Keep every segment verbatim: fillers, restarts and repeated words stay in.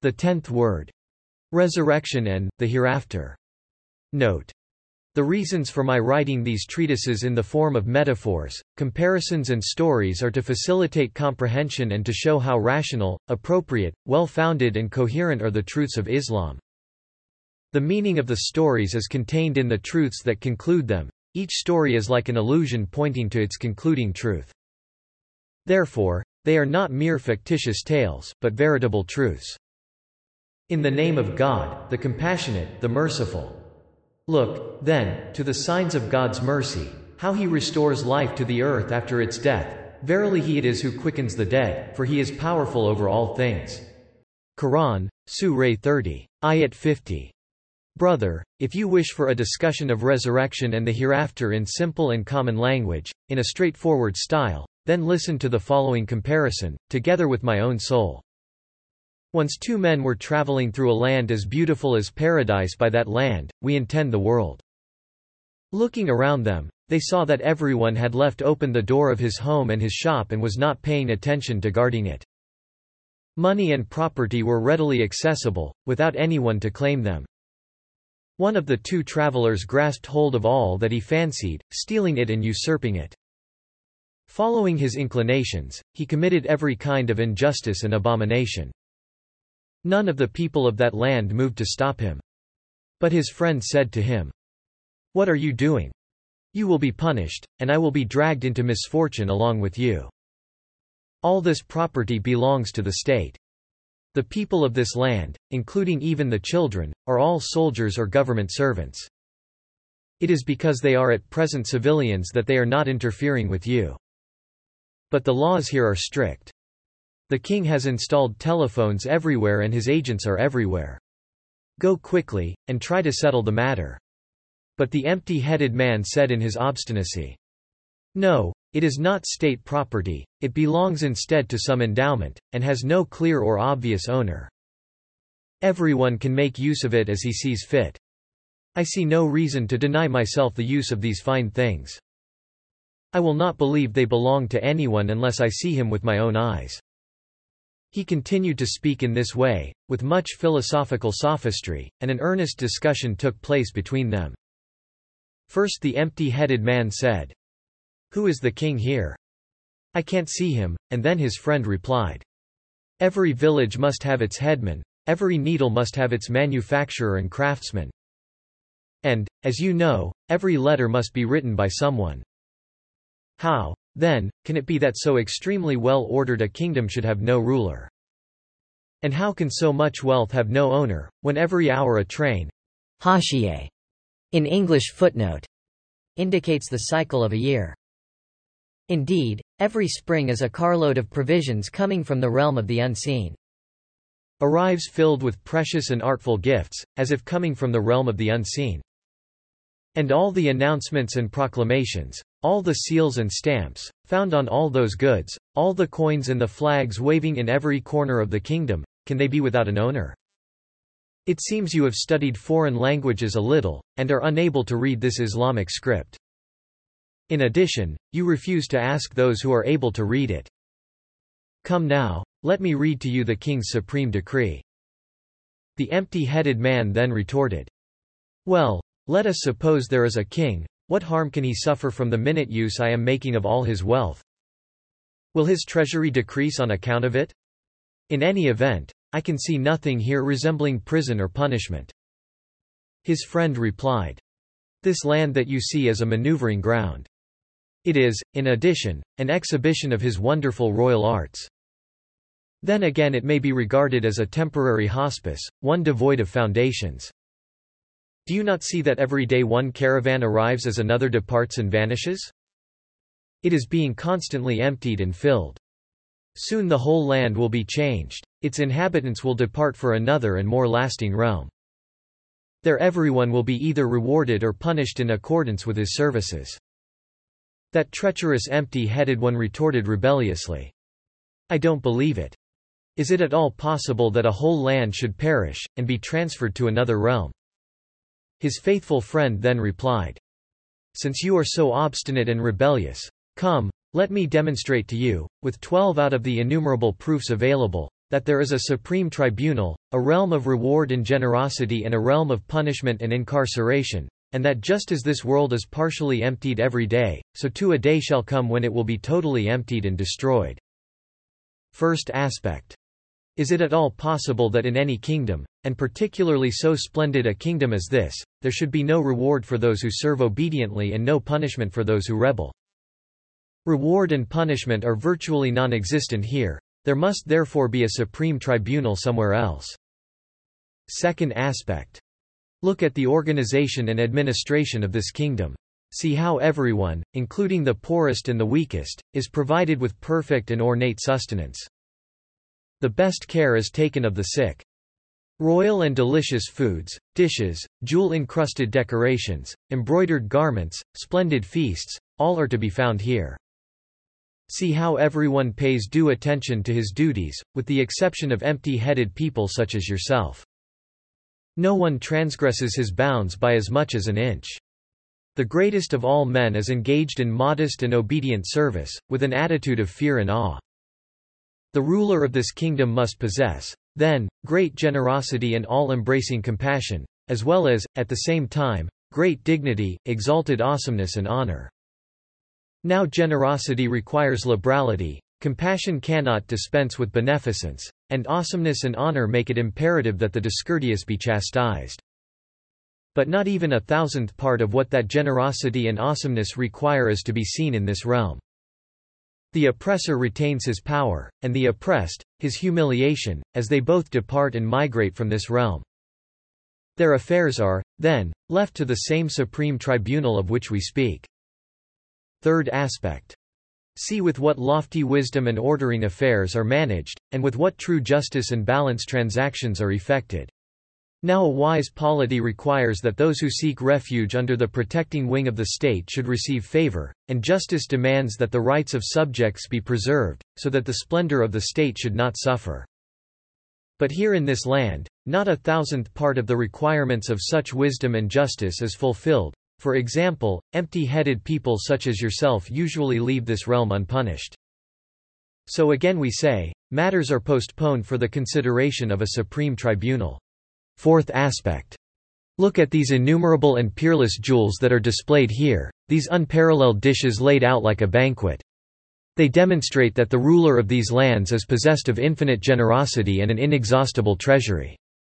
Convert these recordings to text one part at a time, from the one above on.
The tenth word. Resurrection and the hereafter. Note. The reasons for my writing these treatises in the form of metaphors, comparisons and stories are to facilitate comprehension and to show how rational, appropriate, well-founded and coherent are the truths of Islam. The meaning of the stories is contained in the truths that conclude them. Each story is like an allusion pointing to its concluding truth. Therefore, they are not mere fictitious tales, but veritable truths. In the name of God, the compassionate, the merciful. Look, then, to the signs of God's mercy, how He restores life to the earth after its death. Verily He it is who quickens the dead, for He is powerful over all things. Quran, Surah thirty. Ayat fifty. Brother, if you wish for a discussion of resurrection and the hereafter in simple and common language, in a straightforward style, then listen to the following comparison, together with my own soul. Once two men were traveling through a land as beautiful as paradise. By that land, we intend the world. Looking around them, they saw that everyone had left open the door of his home and his shop and was not paying attention to guarding it. Money and property were readily accessible, without anyone to claim them. One of the two travelers grasped hold of all that he fancied, stealing it and usurping it. Following his inclinations, he committed every kind of injustice and abomination. None of the people of that land moved to stop him. But his friend said to him, "What are you doing? You will be punished, and I will be dragged into misfortune along with you. All this property belongs to the state. The people of this land, including even the children, are all soldiers or government servants. It is because they are at present civilians that they are not interfering with you. But the laws here are strict. The king has installed telephones everywhere and his agents are everywhere. Go quickly, and try to settle the matter." But the empty-headed man said in his obstinacy, "No, it is not state property, it belongs instead to some endowment, and has no clear or obvious owner. Everyone can make use of it as he sees fit. I see no reason to deny myself the use of these fine things. I will not believe they belong to anyone unless I see him with my own eyes." He continued to speak in this way, with much philosophical sophistry, and an earnest discussion took place between them. First the empty-headed man said, "Who is the king here? I can't see him," and then his friend replied, "Every village must have its headman, every needle must have its manufacturer and craftsman. And, as you know, every letter must be written by someone. How, then, can it be that so extremely well-ordered a kingdom should have no ruler? And how can so much wealth have no owner, when every hour a train Hashiye, in English footnote, indicates the cycle of a year. Indeed, every spring is a carload of provisions coming from the realm of the unseen. Arrives filled with precious and artful gifts, as if coming from the realm of the unseen. And all the announcements and proclamations, all the seals and stamps, found on all those goods, all the coins and the flags waving in every corner of the kingdom, can they be without an owner? It seems you have studied foreign languages a little, and are unable to read this Islamic script. In addition, you refuse to ask those who are able to read it. Come now, let me read to you the king's supreme decree." The empty-headed man then retorted, "Well, let us suppose there is a king, what harm can he suffer from the minute use I am making of all his wealth? Will his treasury decrease on account of it? In any event, I can see nothing here resembling prison or punishment." His friend replied, "This land that you see is a maneuvering ground. It is, in addition, an exhibition of his wonderful royal arts. Then again it may be regarded as a temporary hospice, one devoid of foundations. Do you not see that every day one caravan arrives as another departs and vanishes? It is being constantly emptied and filled. Soon the whole land will be changed, its inhabitants will depart for another and more lasting realm. There everyone will be either rewarded or punished in accordance with his services." That treacherous empty-headed one retorted rebelliously, "I don't believe it. Is it at all possible that a whole land should perish, and be transferred to another realm?" His faithful friend then replied, "Since you are so obstinate and rebellious, come, let me demonstrate to you, with twelve out of the innumerable proofs available, that there is a supreme tribunal, a realm of reward and generosity and a realm of punishment and incarceration, and that just as this world is partially emptied every day, so too a day shall come when it will be totally emptied and destroyed. First aspect. Is it at all possible that in any kingdom, and particularly so splendid a kingdom as this, there should be no reward for those who serve obediently and no punishment for those who rebel? Reward and punishment are virtually non-existent here. There must therefore be a supreme tribunal somewhere else. Second aspect. Look at the organization and administration of this kingdom. See how everyone, including the poorest and the weakest, is provided with perfect and ornate sustenance. The best care is taken of the sick. Royal and delicious foods, dishes, jewel-encrusted decorations, embroidered garments, splendid feasts, all are to be found here. See how everyone pays due attention to his duties, with the exception of empty-headed people such as yourself. No one transgresses his bounds by as much as an inch. The greatest of all men is engaged in modest and obedient service, with an attitude of fear and awe. The ruler of this kingdom must possess, then, great generosity and all-embracing compassion, as well as, at the same time, great dignity, exalted awesomeness and honor. Now generosity requires liberality, compassion cannot dispense with beneficence, and awesomeness and honor make it imperative that the discourteous be chastised. But not even a thousandth part of what that generosity and awesomeness require is to be seen in this realm. The oppressor retains his power, and the oppressed, his humiliation, as they both depart and migrate from this realm. Their affairs are, then, left to the same supreme tribunal of which we speak. Third aspect. See with what lofty wisdom and ordering affairs are managed, and with what true justice and balance transactions are effected. Now a wise polity requires that those who seek refuge under the protecting wing of the state should receive favor, and justice demands that the rights of subjects be preserved, so that the splendor of the state should not suffer. But here in this land, not a thousandth part of the requirements of such wisdom and justice is fulfilled. For example, empty-headed people such as yourself usually leave this realm unpunished. So again we say, matters are postponed for the consideration of a supreme tribunal. Fourth aspect. Look at these innumerable and peerless jewels that are displayed here, these unparalleled dishes laid out like a banquet. They demonstrate that the ruler of these lands is possessed of infinite generosity and an inexhaustible treasury.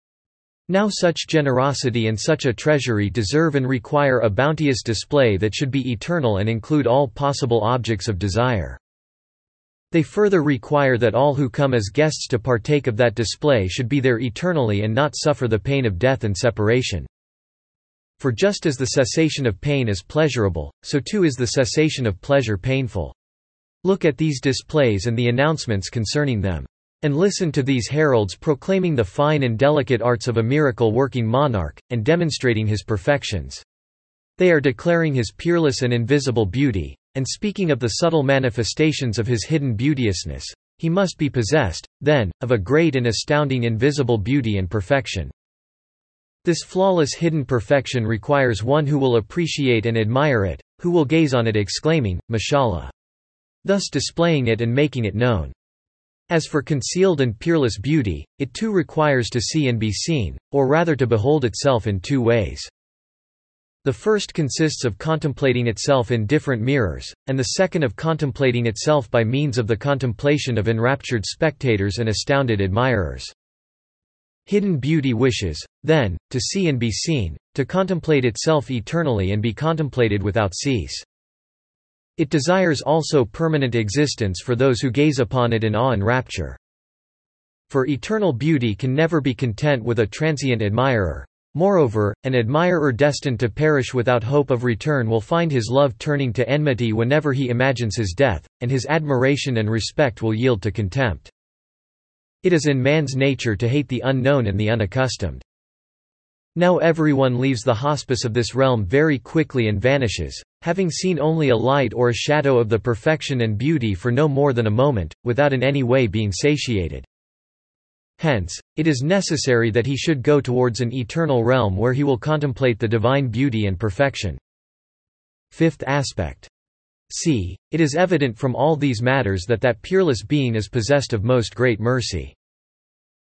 Now such generosity and such a treasury deserve and require a bounteous display that should be eternal and include all possible objects of desire. They further require that all who come as guests to partake of that display should be there eternally and not suffer the pain of death and separation. For just as the cessation of pain is pleasurable, so too is the cessation of pleasure painful. Look at these displays and the announcements concerning them. And listen to these heralds proclaiming the fine and delicate arts of a miracle-working monarch, and demonstrating his perfections. They are declaring his peerless and invisible beauty, and speaking of the subtle manifestations of his hidden beauteousness. He must be possessed, then, of a great and astounding invisible beauty and perfection. This flawless hidden perfection requires one who will appreciate and admire it, who will gaze on it exclaiming, Mashallah, thus displaying it and making it known. As for concealed and peerless beauty, it too requires to see and be seen, or rather to behold itself in two ways. The first consists of contemplating itself in different mirrors, and the second of contemplating itself by means of the contemplation of enraptured spectators and astounded admirers. Hidden beauty wishes, then, to see and be seen, to contemplate itself eternally and be contemplated without cease. It desires also permanent existence for those who gaze upon it in awe and rapture. For eternal beauty can never be content with a transient admirer. Moreover, an admirer destined to perish without hope of return will find his love turning to enmity whenever he imagines his death, and his admiration and respect will yield to contempt. It is in man's nature to hate the unknown and the unaccustomed. Now everyone leaves the hospice of this realm very quickly and vanishes, having seen only a light or a shadow of the perfection and beauty for no more than a moment, without in any way being satiated. Hence, it is necessary that he should go towards an eternal realm where he will contemplate the divine beauty and perfection. Fifth aspect. See, it is evident from all these matters that that peerless being is possessed of most great mercy.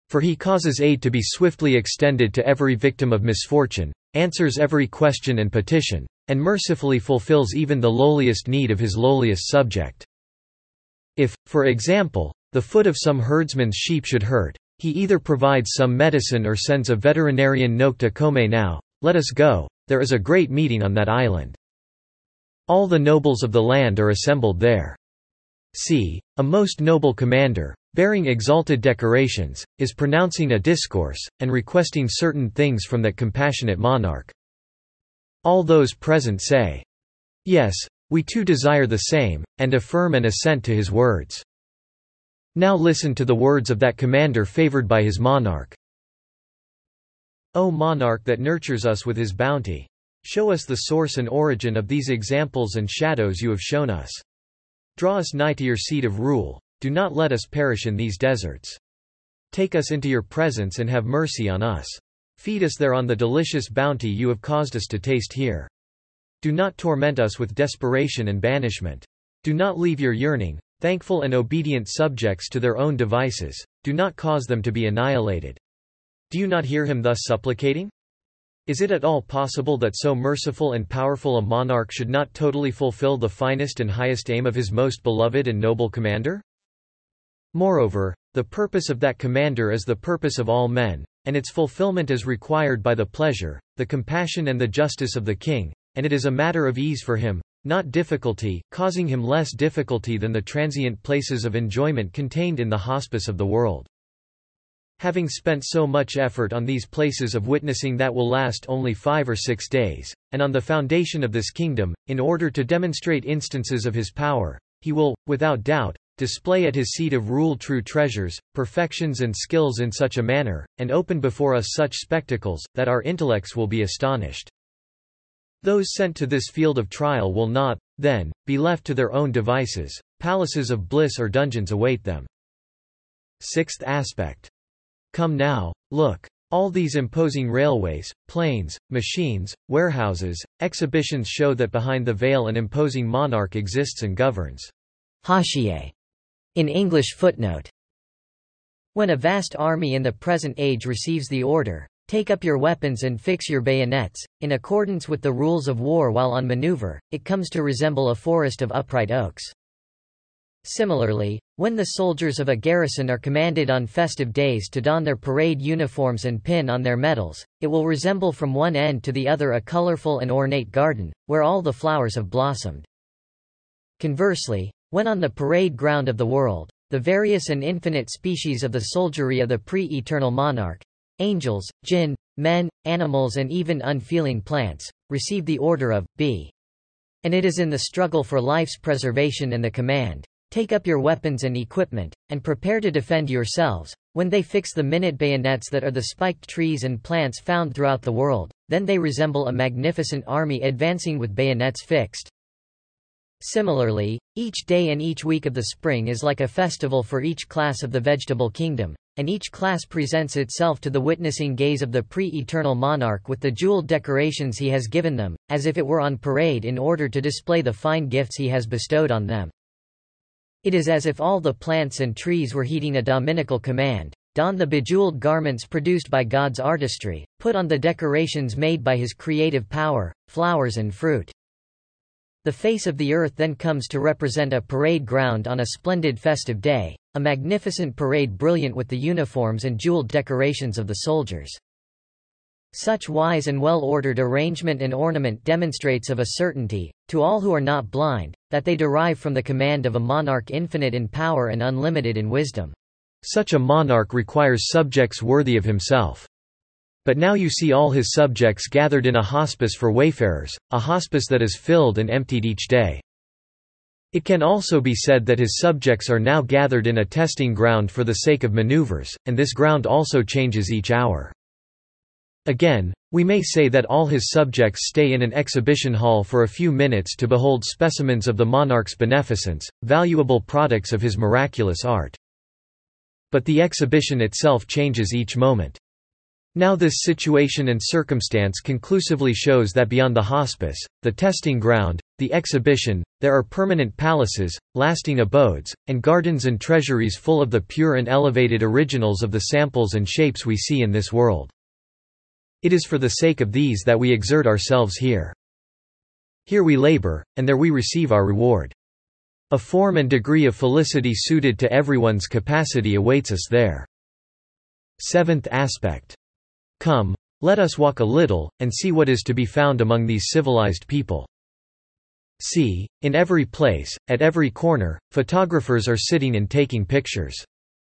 For he causes aid to be swiftly extended to every victim of misfortune, answers every question and petition, and mercifully fulfills even the lowliest need of his lowliest subject. If, for example, the foot of some herdsman's sheep should hurt, he either provides some medicine or sends a veterinarian note to Kome now, let us go, there is a great meeting on that island. All the nobles of the land are assembled there. See, a most noble commander, bearing exalted decorations, is pronouncing a discourse, and requesting certain things from that compassionate monarch. All those present say, "Yes, we too desire the same," and affirm and assent to his words. Now listen to the words of that commander favored by his monarch. O monarch that nurtures us with his bounty! Show us the source and origin of these examples and shadows you have shown us. Draw us nigh to your seat of rule, do not let us perish in these deserts. Take us into your presence and have mercy on us. Feed us there on the delicious bounty you have caused us to taste here. Do not torment us with desperation and banishment. Do not leave your yearning, thankful and obedient subjects to their own devices, do not cause them to be annihilated. Do you not hear him thus supplicating? Is it at all possible that so merciful and powerful a monarch should not totally fulfill the finest and highest aim of his most beloved and noble commander? Moreover, the purpose of that commander is the purpose of all men, and its fulfillment is required by the pleasure, the compassion and the justice of the king, and it is a matter of ease for him, not difficulty, causing him less difficulty than the transient places of enjoyment contained in the hospice of the world. Having spent so much effort on these places of witnessing that will last only five or six days, and on the foundation of this kingdom, in order to demonstrate instances of his power, he will, without doubt, display at his seat of rule true treasures, perfections and skills in such a manner, and open before us such spectacles, that our intellects will be astonished. Those sent to this field of trial will not, then, be left to their own devices, palaces of bliss or dungeons await them. Sixth aspect. Come now, look. All these imposing railways, planes, machines, warehouses, exhibitions show that behind the veil an imposing monarch exists and governs. Haşiye. In English footnote. When a vast army in the present age receives the order, "Take up your weapons and fix your bayonets," in accordance with the rules of war while on maneuver, it comes to resemble a forest of upright oaks. Similarly, when the soldiers of a garrison are commanded on festive days to don their parade uniforms and pin on their medals, it will resemble from one end to the other a colorful and ornate garden, where all the flowers have blossomed. Conversely, when on the parade ground of the world, the various and infinite species of the soldiery of the pre-eternal monarch, angels, jinn, men, animals and even unfeeling plants, receive the order of, be. And it is in the struggle for life's preservation and the command, "Take up your weapons and equipment, and prepare to defend yourselves," when they fix the minute bayonets that are the spiked trees and plants found throughout the world, then they resemble a magnificent army advancing with bayonets fixed. Similarly, each day and each week of the spring is like a festival for each class of the vegetable kingdom, and each class presents itself to the witnessing gaze of the pre-eternal monarch with the jeweled decorations he has given them, as if it were on parade in order to display the fine gifts he has bestowed on them. It is as if all the plants and trees were heeding a dominical command, don the bejeweled garments produced by God's artistry, put on the decorations made by his creative power, flowers and fruit. The face of the earth then comes to represent a parade ground on a splendid festive day, a magnificent parade brilliant with the uniforms and jeweled decorations of the soldiers. Such wise and well-ordered arrangement and ornament demonstrates of a certainty, to all who are not blind, that they derive from the command of a monarch infinite in power and unlimited in wisdom. Such a monarch requires subjects worthy of himself. But now you see all his subjects gathered in a hospice for wayfarers, a hospice that is filled and emptied each day. It can also be said that his subjects are now gathered in a testing ground for the sake of maneuvers, and this ground also changes each hour. Again, we may say that all his subjects stay in an exhibition hall for a few minutes to behold specimens of the monarch's beneficence, valuable products of his miraculous art. But the exhibition itself changes each moment. Now this situation and circumstance conclusively shows that beyond the hospice, the testing ground, the exhibition, there are permanent palaces, lasting abodes, and gardens and treasuries full of the pure and elevated originals of the samples and shapes we see in this world. It is for the sake of these that we exert ourselves here. Here we labor, and there we receive our reward. A form and degree of felicity suited to everyone's capacity awaits us there. Seventh aspect. Come, let us walk a little, and see what is to be found among these civilized people. See, in every place, at every corner, photographers are sitting and taking pictures.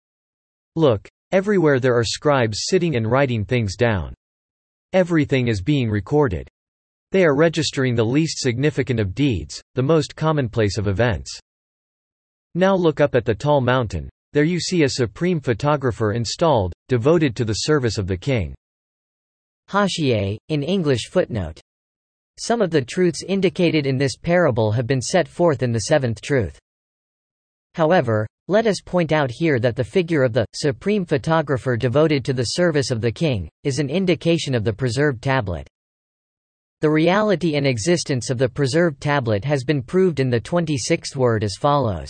Look, everywhere there are scribes sitting and writing things down. Everything is being recorded. They are registering the least significant of deeds, the most commonplace of events. Now look up at the tall mountain. There you see a supreme photographer installed, devoted to the service of the king. Haşiye, in English footnote. Some of the truths indicated in this parable have been set forth in the seventh truth. However, let us point out here that the figure of the supreme photographer devoted to the service of the king is an indication of the preserved tablet. The reality and existence of the preserved tablet has been proved in the twenty-sixth word as follows.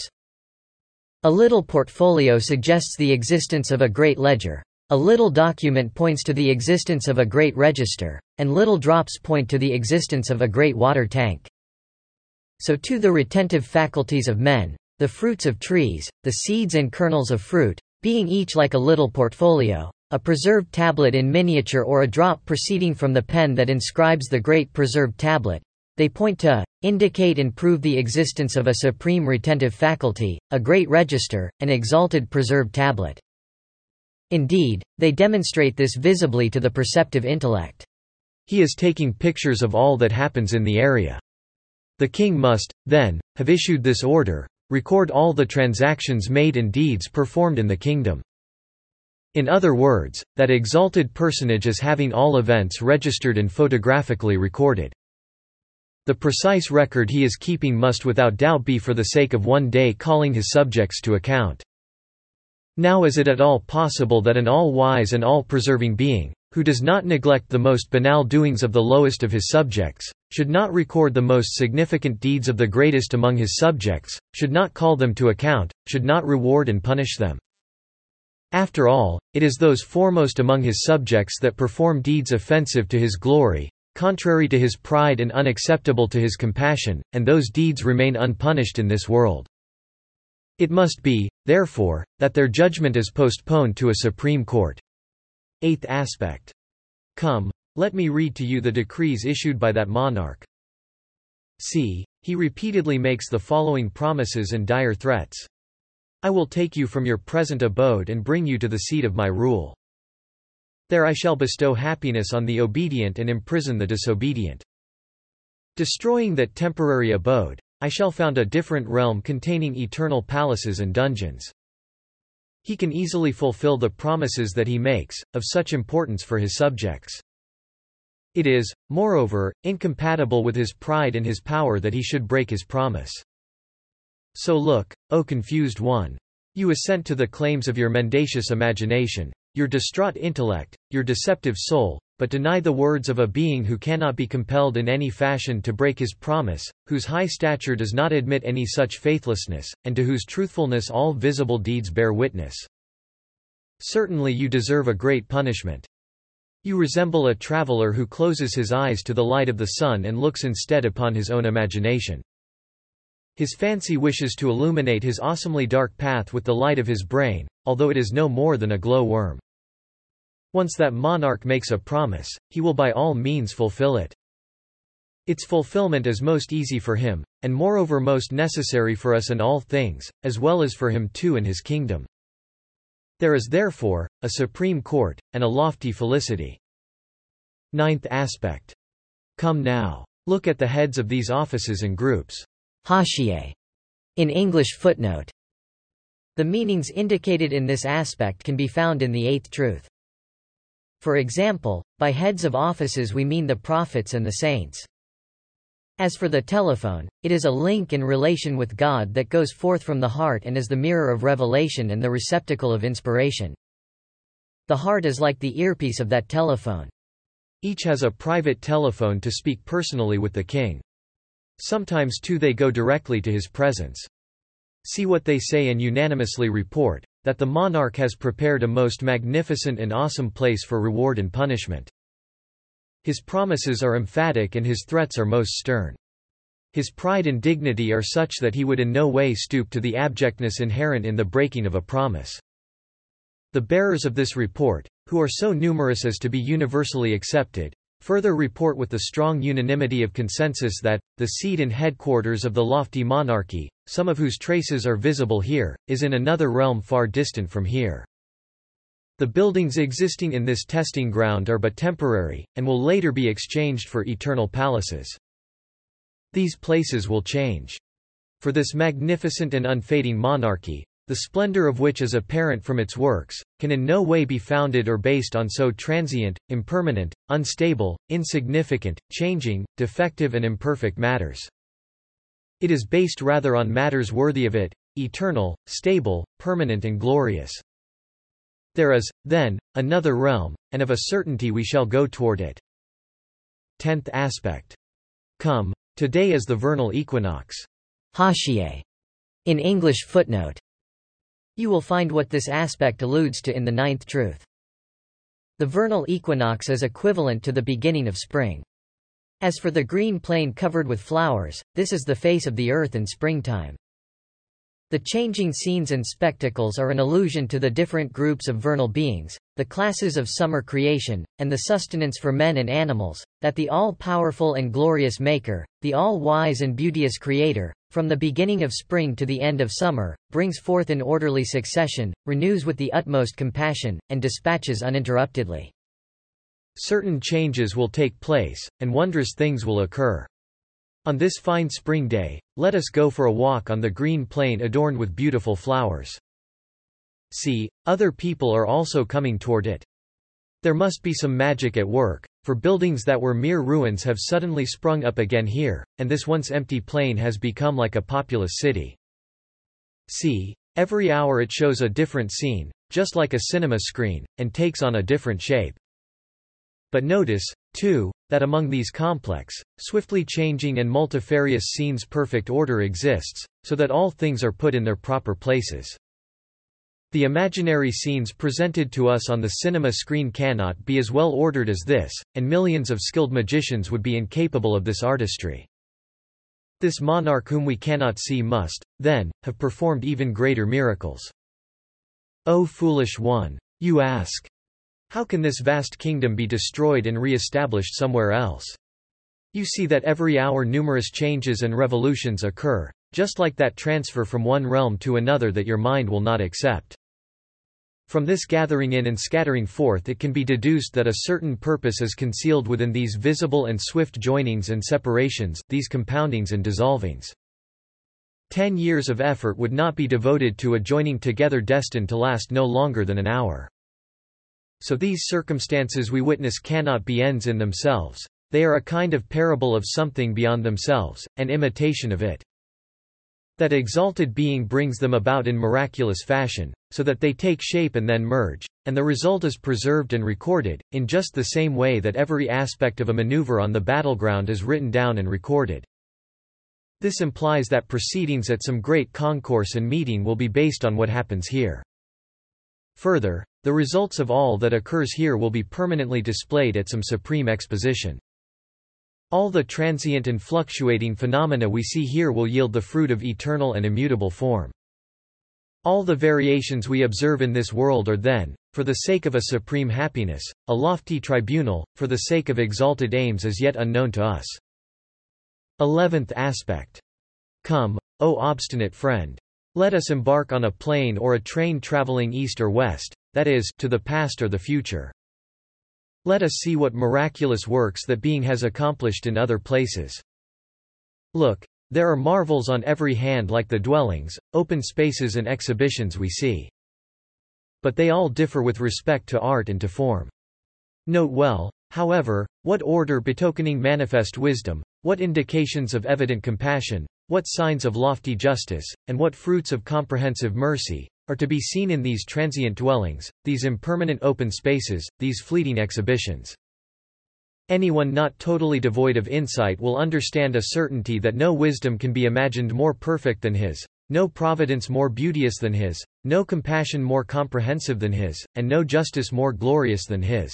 A little portfolio suggests the existence of a great ledger. A little document points to the existence of a great register, and little drops point to the existence of a great water tank. So too the retentive faculties of men, the fruits of trees, the seeds and kernels of fruit, being each like a little portfolio, a preserved tablet in miniature or a drop proceeding from the pen that inscribes the great preserved tablet, they point to, indicate and prove the existence of a supreme retentive faculty, a great register, an exalted preserved tablet. Indeed, they demonstrate this visibly to the perceptive intellect. He is taking pictures of all that happens in the area. The king must, then, have issued this order, record all the transactions made and deeds performed in the kingdom. In other words, that exalted personage is having all events registered and photographically recorded. The precise record he is keeping must without doubt be for the sake of one day calling his subjects to account. Now is it at all possible that an all-wise and all-preserving being, who does not neglect the most banal doings of the lowest of his subjects, should not record the most significant deeds of the greatest among his subjects, should not call them to account, should not reward and punish them? After all, it is those foremost among his subjects that perform deeds offensive to his glory, contrary to his pride and unacceptable to his compassion, and those deeds remain unpunished in this world. It must be, therefore, that their judgment is postponed to a supreme court. Eighth aspect. Come, let me read to you the decrees issued by that monarch. See, he repeatedly makes the following promises and dire threats. I will take you from your present abode and bring you to the seat of my rule. There I shall bestow happiness on the obedient and imprison the disobedient. Destroying that temporary abode, I shall found a different realm containing eternal palaces and dungeons. He can easily fulfill the promises that he makes, of such importance for his subjects. It is, moreover, incompatible with his pride and his power that he should break his promise. So look, O confused one. You assent to the claims of your mendacious imagination, your distraught intellect, your deceptive soul, but deny the words of a being who cannot be compelled in any fashion to break his promise, whose high stature does not admit any such faithlessness, and to whose truthfulness all visible deeds bear witness. Certainly you deserve a great punishment. You resemble a traveler who closes his eyes to the light of the sun and looks instead upon his own imagination. His fancy wishes to illuminate his awesomely dark path with the light of his brain, although it is no more than a glow-worm. Once that monarch makes a promise, he will by all means fulfill it. Its fulfillment is most easy for him, and moreover most necessary for us in all things, as well as for him too in his kingdom. There is therefore, a supreme court, and a lofty felicity. Ninth aspect. Come now. Look at the heads of these offices and groups. Haşiye. In English footnote. The meanings indicated in this aspect can be found in the eighth truth. For example, by heads of offices we mean the prophets and the saints. As for the telephone, it is a link in relation with God that goes forth from the heart and is the mirror of revelation and the receptacle of inspiration. The heart is like the earpiece of that telephone. Each has a private telephone to speak personally with the king. Sometimes too they go directly to his presence. See what they say and unanimously report, that the monarch has prepared a most magnificent and awesome place for reward and punishment. His promises are emphatic and his threats are most stern. His pride and dignity are such that he would in no way stoop to the abjectness inherent in the breaking of a promise. The bearers of this report, who are so numerous as to be universally accepted, further report with the strong unanimity of consensus that, the seat and headquarters of the lofty monarchy, some of whose traces are visible here, is in another realm far distant from here. The buildings existing in this testing ground are but temporary, and will later be exchanged for eternal palaces. These places will change. For this magnificent and unfading monarchy, the splendor of which is apparent from its works, can in no way be founded or based on so transient, impermanent, unstable, insignificant, changing, defective and imperfect matters. It is based rather on matters worthy of it, eternal, stable, permanent and glorious. There is, then, another realm, and of a certainty we shall go toward it. Tenth aspect. Come, today is the vernal equinox. Haşiye. In English footnote. You will find what this aspect alludes to in the ninth truth. The vernal equinox is equivalent to the beginning of spring. As for the green plain covered with flowers, this is the face of the earth in springtime. The changing scenes and spectacles are an allusion to the different groups of vernal beings, the classes of summer creation, and the sustenance for men and animals, that the all-powerful and glorious Maker, the all-wise and beauteous Creator, from the beginning of spring to the end of summer, brings forth in orderly succession, renews with the utmost compassion, and dispatches uninterruptedly. Certain changes will take place, and wondrous things will occur. On this fine spring day, let us go for a walk on the green plain adorned with beautiful flowers. See, other people are also coming toward it. There must be some magic at work, for buildings that were mere ruins have suddenly sprung up again here, and this once empty plain has become like a populous city. See, every hour it shows a different scene, just like a cinema screen, and takes on a different shape. But notice, too, that among these complex, swiftly changing and multifarious scenes perfect order exists, so that all things are put in their proper places. The imaginary scenes presented to us on the cinema screen cannot be as well ordered as this, and millions of skilled magicians would be incapable of this artistry. This monarch whom we cannot see must, then, have performed even greater miracles. O foolish one! You ask. How can this vast kingdom be destroyed and re-established somewhere else? You see that every hour numerous changes and revolutions occur, just like that transfer from one realm to another that your mind will not accept. From this gathering in and scattering forth it can be deduced that a certain purpose is concealed within these visible and swift joinings and separations, these compoundings and dissolvings. Ten years of effort would not be devoted to a joining together destined to last no longer than an hour. So these circumstances we witness cannot be ends in themselves. They are a kind of parable of something beyond themselves, an imitation of it. That exalted being brings them about in miraculous fashion, so that they take shape and then merge, and the result is preserved and recorded, in just the same way that every aspect of a maneuver on the battleground is written down and recorded. This implies that proceedings at some great concourse and meeting will be based on what happens here. Further, the results of all that occurs here will be permanently displayed at some supreme exposition. All the transient and fluctuating phenomena we see here will yield the fruit of eternal and immutable form. All the variations we observe in this world are then, for the sake of a supreme happiness, a lofty tribunal, for the sake of exalted aims as yet unknown to us. Eleventh aspect. Come, O obstinate friend. Let us embark on a plane or a train traveling east or west, that is, to the past or the future. Let us see what miraculous works that being has accomplished in other places. Look, there are marvels on every hand like the dwellings, open spaces and exhibitions we see. But they all differ with respect to art and to form. Note well, however, what order betokening manifest wisdom, what indications of evident compassion, what signs of lofty justice, and what fruits of comprehensive mercy, are to be seen in these transient dwellings, these impermanent open spaces, these fleeting exhibitions. Anyone not totally devoid of insight will understand a certainty that no wisdom can be imagined more perfect than his, no providence more beauteous than his, no compassion more comprehensive than his, and no justice more glorious than his.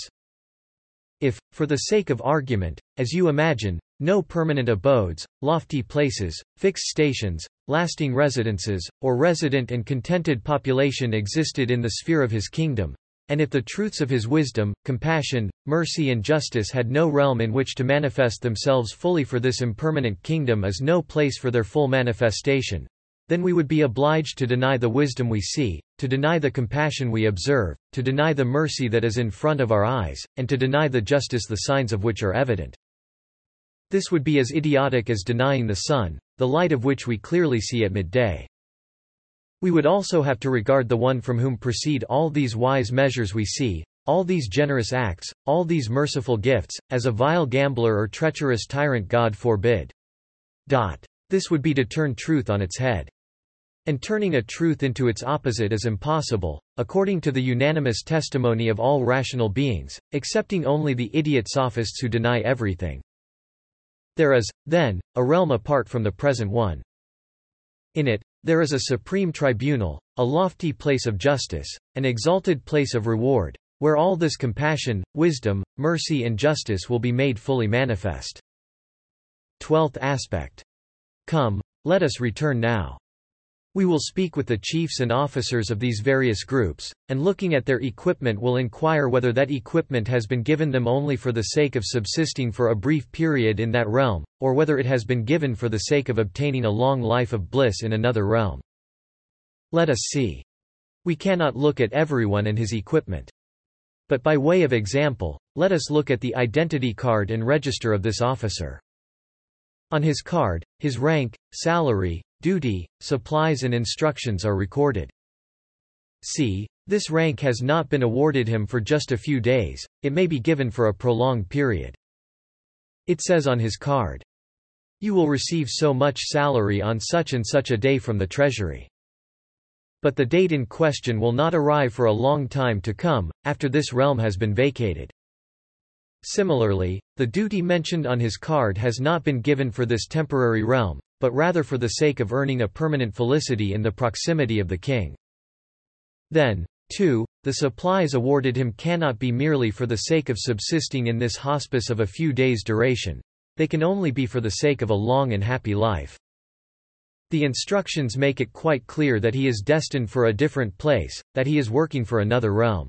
If, for the sake of argument, as you imagine, no permanent abodes, lofty places, fixed stations, lasting residences, or resident and contented population existed in the sphere of his kingdom, and if the truths of his wisdom, compassion, mercy and justice had no realm in which to manifest themselves fully, for this impermanent kingdom is no place for their full manifestation, then we would be obliged to deny the wisdom we see, to deny the compassion we observe, to deny the mercy that is in front of our eyes, and to deny the justice the signs of which are evident. This would be as idiotic as denying the sun, the light of which we clearly see at midday. We would also have to regard the one from whom proceed all these wise measures we see, all these generous acts, all these merciful gifts, as a vile gambler or treacherous tyrant. God forbid. This would be to turn truth on its head. And turning a truth into its opposite is impossible, according to the unanimous testimony of all rational beings, excepting only the idiot sophists who deny everything. There is, then, a realm apart from the present one. In it, there is a supreme tribunal, a lofty place of justice, an exalted place of reward, where all this compassion, wisdom, mercy and justice will be made fully manifest. Twelfth aspect. Come, let us return now. We will speak with the chiefs and officers of these various groups, and looking at their equipment will inquire whether that equipment has been given them only for the sake of subsisting for a brief period in that realm, or whether it has been given for the sake of obtaining a long life of bliss in another realm. Let us see. We cannot look at everyone and his equipment. But by way of example, let us look at the identity card and register of this officer. On his card, his rank, salary, duty, supplies and instructions are recorded. See, this rank has not been awarded him for just a few days, it may be given for a prolonged period. It says on his card, "You will receive so much salary on such and such a day from the treasury." But the date in question will not arrive for a long time to come, after this realm has been vacated. Similarly, the duty mentioned on his card has not been given for this temporary realm, but rather for the sake of earning a permanent felicity in the proximity of the king. Then, too, the supplies awarded him cannot be merely for the sake of subsisting in this hospice of a few days' duration. They can only be for the sake of a long and happy life. The instructions make it quite clear that he is destined for a different place, that he is working for another realm.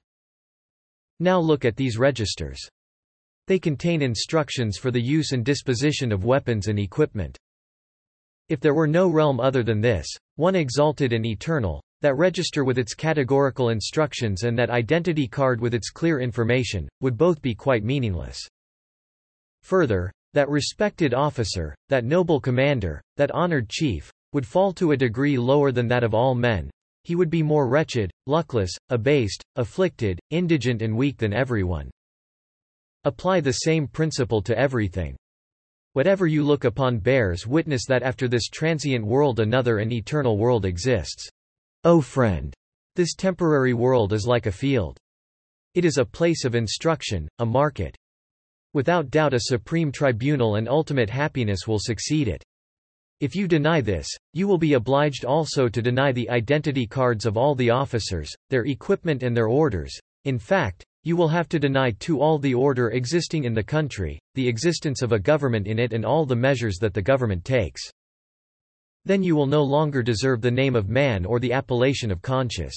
Now look at these registers. They contain instructions for the use and disposition of weapons and equipment. If there were no realm other than this, one exalted and eternal, that register with its categorical instructions and that identity card with its clear information, would both be quite meaningless. Further, that respected officer, that noble commander, that honored chief, would fall to a degree lower than that of all men. He would be more wretched, luckless, abased, afflicted, indigent and weak than everyone. Apply the same principle to everything. Whatever you look upon bears witness that after this transient world another and eternal world exists. O friend! This temporary world is like a field. It is a place of instruction, a market. Without doubt a supreme tribunal and ultimate happiness will succeed it. If you deny this, you will be obliged also to deny the identity cards of all the officers, their equipment and their orders. In fact, you will have to deny to all the order existing in the country, the existence of a government in it and all the measures that the government takes. Then you will no longer deserve the name of man or the appellation of conscious.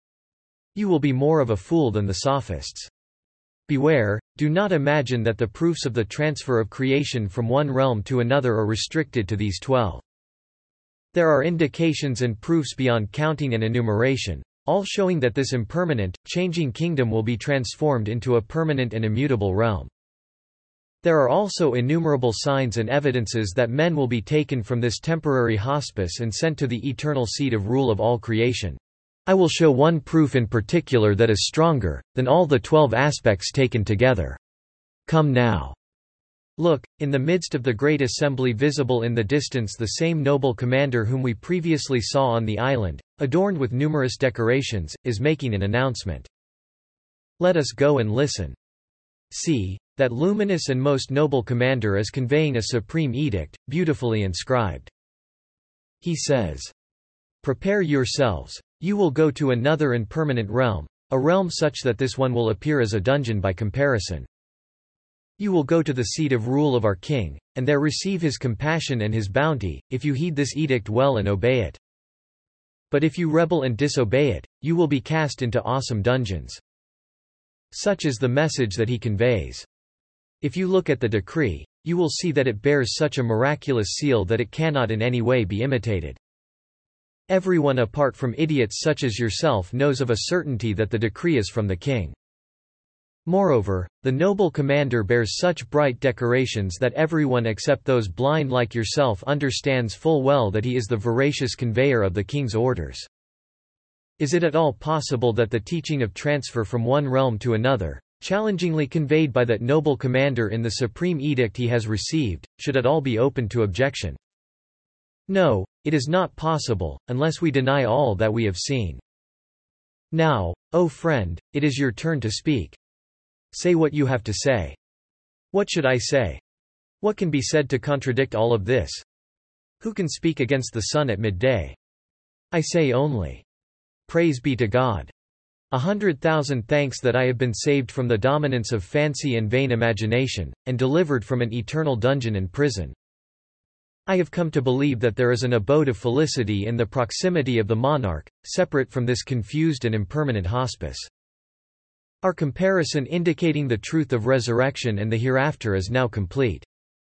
You will be more of a fool than the sophists. Beware, do not imagine that the proofs of the transfer of creation from one realm to another are restricted to these twelve. There are indications and proofs beyond counting and enumeration, all showing that this impermanent, changing kingdom will be transformed into a permanent and immutable realm. There are also innumerable signs and evidences that men will be taken from this temporary hospice and sent to the eternal seat of rule of all creation. I will show one proof in particular that is stronger than all the twelve aspects taken together. Come now. Look, in the midst of the great assembly visible in the distance the same noble commander whom we previously saw on the island, adorned with numerous decorations, is making an announcement. Let us go and listen. See, that luminous and most noble commander is conveying a supreme edict, beautifully inscribed. He says, "Prepare yourselves, you will go to another and permanent realm, a realm such that this one will appear as a dungeon by comparison. You will go to the seat of rule of our king, and there receive his compassion and his bounty, if you heed this edict well and obey it. But if you rebel and disobey it, you will be cast into awesome dungeons." Such is the message that he conveys. If you look at the decree, you will see that it bears such a miraculous seal that it cannot in any way be imitated. Everyone apart from idiots such as yourself knows of a certainty that the decree is from the king. Moreover, the noble commander bears such bright decorations that everyone except those blind like yourself understands full well that he is the veracious conveyor of the king's orders. Is it at all possible that the teaching of transfer from one realm to another, challengingly conveyed by that noble commander in the supreme edict he has received, should at all be open to objection? No, it is not possible, unless we deny all that we have seen. Now, O friend, it is your turn to speak. Say what you have to say. What should I say? What can be said to contradict all of this? Who can speak against the sun at midday? I say only, praise be to God. A hundred thousand thanks that I have been saved from the dominance of fancy and vain imagination, and delivered from an eternal dungeon and prison. I have come to believe that there is an abode of felicity in the proximity of the monarch, separate from this confused and impermanent hospice. Our comparison indicating the truth of resurrection and the hereafter is now complete.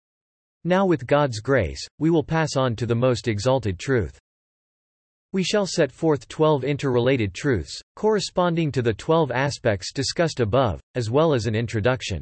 Now with God's grace, we will pass on to the most exalted truth. We shall set forth twelve interrelated truths, corresponding to the twelve aspects discussed above, as well as an introduction.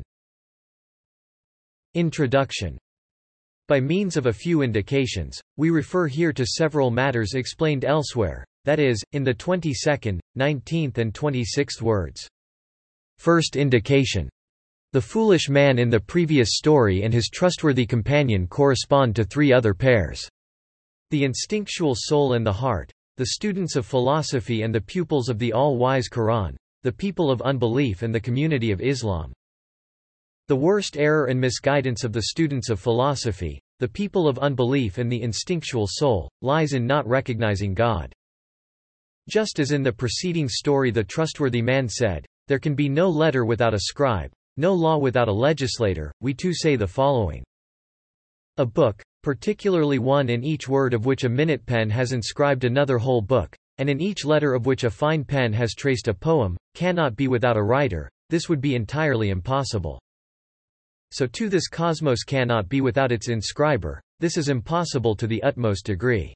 Introduction. By means of a few indications, we refer here to several matters explained elsewhere, that is, in the twenty-second, nineteenth and twenty-sixth words. First indication. The foolish man in the previous story and his trustworthy companion correspond to three other pairs. The instinctual soul and the heart, the students of philosophy and the pupils of the all-wise Quran, the people of unbelief and the community of Islam. The worst error and misguidance of the students of philosophy, the people of unbelief and the instinctual soul, lies in not recognizing God. Just as in the preceding story the trustworthy man said, "There can be no letter without a scribe, no law without a legislator," we too say the following. A book, particularly one in each word of which a minute pen has inscribed another whole book, and in each letter of which a fine pen has traced a poem, cannot be without a writer. This would be entirely impossible. So too this cosmos cannot be without its inscriber. This is impossible to the utmost degree.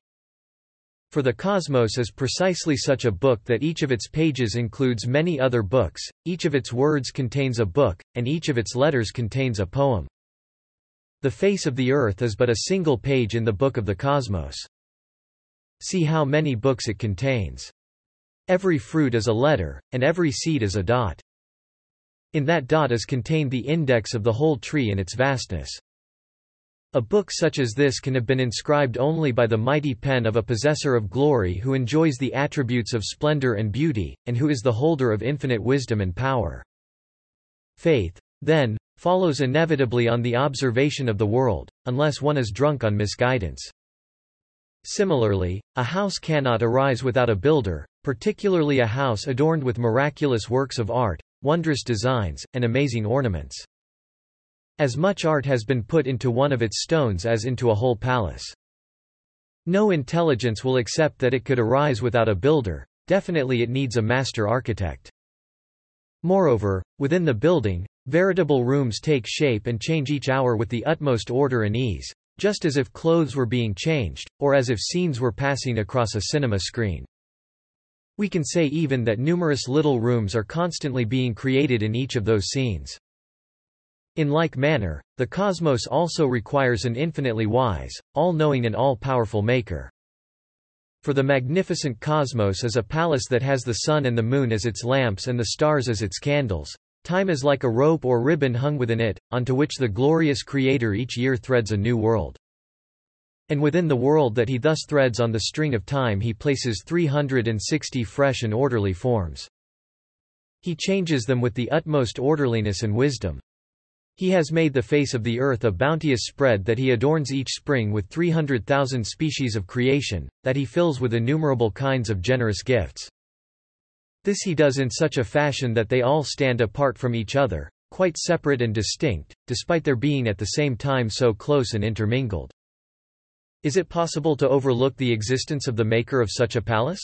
For the cosmos is precisely such a book that each of its pages includes many other books, each of its words contains a book, and each of its letters contains a poem. The face of the earth is but a single page in the book of the cosmos. See how many books it contains. Every fruit is a letter, and every seed is a dot. In that dot is contained the index of the whole tree in its vastness. A book such as this can have been inscribed only by the mighty pen of a possessor of glory who enjoys the attributes of splendor and beauty, and who is the holder of infinite wisdom and power. Faith, then, follows inevitably on the observation of the world, unless one is drunk on misguidance. Similarly, a house cannot arise without a builder, particularly a house adorned with miraculous works of art, wondrous designs, and amazing ornaments. As much art has been put into one of its stones as into a whole palace. No intelligence will accept that it could arise without a builder, definitely it needs a master architect. Moreover, within the building, veritable rooms take shape and change each hour with the utmost order and ease, just as if clothes were being changed, or as if scenes were passing across a cinema screen. We can say even that numerous little rooms are constantly being created in each of those scenes. In like manner, the cosmos also requires an infinitely wise, all-knowing and all-powerful maker. For the magnificent cosmos is a palace that has the sun and the moon as its lamps and the stars as its candles, Time is like a rope or ribbon hung within it, onto which the glorious Creator each year threads a new world. And within the world that he thus threads on the string of time he places three hundred sixty fresh and orderly forms. He changes them with the utmost orderliness and wisdom. He has made the face of the earth a bounteous spread that he adorns each spring with three hundred thousand species of creation, that he fills with innumerable kinds of generous gifts. This he does in such a fashion that they all stand apart from each other, quite separate and distinct, despite their being at the same time so close and intermingled. Is it possible to overlook the existence of the maker of such a palace?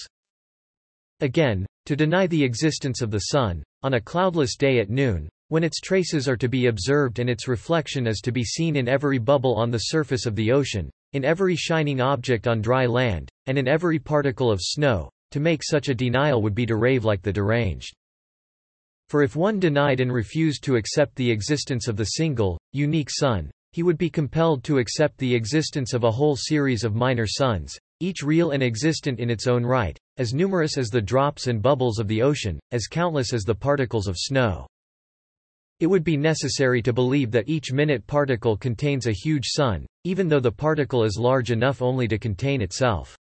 Again, to deny the existence of the sun, on a cloudless day at noon, when its traces are to be observed and its reflection is to be seen in every bubble on the surface of the ocean, in every shining object on dry land, and in every particle of snow, to make such a denial would be to rave like the deranged. For if one denied and refused to accept the existence of the single, unique sun, he would be compelled to accept the existence of a whole series of minor suns, each real and existent in its own right, as numerous as the drops and bubbles of the ocean, as countless as the particles of snow. It would be necessary to believe that each minute particle contains a huge sun, even though the particle is large enough only to contain itself.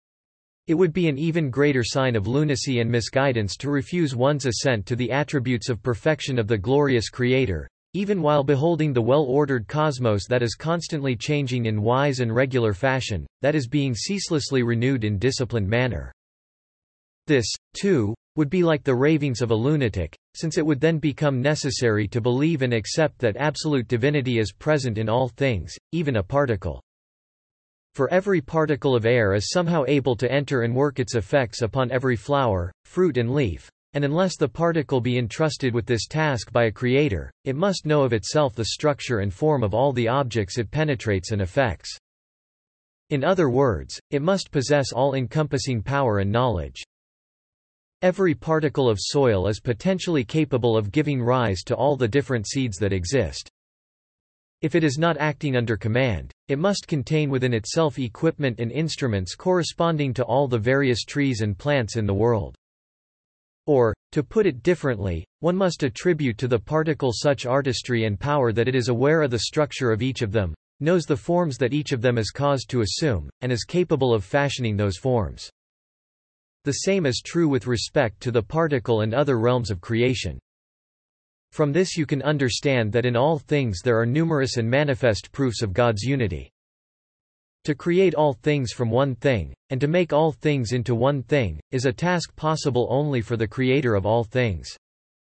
It would be an even greater sign of lunacy and misguidance to refuse one's assent to the attributes of perfection of the glorious Creator, even while beholding the well-ordered cosmos that is constantly changing in wise and regular fashion, that is being ceaselessly renewed in disciplined manner. This, too, would be like the ravings of a lunatic, since it would then become necessary to believe and accept that absolute divinity is present in all things, even a particle. For every particle of air is somehow able to enter and work its effects upon every flower, fruit and leaf, and unless the particle be entrusted with this task by a creator, it must know of itself the structure and form of all the objects it penetrates and affects. In other words, it must possess all-encompassing power and knowledge. Every particle of soil is potentially capable of giving rise to all the different seeds that exist. If it is not acting under command, it must contain within itself equipment and instruments corresponding to all the various trees and plants in the world. Or, to put it differently, one must attribute to the particle such artistry and power that it is aware of the structure of each of them, knows the forms that each of them is caused to assume, and is capable of fashioning those forms. The same is true with respect to the particle and other realms of creation. From this you can understand that in all things there are numerous and manifest proofs of God's unity. To create all things from one thing, and to make all things into one thing, is a task possible only for the Creator of all things.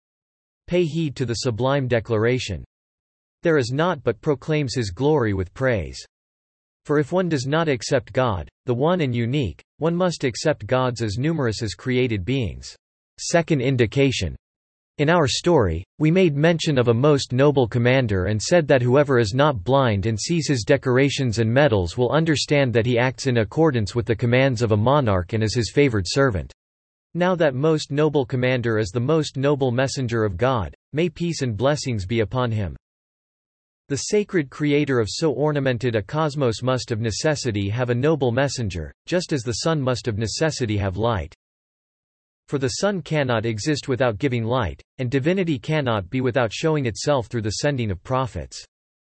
Pay heed to the sublime declaration. There is naught but proclaims His glory with praise. For if one does not accept God, the one and unique, one must accept gods as numerous as created beings. Second indication. In our story, we made mention of a most noble commander and said that whoever is not blind and sees his decorations and medals will understand that he acts in accordance with the commands of a monarch and is his favored servant. Now that most noble commander is the most noble messenger of God, may peace and blessings be upon him. The sacred creator of so ornamented a cosmos must of necessity have a noble messenger, just as the sun must of necessity have light. For the sun cannot exist without giving light, and divinity cannot be without showing itself through the sending of prophets.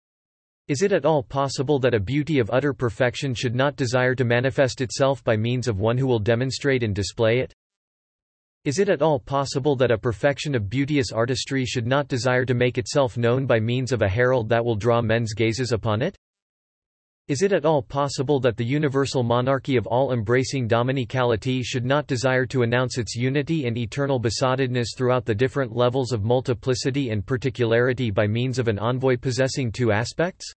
Is it at all possible that a beauty of utter perfection should not desire to manifest itself by means of one who will demonstrate and display it? Is it at all possible that a perfection of beauteous artistry should not desire to make itself known by means of a herald that will draw men's gazes upon it? Is it at all possible that the universal monarchy of all-embracing dominicality should not desire to announce its unity and eternal besottedness throughout the different levels of multiplicity and particularity by means of an envoy possessing two aspects?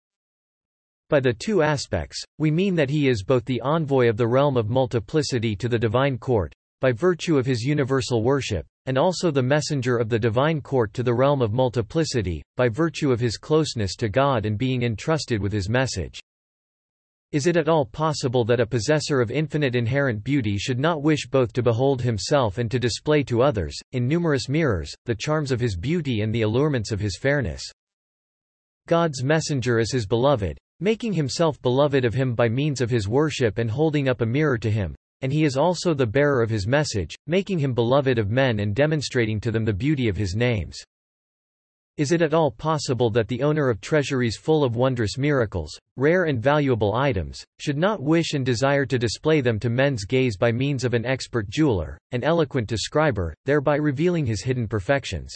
By the two aspects, we mean that he is both the envoy of the realm of multiplicity to the divine court, by virtue of his universal worship, and also the messenger of the divine court to the realm of multiplicity, by virtue of his closeness to God and being entrusted with his message. Is it at all possible that a possessor of infinite inherent beauty should not wish both to behold himself and to display to others, in numerous mirrors, the charms of his beauty and the allurements of his fairness? God's messenger is his beloved, making himself beloved of him by means of his worship and holding up a mirror to him, and he is also the bearer of his message, making him beloved of men and demonstrating to them the beauty of his names. Is it at all possible that the owner of treasuries full of wondrous miracles, rare and valuable items, should not wish and desire to display them to men's gaze by means of an expert jeweler, an eloquent describer, thereby revealing his hidden perfections?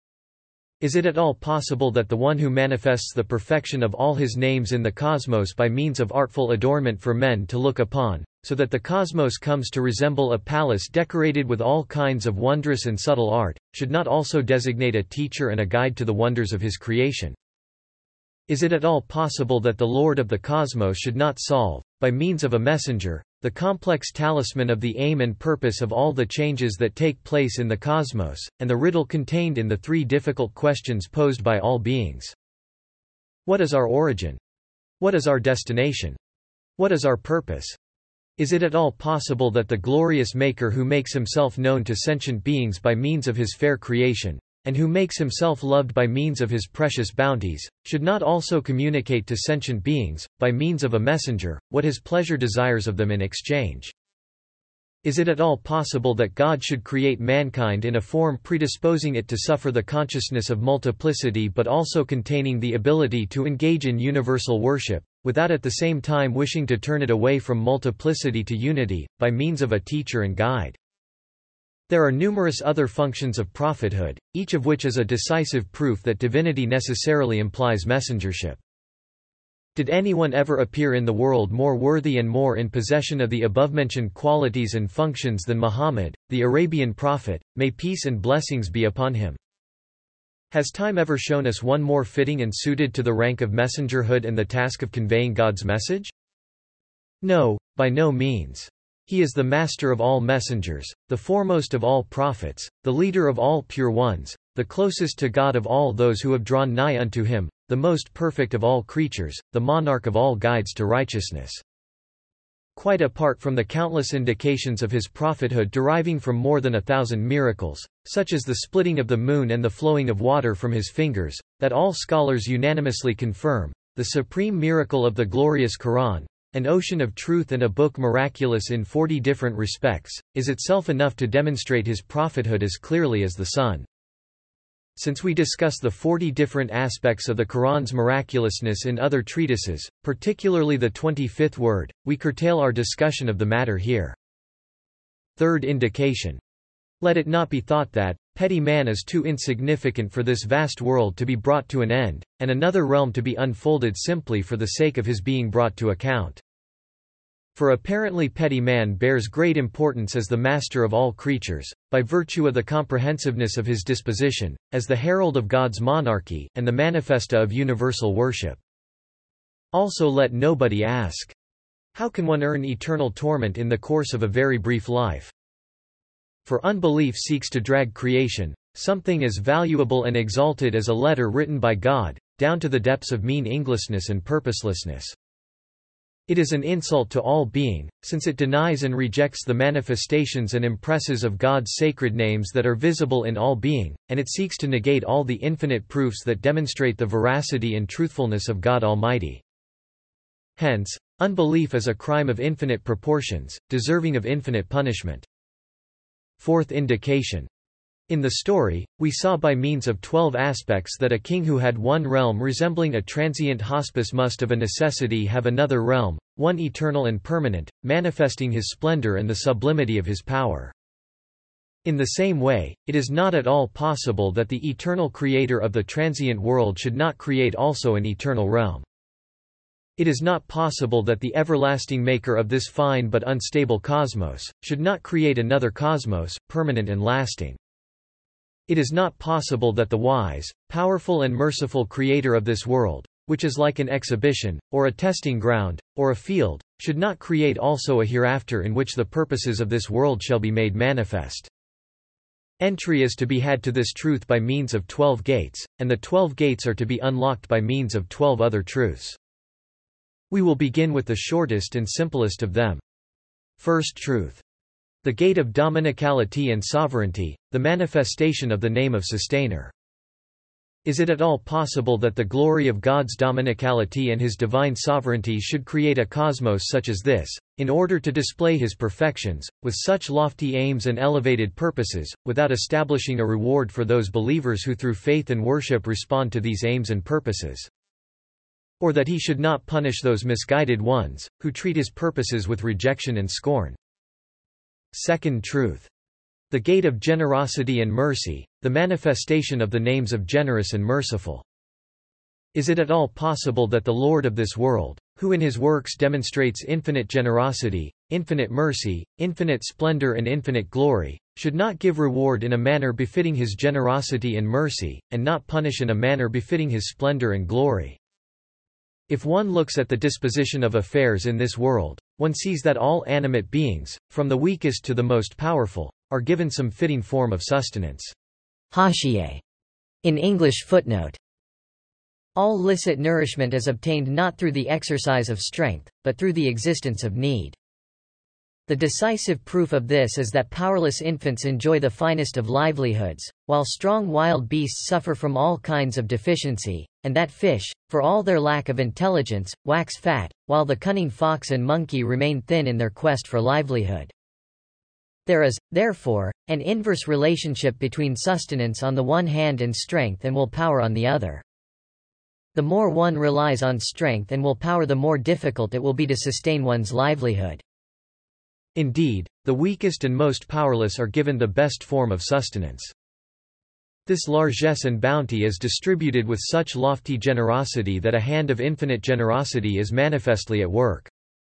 Is it at all possible that the one who manifests the perfection of all his names in the cosmos by means of artful adornment for men to look upon, so that the cosmos comes to resemble a palace decorated with all kinds of wondrous and subtle art, should not also designate a teacher and a guide to the wonders of his creation? Is it at all possible that the Lord of the cosmos should not solve, by means of a messenger, the complex talisman of the aim and purpose of all the changes that take place in the cosmos, and the riddle contained in the three difficult questions posed by all beings? What is our origin? What is our destination? What is our purpose? Is it at all possible that the glorious Maker who makes himself known to sentient beings by means of his fair creation, and who makes himself loved by means of his precious bounties, should not also communicate to sentient beings, by means of a messenger, what his pleasure desires of them in exchange? Is it at all possible that God should create mankind in a form predisposing it to suffer the consciousness of multiplicity but also containing the ability to engage in universal worship, without at the same time wishing to turn it away from multiplicity to unity, by means of a teacher and guide? There are numerous other functions of prophethood, each of which is a decisive proof that divinity necessarily implies messengership. Did anyone ever appear in the world more worthy and more in possession of the above-mentioned qualities and functions than Muhammad, the Arabian prophet, may peace and blessings be upon him? Has time ever shown us one more fitting and suited to the rank of messengerhood and the task of conveying God's message? No, by no means. He is the master of all messengers, the foremost of all prophets, the leader of all pure ones, the closest to God of all those who have drawn nigh unto him, the most perfect of all creatures, the monarch of all guides to righteousness. Quite apart from the countless indications of his prophethood deriving from more than a thousand miracles, such as the splitting of the moon and the flowing of water from his fingers, that all scholars unanimously confirm, the supreme miracle of the glorious Quran, an ocean of truth and a book miraculous in forty different respects, is itself enough to demonstrate his prophethood as clearly as the sun. Since we discuss the forty different aspects of the Quran's miraculousness in other treatises, particularly the twenty-fifth word, we curtail our discussion of the matter here. Third indication. Let it not be thought that, petty man is too insignificant for this vast world to be brought to an end, and another realm to be unfolded simply for the sake of his being brought to account. For apparently petty man bears great importance as the master of all creatures, by virtue of the comprehensiveness of his disposition, as the herald of God's monarchy, and the manifesta of universal worship. Also let nobody ask, how can one earn eternal torment in the course of a very brief life? For unbelief seeks to drag creation, something as valuable and exalted as a letter written by God, down to the depths of mean Englishness and purposelessness. It is an insult to all being, since it denies and rejects the manifestations and impresses of God's sacred names that are visible in all being, and it seeks to negate all the infinite proofs that demonstrate the veracity and truthfulness of God Almighty. Hence, unbelief is a crime of infinite proportions, deserving of infinite punishment. Fourth indication. In the story, we saw by means of twelve aspects that a king who had one realm resembling a transient hospice must of a necessity have another realm, one eternal and permanent, manifesting his splendor and the sublimity of his power. In the same way, it is not at all possible that the eternal creator of the transient world should not create also an eternal realm. It is not possible that the everlasting maker of this fine but unstable cosmos should not create another cosmos, permanent and lasting. It is not possible that the wise, powerful and merciful creator of this world, which is like an exhibition, or a testing ground, or a field, should not create also a hereafter in which the purposes of this world shall be made manifest. Entry is to be had to this truth by means of twelve gates, and the twelve gates are to be unlocked by means of twelve other truths. We will begin with the shortest and simplest of them. First truth. The gate of dominicality and sovereignty, the manifestation of the name of Sustainer. Is it at all possible that the glory of God's dominicality and his divine sovereignty should create a cosmos such as this, in order to display his perfections, with such lofty aims and elevated purposes, without establishing a reward for those believers who through faith and worship respond to these aims and purposes? Or that he should not punish those misguided ones, who treat his purposes with rejection and scorn? Second truth. The gate of generosity and mercy, the manifestation of the names of generous and merciful. Is it at all possible that the Lord of this world, who in his works demonstrates infinite generosity, infinite mercy, infinite splendor and infinite glory, should not give reward in a manner befitting his generosity and mercy, and not punish in a manner befitting his splendor and glory? If one looks at the disposition of affairs in this world, one sees that all animate beings, from the weakest to the most powerful, are given some fitting form of sustenance. Harshiye. In English footnote. All licit nourishment is obtained not through the exercise of strength, but through the existence of need. The decisive proof of this is that powerless infants enjoy the finest of livelihoods, while strong wild beasts suffer from all kinds of deficiency, and that fish, for all their lack of intelligence, wax fat, while the cunning fox and monkey remain thin in their quest for livelihood. There is, therefore, an inverse relationship between sustenance on the one hand and strength and willpower on the other. The more one relies on strength and willpower, the more difficult it will be to sustain one's livelihood. Indeed, the weakest and most powerless are given the best form of sustenance. This largesse and bounty is distributed with such lofty generosity that a hand of infinite generosity is manifestly at work.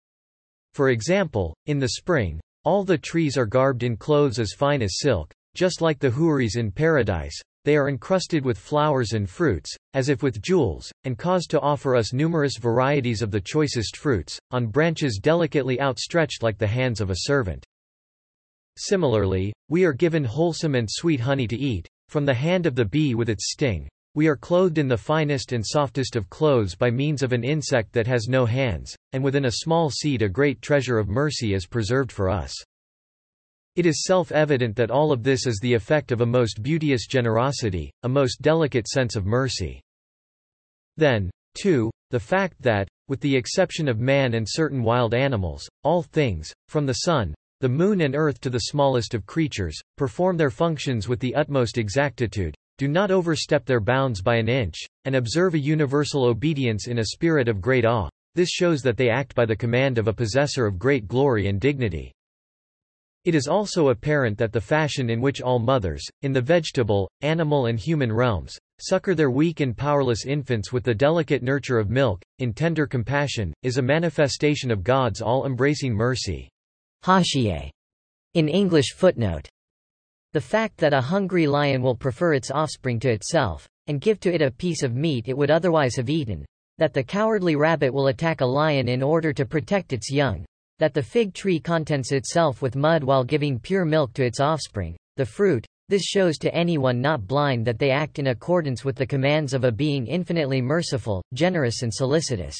For example, in the spring, all the trees are garbed in clothes as fine as silk, just like the houris in paradise. They are encrusted with flowers and fruits, as if with jewels, and caused to offer us numerous varieties of the choicest fruits, on branches delicately outstretched like the hands of a servant. Similarly, we are given wholesome and sweet honey to eat, from the hand of the bee with its sting. We are clothed in the finest and softest of clothes by means of an insect that has no hands, and within a small seed a great treasure of mercy is preserved for us. It is self-evident that all of this is the effect of a most beauteous generosity, a most delicate sense of mercy. Then, too, the fact that, with the exception of man and certain wild animals, all things, from the sun, the moon and earth to the smallest of creatures, perform their functions with the utmost exactitude, do not overstep their bounds by an inch, and observe a universal obedience in a spirit of great awe. This shows that they act by the command of a possessor of great glory and dignity. It is also apparent that the fashion in which all mothers, in the vegetable, animal and human realms, succor their weak and powerless infants with the delicate nurture of milk, in tender compassion, is a manifestation of God's all-embracing mercy. Harshiye. In English footnote. The fact that a hungry lion will prefer its offspring to itself, and give to it a piece of meat it would otherwise have eaten, that the cowardly rabbit will attack a lion in order to protect its young, that the fig tree contents itself with mud while giving pure milk to its offspring, the fruit, this shows to anyone not blind that they act in accordance with the commands of a being infinitely merciful, generous and solicitous.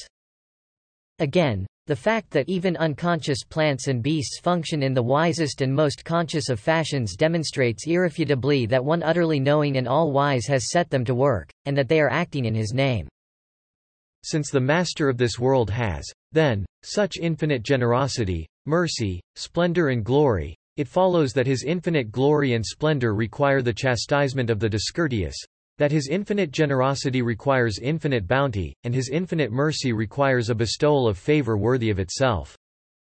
Again, the fact that even unconscious plants and beasts function in the wisest and most conscious of fashions demonstrates irrefutably that one utterly knowing and all-wise has set them to work, and that they are acting in his name. Since the master of this world has, then, such infinite generosity, mercy, splendor and glory, it follows that his infinite glory and splendor require the chastisement of the discourteous, that his infinite generosity requires infinite bounty, and his infinite mercy requires a bestowal of favor worthy of itself.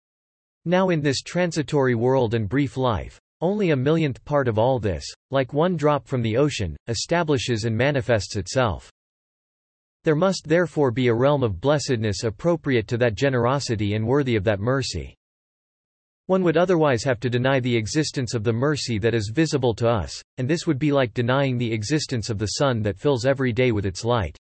Now in this transitory world and brief life, only a millionth part of all this, like one drop from the ocean, establishes and manifests itself. There must therefore be a realm of blessedness appropriate to that generosity and worthy of that mercy. One would otherwise have to deny the existence of the mercy that is visible to us, and this would be like denying the existence of the sun that fills every day with its light.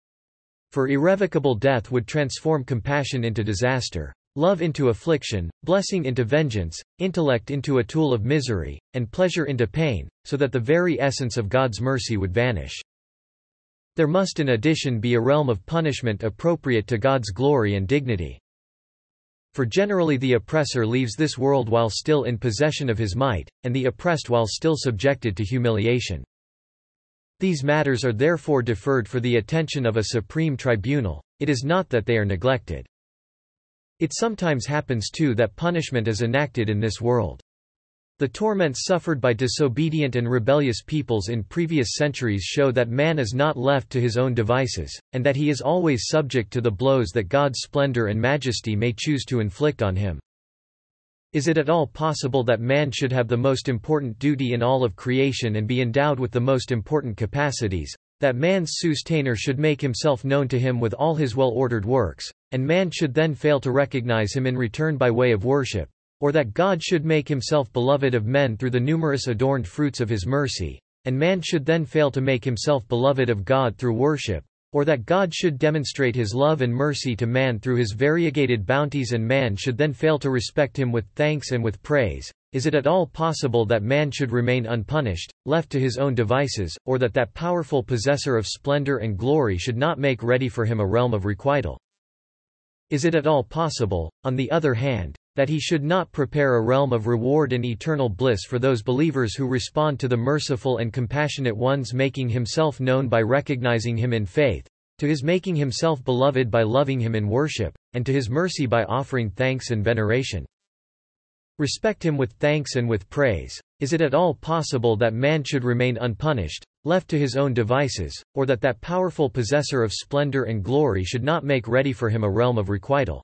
For irrevocable death would transform compassion into disaster, love into affliction, blessing into vengeance, intellect into a tool of misery, and pleasure into pain, so that the very essence of God's mercy would vanish. There must in addition be a realm of punishment appropriate to God's glory and dignity. For generally the oppressor leaves this world while still in possession of his might, and the oppressed while still subjected to humiliation. These matters are therefore deferred for the attention of a supreme tribunal. It is not that they are neglected. It sometimes happens too that punishment is enacted in this world. The torments suffered by disobedient and rebellious peoples in previous centuries show that man is not left to his own devices, and that he is always subject to the blows that God's splendor and majesty may choose to inflict on him. Is it at all possible that man should have the most important duty in all of creation and be endowed with the most important capacities, that man's sustainer should make himself known to him with all his well-ordered works, and man should then fail to recognize him in return by way of worship? Or that God should make himself beloved of men through the numerous adorned fruits of his mercy, and man should then fail to make himself beloved of God through worship? Or that God should demonstrate his love and mercy to man through his variegated bounties and man should then fail to respect him with thanks and with praise? Is it at all possible that man should remain unpunished, left to his own devices, or that that powerful possessor of splendor and glory should not make ready for him a realm of requital? Is it at all possible, on the other hand, that he should not prepare a realm of reward and eternal bliss for those believers who respond to the merciful and compassionate one's making himself known by recognizing him in faith, to his making himself beloved by loving him in worship, and to his mercy by offering thanks and veneration? Respect him with thanks and with praise. Is it at all possible that man should remain unpunished, left to his own devices, or that that powerful possessor of splendor and glory should not make ready for him a realm of requital?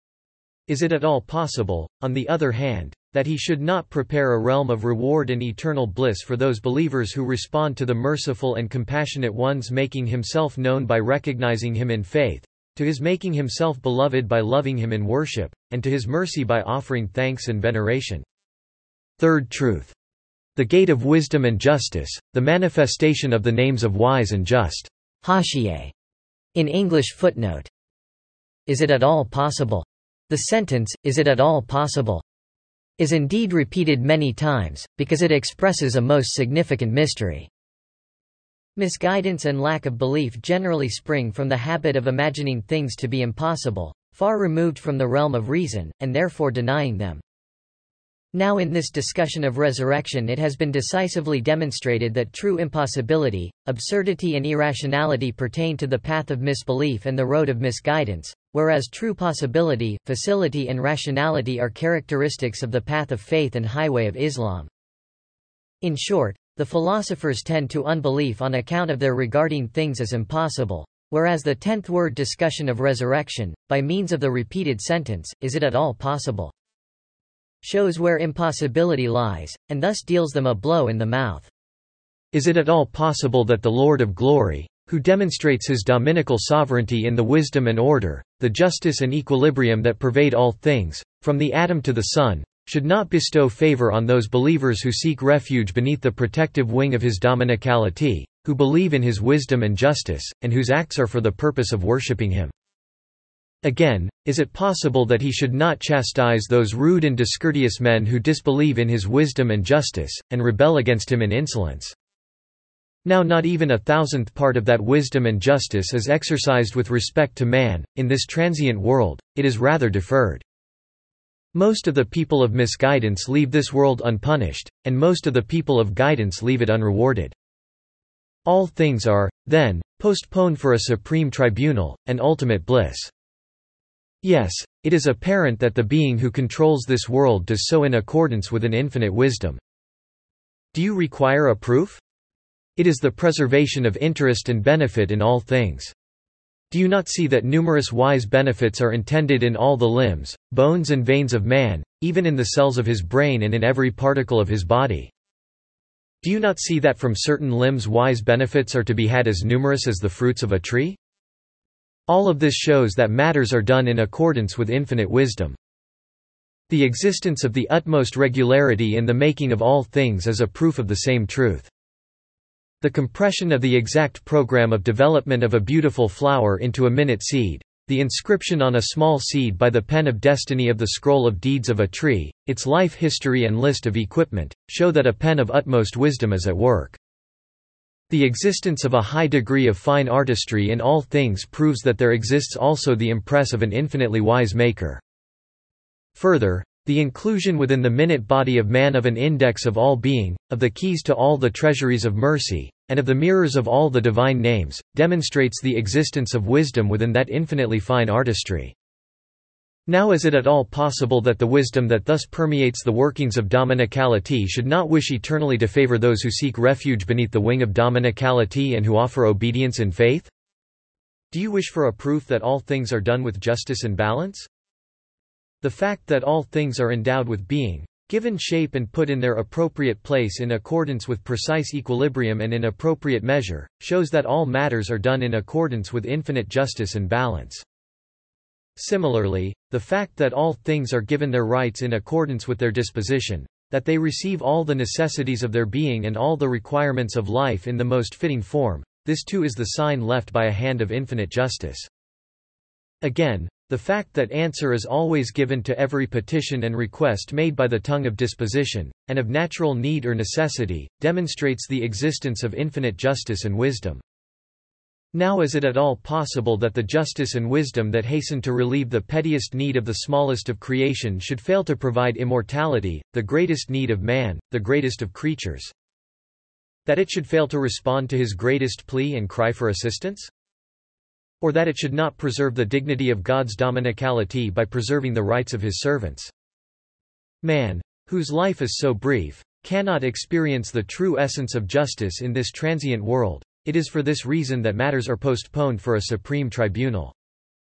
Is it at all possible, on the other hand, that he should not prepare a realm of reward and eternal bliss for those believers who respond to the merciful and compassionate one's making himself known by recognizing him in faith, to his making himself beloved by loving him in worship, and to his mercy by offering thanks and veneration? Third truth. The gate of wisdom and justice, the manifestation of the names of wise and just. Harshiye. In English footnote. Is it at all possible? The sentence, "Is it at all possible?" is indeed repeated many times, because it expresses a most significant mystery. Misguidance and lack of belief generally spring from the habit of imagining things to be impossible, far removed from the realm of reason, and therefore denying them. Now in this discussion of resurrection it has been decisively demonstrated that true impossibility, absurdity and irrationality pertain to the path of misbelief and the road of misguidance, whereas true possibility, facility and rationality are characteristics of the path of faith and highway of Islam. In short, the philosophers tend to unbelief on account of their regarding things as impossible, whereas the tenth word discussion of resurrection, by means of the repeated sentence, "Is it at all possible?" shows where impossibility lies, and thus deals them a blow in the mouth. Is it at all possible that the Lord of glory, who demonstrates his dominical sovereignty in the wisdom and order, the justice and equilibrium that pervade all things, from the atom to the sun, should not bestow favor on those believers who seek refuge beneath the protective wing of his dominicality, who believe in his wisdom and justice, and whose acts are for the purpose of worshipping him? Again, is it possible that he should not chastise those rude and discourteous men who disbelieve in his wisdom and justice, and rebel against him in insolence? Now not even a thousandth part of that wisdom and justice is exercised with respect to man, in this transient world, it is rather deferred. Most of the people of misguidance leave this world unpunished, and most of the people of guidance leave it unrewarded. All things are, then, postponed for a supreme tribunal, and ultimate bliss. Yes, it is apparent that the being who controls this world does so in accordance with an infinite wisdom. Do you require a proof? It is the preservation of interest and benefit in all things. Do you not see that numerous wise benefits are intended in all the limbs, bones and veins of man, even in the cells of his brain and in every particle of his body? Do you not see that from certain limbs wise benefits are to be had as numerous as the fruits of a tree? All of this shows that matters are done in accordance with infinite wisdom. The existence of the utmost regularity in the making of all things is a proof of the same truth. The compression of the exact program of development of a beautiful flower into a minute seed, the inscription on a small seed by the pen of destiny of the scroll of deeds of a tree, its life history and list of equipment, show that a pen of utmost wisdom is at work. The existence of a high degree of fine artistry in all things proves that there exists also the impress of an infinitely wise Maker. Further, The inclusion within the minute body of man of an index of all being, of the keys to all the treasuries of mercy, and of the mirrors of all the divine names, demonstrates the existence of wisdom within that infinitely fine artistry. Now is it at all possible that the wisdom that thus permeates the workings of Dominicality should not wish eternally to favor those who seek refuge beneath the wing of Dominicality and who offer obedience in faith? Do you wish for a proof that all things are done with justice and balance? The fact that all things are endowed with being, given shape and put in their appropriate place in accordance with precise equilibrium and in appropriate measure, shows that all matters are done in accordance with infinite justice and balance. Similarly, the fact that all things are given their rights in accordance with their disposition, that they receive all the necessities of their being and all the requirements of life in the most fitting form, this too is the sign left by a hand of infinite justice. Again, the fact that answer is always given to every petition and request made by the tongue of disposition, and of natural need or necessity, demonstrates the existence of infinite justice and wisdom. Now is it at all possible that the justice and wisdom that hasten to relieve the pettiest need of the smallest of creation should fail to provide immortality, the greatest need of man, the greatest of creatures? That it should fail to respond to his greatest plea and cry for assistance? Or that it should not preserve the dignity of God's Dominicality by preserving the rights of his servants? Man, whose life is so brief, cannot experience the true essence of justice in this transient world. It is for this reason that matters are postponed for a supreme tribunal.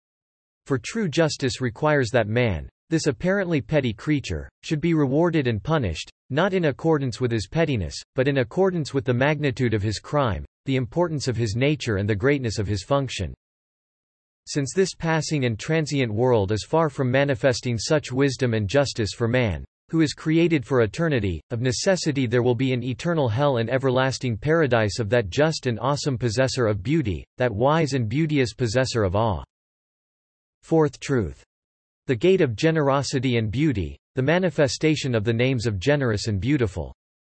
For true justice requires that man, this apparently petty creature, should be rewarded and punished, not in accordance with his pettiness, but in accordance with the magnitude of his crime, the importance of his nature and the greatness of his function. Since this passing and transient world is far from manifesting such wisdom and justice for man, who is created for eternity, of necessity there will be an eternal hell and everlasting paradise of that just and awesome possessor of beauty, that wise and beauteous possessor of awe. Fourth truth. The gate of generosity and beauty, the manifestation of the names of generous and beautiful.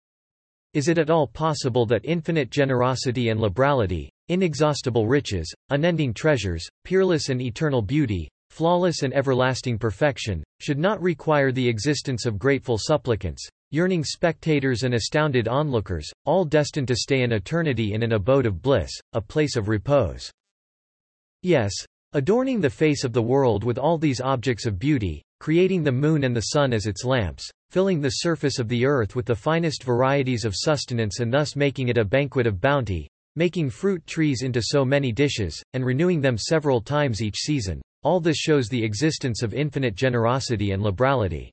Is it at all possible that infinite generosity and liberality, inexhaustible riches, unending treasures, peerless and eternal beauty, flawless and everlasting perfection, should not require the existence of grateful supplicants, yearning spectators and astounded onlookers, all destined to stay in eternity in an abode of bliss, a place of repose? Yes, adorning the face of the world with all these objects of beauty, creating the moon and the sun as its lamps, filling the surface of the earth with the finest varieties of sustenance and thus making it a banquet of bounty, making fruit trees into so many dishes, and renewing them several times each season. All this shows the existence of infinite generosity and liberality.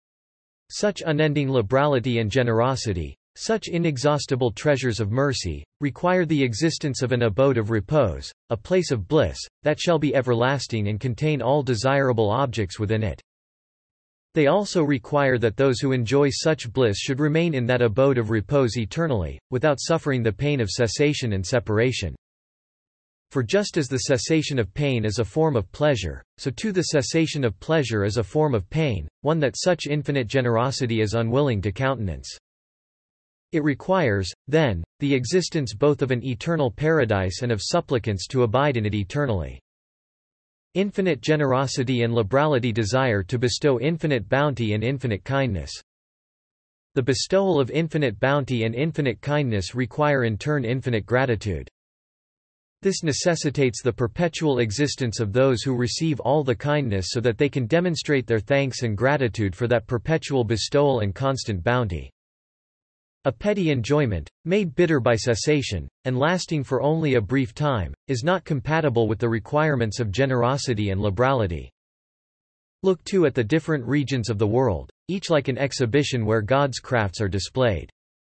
Such unending liberality and generosity, such inexhaustible treasures of mercy, require the existence of an abode of repose, a place of bliss, that shall be everlasting and contain all desirable objects within it. They also require that those who enjoy such bliss should remain in that abode of repose eternally, without suffering the pain of cessation and separation. For just as the cessation of pain is a form of pleasure, so too the cessation of pleasure is a form of pain, one that such infinite generosity is unwilling to countenance. It requires, then, the existence both of an eternal paradise and of supplicants to abide in it eternally. Infinite generosity and liberality desire to bestow infinite bounty and infinite kindness. The bestowal of infinite bounty and infinite kindness require in turn infinite gratitude. This necessitates the perpetual existence of those who receive all the kindness so that they can demonstrate their thanks and gratitude for that perpetual bestowal and constant bounty. A petty enjoyment, made bitter by cessation, and lasting for only a brief time, is not compatible with the requirements of generosity and liberality. Look too at the different regions of the world, each like an exhibition where God's crafts are displayed.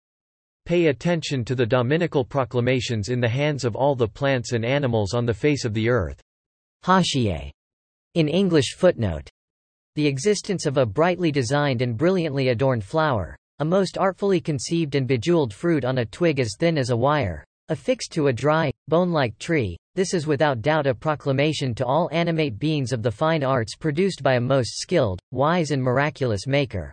Pay attention to the dominical proclamations in the hands of all the plants and animals on the face of the earth. Haşiye. In English footnote. The existence of a brightly designed and brilliantly adorned flower, a most artfully conceived and bejeweled fruit on a twig as thin as a wire, affixed to a dry, bone-like tree, this is without doubt a proclamation to all animate beings of the fine arts produced by a most skilled, wise and miraculous maker.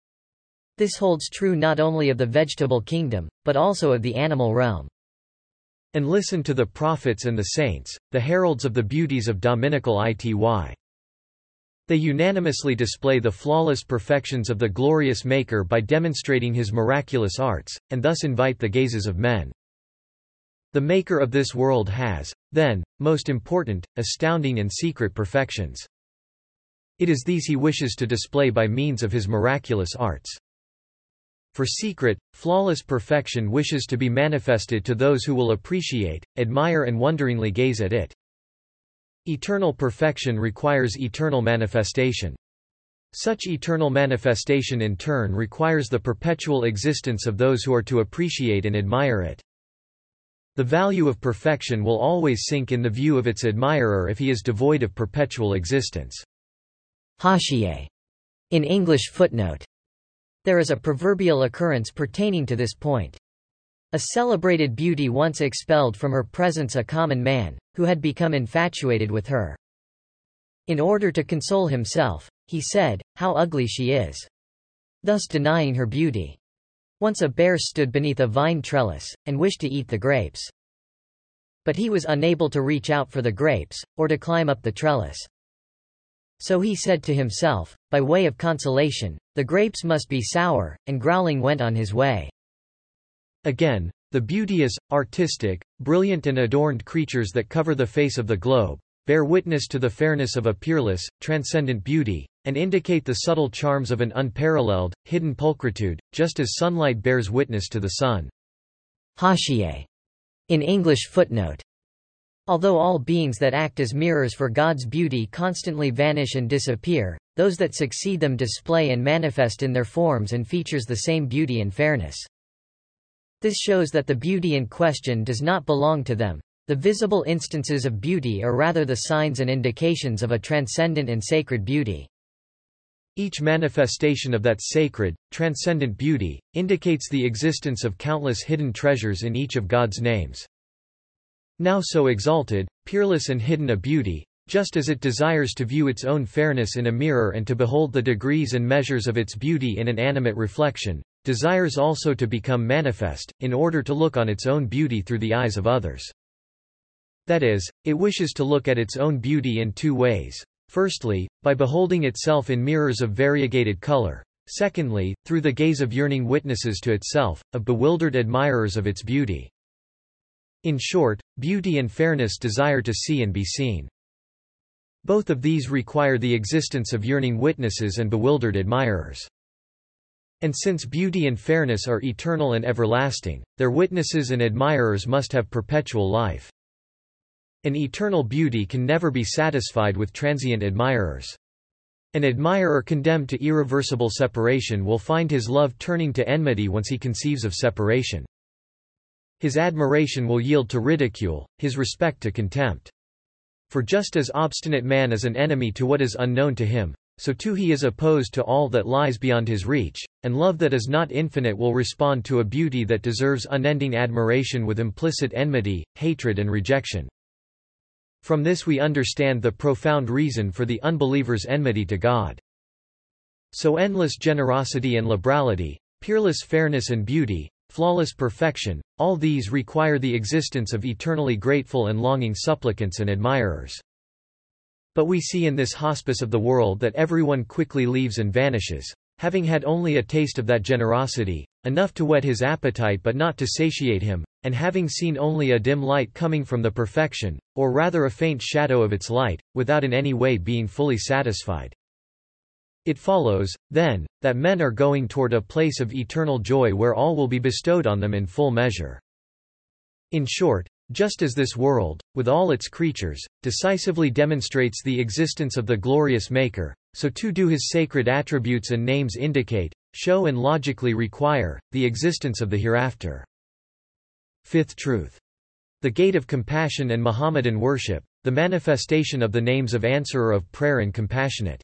This holds true not only of the vegetable kingdom, but also of the animal realm. And listen to the prophets and the saints, the heralds of the beauties of Dominical ity. They unanimously display the flawless perfections of the glorious Maker by demonstrating his miraculous arts, and thus invite the gazes of men. The Maker of this world has, then, most important, astounding and secret perfections. It is these he wishes to display by means of his miraculous arts. For secret, flawless perfection wishes to be manifested to those who will appreciate, admire and wonderingly gaze at it. Eternal perfection requires eternal manifestation. Such eternal manifestation in turn requires the perpetual existence of those who are to appreciate and admire it. The value of perfection will always sink in the view of its admirer if he is devoid of perpetual existence. Haşiye. In English footnote. There is a proverbial occurrence pertaining to this point. A celebrated beauty once expelled from her presence a common man, who had become infatuated with her. In order to console himself, he said, "How ugly she is," thus denying her beauty. Once a bear stood beneath a vine trellis, and wished to eat the grapes. But he was unable to reach out for the grapes, or to climb up the trellis. So he said to himself, by way of consolation, "The grapes must be sour," and growling went on his way. Again, the beauteous, artistic, brilliant and adorned creatures that cover the face of the globe, bear witness to the fairness of a peerless, transcendent beauty, and indicate the subtle charms of an unparalleled, hidden pulchritude, just as sunlight bears witness to the sun. Haşiye. In English footnote. Although all beings that act as mirrors for God's beauty constantly vanish and disappear, those that succeed them display and manifest in their forms and features the same beauty and fairness. This shows that the beauty in question does not belong to them. The visible instances of beauty are rather the signs and indications of a transcendent and sacred beauty. Each manifestation of that sacred, transcendent beauty, indicates the existence of countless hidden treasures in each of God's names. Now so exalted, peerless and hidden a beauty, just as it desires to view its own fairness in a mirror and to behold the degrees and measures of its beauty in an animate reflection, desires also to become manifest, in order to look on its own beauty through the eyes of others. That is, it wishes to look at its own beauty in two ways. Firstly, by beholding itself in mirrors of variegated color. Secondly, through the gaze of yearning witnesses to itself, of bewildered admirers of its beauty. In short, beauty and fairness desire to see and be seen. Both of these require the existence of yearning witnesses and bewildered admirers. And since beauty and fairness are eternal and everlasting, their witnesses and admirers must have perpetual life. An eternal beauty can never be satisfied with transient admirers. An admirer condemned to irreversible separation will find his love turning to enmity once he conceives of separation. His admiration will yield to ridicule, his respect to contempt. For just as obstinate man is an enemy to what is unknown to him, so too he is opposed to all that lies beyond his reach, and love that is not infinite will respond to a beauty that deserves unending admiration with implicit enmity, hatred and rejection. From this we understand the profound reason for the unbeliever's enmity to God. So endless generosity and liberality, peerless fairness and beauty, flawless perfection, all these require the existence of eternally grateful and longing supplicants and admirers. But we see in this hospice of the world that everyone quickly leaves and vanishes, having had only a taste of that generosity, enough to whet his appetite but not to satiate him, and having seen only a dim light coming from the perfection, or rather a faint shadow of its light, without in any way being fully satisfied. It follows, then, that men are going toward a place of eternal joy where all will be bestowed on them in full measure. In short, just as this world, with all its creatures, decisively demonstrates the existence of the glorious Maker, so too do his sacred attributes and names indicate, show and logically require, the existence of the hereafter. Fifth truth. The gate of compassion and Mohammedan worship, the manifestation of the names of answerer of prayer and compassionate.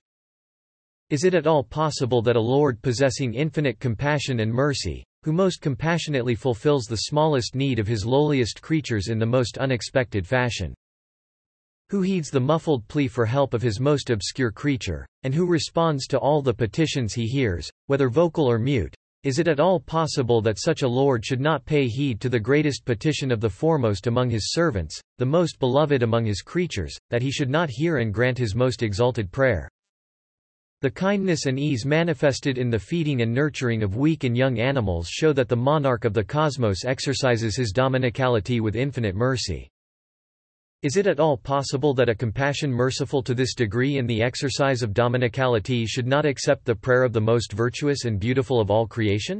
Is it at all possible that a Lord possessing infinite compassion and mercy, who most compassionately fulfills the smallest need of his lowliest creatures in the most unexpected fashion, who heeds the muffled plea for help of his most obscure creature, and who responds to all the petitions he hears, whether vocal or mute, is it at all possible that such a Lord should not pay heed to the greatest petition of the foremost among his servants, the most beloved among his creatures, that he should not hear and grant his most exalted prayer? The kindness and ease manifested in the feeding and nurturing of weak and young animals show that the monarch of the cosmos exercises his dominicality with infinite mercy. Is it at all possible that a compassion merciful to this degree in the exercise of dominicality should not accept the prayer of the most virtuous and beautiful of all creation?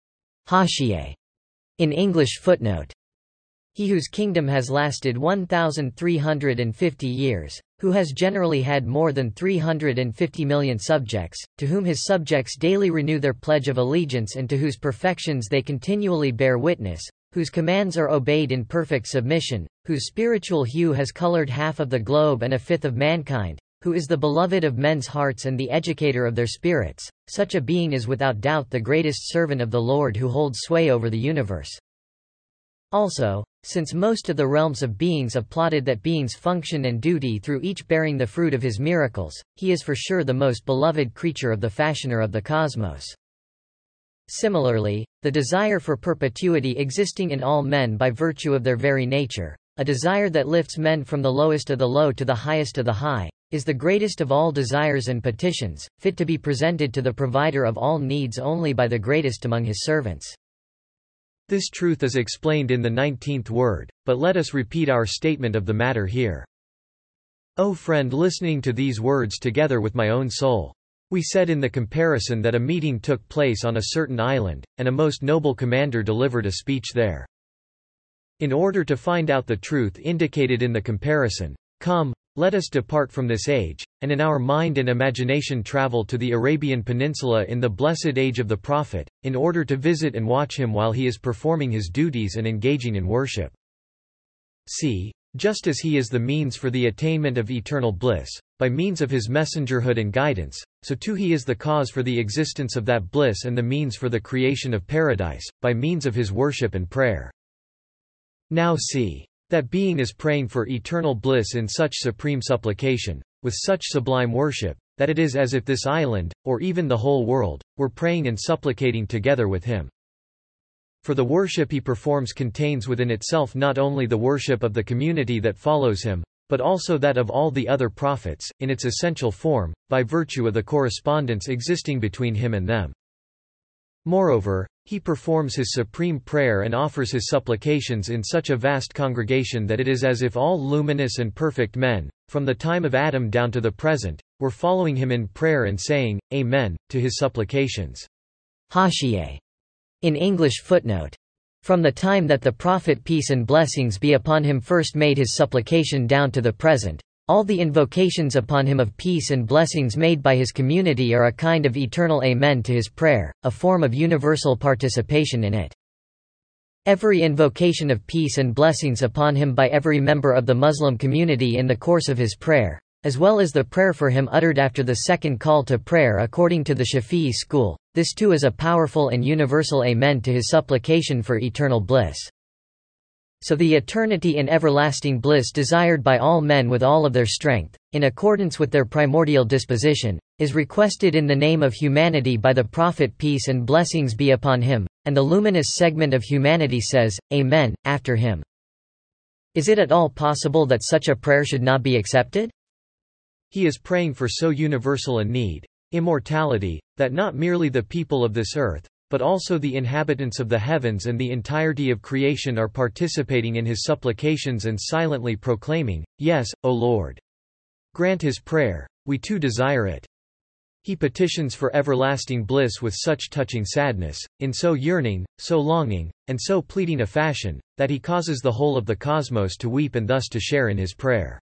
Haşiye. In English footnote. He whose kingdom has lasted one thousand three hundred fifty years, who has generally had more than three hundred fifty million subjects, to whom his subjects daily renew their pledge of allegiance and to whose perfections they continually bear witness, whose commands are obeyed in perfect submission, whose spiritual hue has colored half of the globe and a fifth of mankind, who is the beloved of men's hearts and the educator of their spirits, such a being is without doubt the greatest servant of the Lord who holds sway over the universe. Also, since most of the realms of beings applauded that being's function and duty through each bearing the fruit of his miracles, he is for sure the most beloved creature of the fashioner of the cosmos. Similarly, the desire for perpetuity existing in all men by virtue of their very nature, a desire that lifts men from the lowest of the low to the highest of the high, is the greatest of all desires and petitions, fit to be presented to the provider of all needs only by the greatest among his servants. This truth is explained in the nineteenth word, but let us repeat our statement of the matter here. O friend, listening to these words together with my own soul. We said in the comparison that a meeting took place on a certain island, and a most noble commander delivered a speech there. In order to find out the truth indicated in the comparison, come, let us depart from this age, and in our mind and imagination travel to the Arabian Peninsula in the blessed age of the Prophet, in order to visit and watch him while he is performing his duties and engaging in worship. See, just as he is the means for the attainment of eternal bliss, by means of his messengerhood and guidance, so too he is the cause for the existence of that bliss and the means for the creation of paradise, by means of his worship and prayer. Now see. That being is praying for eternal bliss in such supreme supplication, with such sublime worship, that it is as if this island, or even the whole world, were praying and supplicating together with him. For the worship he performs contains within itself not only the worship of the community that follows him, but also that of all the other prophets, in its essential form, by virtue of the correspondence existing between him and them. Moreover, he performs his supreme prayer and offers his supplications in such a vast congregation that it is as if all luminous and perfect men, from the time of Adam down to the present, were following him in prayer and saying, Amen, to his supplications. Haşiye. In English footnote. From the time that the Prophet peace and blessings be upon him first made his supplication down to the present, all the invocations upon him of peace and blessings made by his community are a kind of eternal amen to his prayer, a form of universal participation in it. Every invocation of peace and blessings upon him by every member of the Muslim community in the course of his prayer, as well as the prayer for him uttered after the second call to prayer according to the Shafi'i school, this too is a powerful and universal amen to his supplication for eternal bliss. So the eternity and everlasting bliss desired by all men with all of their strength, in accordance with their primordial disposition, is requested in the name of humanity by the Prophet peace and blessings be upon him, and the luminous segment of humanity says, Amen, after him. Is it at all possible that such a prayer should not be accepted? He is praying for so universal a need, immortality, that not merely the people of this earth, but also the inhabitants of the heavens and the entirety of creation are participating in his supplications and silently proclaiming, Yes, O Lord. Grant his prayer, we too desire it. He petitions for everlasting bliss with such touching sadness, in so yearning, so longing, and so pleading a fashion, that he causes the whole of the cosmos to weep and thus to share in his prayer.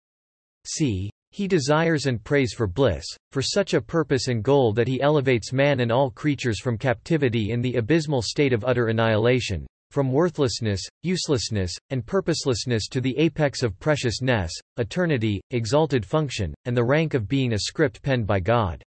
See. He desires and prays for bliss, for such a purpose and goal that he elevates man and all creatures from captivity in the abysmal state of utter annihilation, from worthlessness, uselessness, and purposelessness to the apex of preciousness, eternity, exalted function, and the rank of being a script penned by God.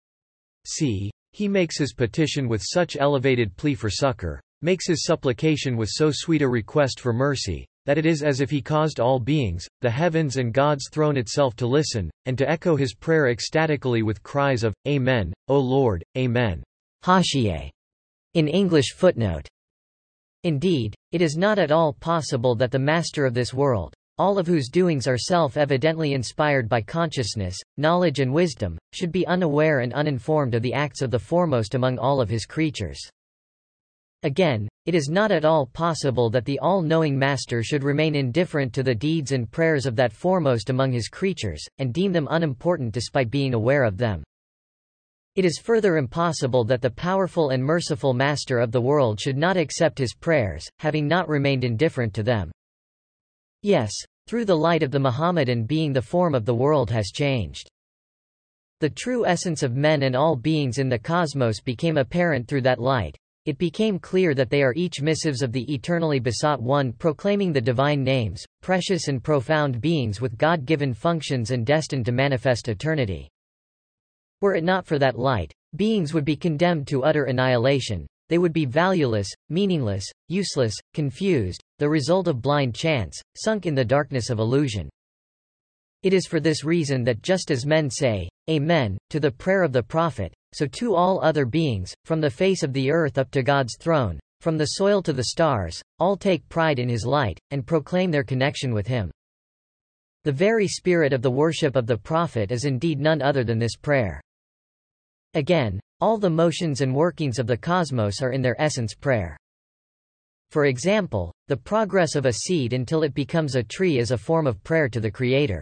See. He makes his petition with such elevated plea for succor, makes his supplication with so sweet a request for mercy, that it is as if he caused all beings, the heavens and God's throne itself to listen, and to echo his prayer ecstatically with cries of, Amen, O Lord, Amen. Haşiye. In English footnote. Indeed, it is not at all possible that the master of this world, all of whose doings are self-evidently inspired by consciousness, knowledge and wisdom, should be unaware and uninformed of the acts of the foremost among all of his creatures. Again, it is not at all possible that the all-knowing Master should remain indifferent to the deeds and prayers of that foremost among his creatures, and deem them unimportant despite being aware of them. It is further impossible that the powerful and merciful Master of the world should not accept his prayers, having not remained indifferent to them. Yes, through the light of the Muhammadan being the form of the world has changed. The true essence of men and all beings in the cosmos became apparent through that light. It became clear that they are each missives of the eternally besought one proclaiming the divine names, precious and profound beings with God-given functions and destined to manifest eternity. Were it not for that light, beings would be condemned to utter annihilation. They would be valueless, meaningless, useless, confused, the result of blind chance, sunk in the darkness of illusion. It is for this reason that just as men say, Amen, to the prayer of the Prophet, so too all other beings, from the face of the earth up to God's throne, from the soil to the stars, all take pride in his light, and proclaim their connection with him. The very spirit of the worship of the Prophet is indeed none other than this prayer. Again, all the motions and workings of the cosmos are in their essence prayer. For example, the progress of a seed until it becomes a tree is a form of prayer to the Creator.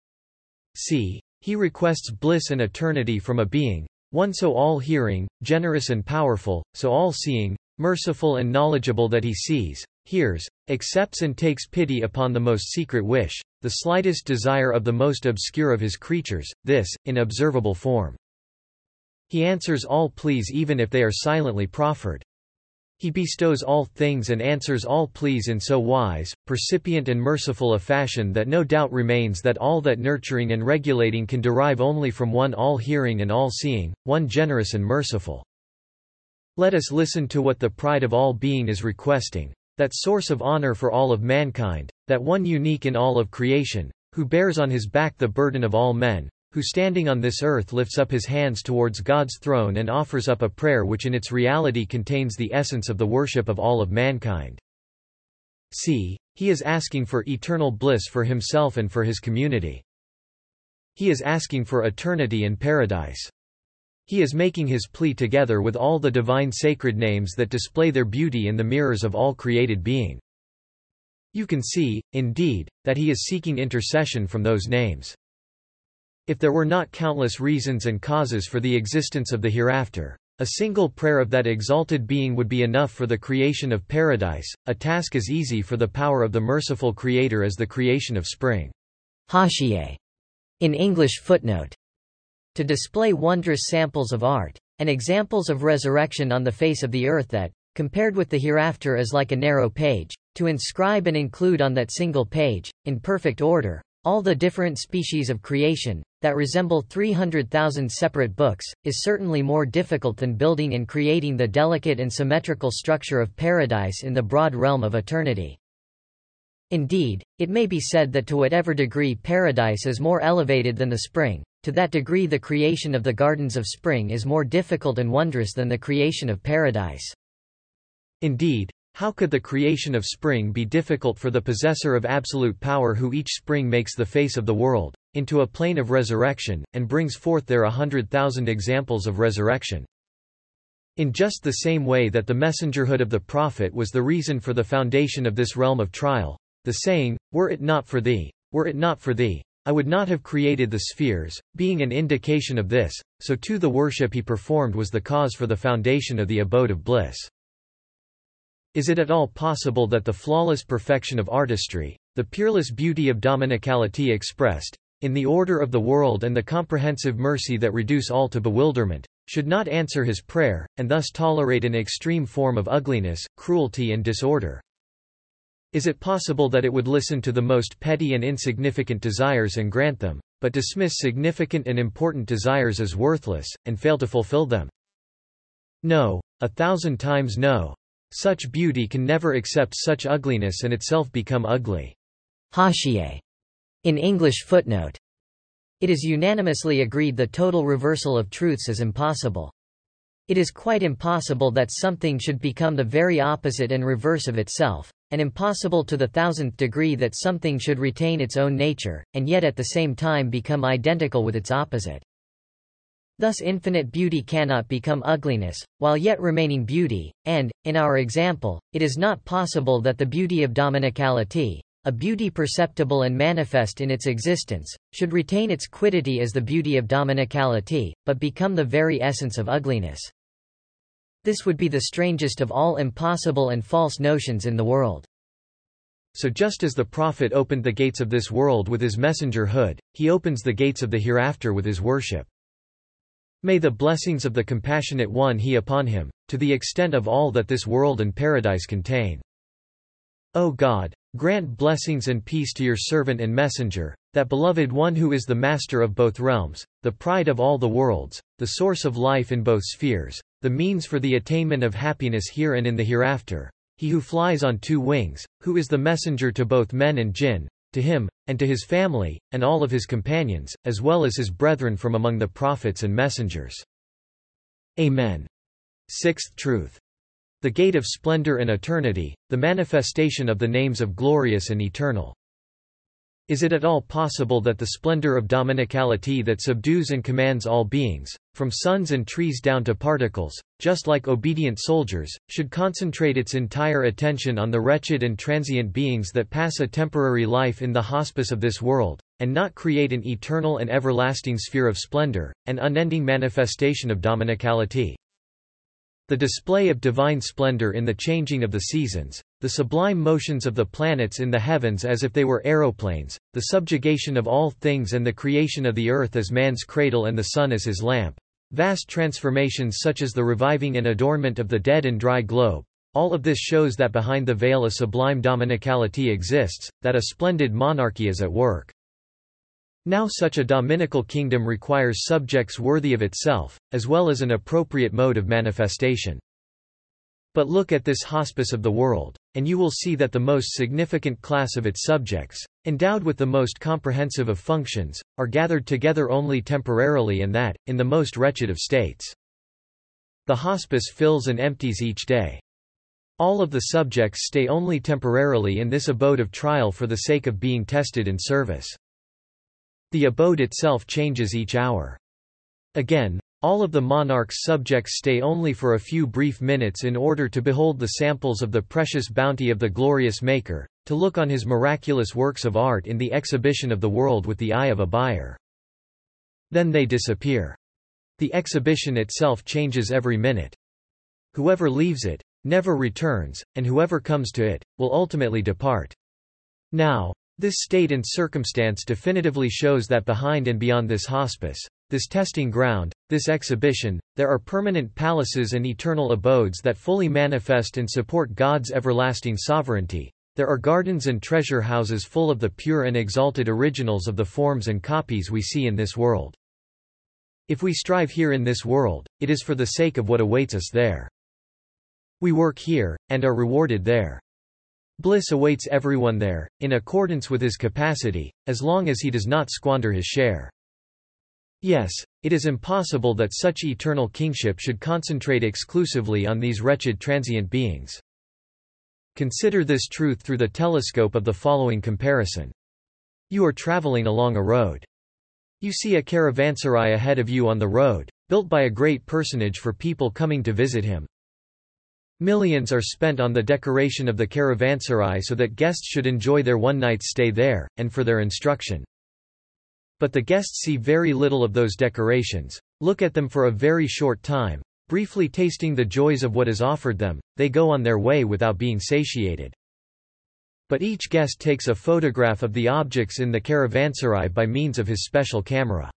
C. He requests bliss and eternity from a being, one so all-hearing, generous and powerful, so all-seeing, merciful and knowledgeable that he sees, hears, accepts and takes pity upon the most secret wish, the slightest desire of the most obscure of his creatures, this, in observable form. He answers all pleas even if they are silently proffered. He bestows all things and answers all pleas in so wise, percipient and merciful a fashion that no doubt remains that all that nurturing and regulating can derive only from one all-hearing and all-seeing, one generous and merciful. Let us listen to what the pride of all being is requesting, that source of honor for all of mankind, that one unique in all of creation, who bears on his back the burden of all men, who standing on this earth lifts up his hands towards God's throne and offers up a prayer which in its reality contains the essence of the worship of all of mankind. C. He is asking for eternal bliss for himself and for his community. He is asking for eternity and paradise. He is making his plea together with all the divine sacred names that display their beauty in the mirrors of all created being. You can see, indeed, that he is seeking intercession from those names. If there were not countless reasons and causes for the existence of the hereafter, a single prayer of that exalted being would be enough for the creation of paradise, a task as easy for the power of the merciful Creator as the creation of spring. Haşiye. In English footnote. To display wondrous samples of art, and examples of resurrection on the face of the earth that, compared with the hereafter is like a narrow page, to inscribe and include on that single page, in perfect order, all the different species of creation, that resemble three hundred thousand separate books, is certainly more difficult than building and creating the delicate and symmetrical structure of paradise in the broad realm of eternity. Indeed, it may be said that to whatever degree paradise is more elevated than the spring, to that degree the creation of the gardens of spring is more difficult and wondrous than the creation of paradise. Indeed, how could the creation of spring be difficult for the possessor of absolute power who each spring makes the face of the world into a plain of resurrection, and brings forth there a hundred thousand examples of resurrection? In just the same way that the messengerhood of the Prophet was the reason for the foundation of this realm of trial, the saying, "Were it not for thee, were it not for thee, I would not have created the spheres," being an indication of this, so too the worship he performed was the cause for the foundation of the abode of bliss. Is it at all possible that the flawless perfection of artistry, the peerless beauty of dominicality expressed in the order of the world and the comprehensive mercy that reduce all to bewilderment, should not answer his prayer, and thus tolerate an extreme form of ugliness, cruelty and disorder? Is it possible that it would listen to the most petty and insignificant desires and grant them, but dismiss significant and important desires as worthless, and fail to fulfill them? No, a thousand times no. Such beauty can never accept such ugliness and itself become ugly. Haşiye. In English footnote. It is unanimously agreed the total reversal of truths is impossible. It is quite impossible that something should become the very opposite and reverse of itself, and impossible to the thousandth degree that something should retain its own nature, and yet at the same time become identical with its opposite. Thus infinite beauty cannot become ugliness, while yet remaining beauty, and, in our example, it is not possible that the beauty of dominicality, a beauty perceptible and manifest in its existence, should retain its quiddity as the beauty of dominicality, but become the very essence of ugliness. This would be the strangest of all impossible and false notions in the world. So just as the prophet opened the gates of this world with his messengerhood, he opens the gates of the hereafter with his worship. May the blessings of the Compassionate One be upon him, to the extent of all that this world and paradise contain. O God, grant blessings and peace to your servant and messenger, that beloved one who is the master of both realms, the pride of all the worlds, the source of life in both spheres, the means for the attainment of happiness here and in the hereafter, he who flies on two wings, who is the messenger to both men and jinn, to him, and to his family, and all of his companions, as well as his brethren from among the prophets and messengers. Amen. Sixth truth. The gate of splendor and eternity, the manifestation of the names of glorious and eternal. Is it at all possible that the splendor of dominicality that subdues and commands all beings, from suns and trees down to particles, just like obedient soldiers, should concentrate its entire attention on the wretched and transient beings that pass a temporary life in the hospice of this world, and not create an eternal and everlasting sphere of splendor, an unending manifestation of dominicality? The display of divine splendor in the changing of the seasons, the sublime motions of the planets in the heavens as if they were aeroplanes, the subjugation of all things and the creation of the earth as man's cradle and the sun as his lamp, vast transformations such as the reviving and adornment of the dead and dry globe, all of this shows that behind the veil a sublime dominicality exists, that a splendid monarchy is at work. Now such a dominical kingdom requires subjects worthy of itself, as well as an appropriate mode of manifestation. But look at this hospice of the world, and you will see that the most significant class of its subjects, endowed with the most comprehensive of functions, are gathered together only temporarily, and that, in the most wretched of states. The hospice fills and empties each day. All of the subjects stay only temporarily in this abode of trial for the sake of being tested in service. The abode itself changes each hour. Again, all of the monarch's subjects stay only for a few brief minutes in order to behold the samples of the precious bounty of the glorious Maker, to look on his miraculous works of art in the exhibition of the world with the eye of a buyer. Then they disappear. The exhibition itself changes every minute. Whoever leaves it, never returns, and whoever comes to it, will ultimately depart. Now, this state and circumstance definitively shows that behind and beyond this hospice, this testing ground, this exhibition, there are permanent palaces and eternal abodes that fully manifest and support God's everlasting sovereignty. There are gardens and treasure houses full of the pure and exalted originals of the forms and copies we see in this world. If we strive here in this world, it is for the sake of what awaits us there. We work here, and are rewarded there. Bliss awaits everyone there, in accordance with his capacity, as long as he does not squander his share. Yes, it is impossible that such eternal kingship should concentrate exclusively on these wretched transient beings. Consider this truth through the telescope of the following comparison. You are traveling along a road. You see a caravanserai ahead of you on the road, built by a great personage for people coming to visit him. Millions are spent on the decoration of the caravanserai so that guests should enjoy their one-night stay there, and for their instruction. But the guests see very little of those decorations, look at them for a very short time, briefly tasting the joys of what is offered them, they go on their way without being satiated. But each guest takes a photograph of the objects in the caravanserai by means of his special camera.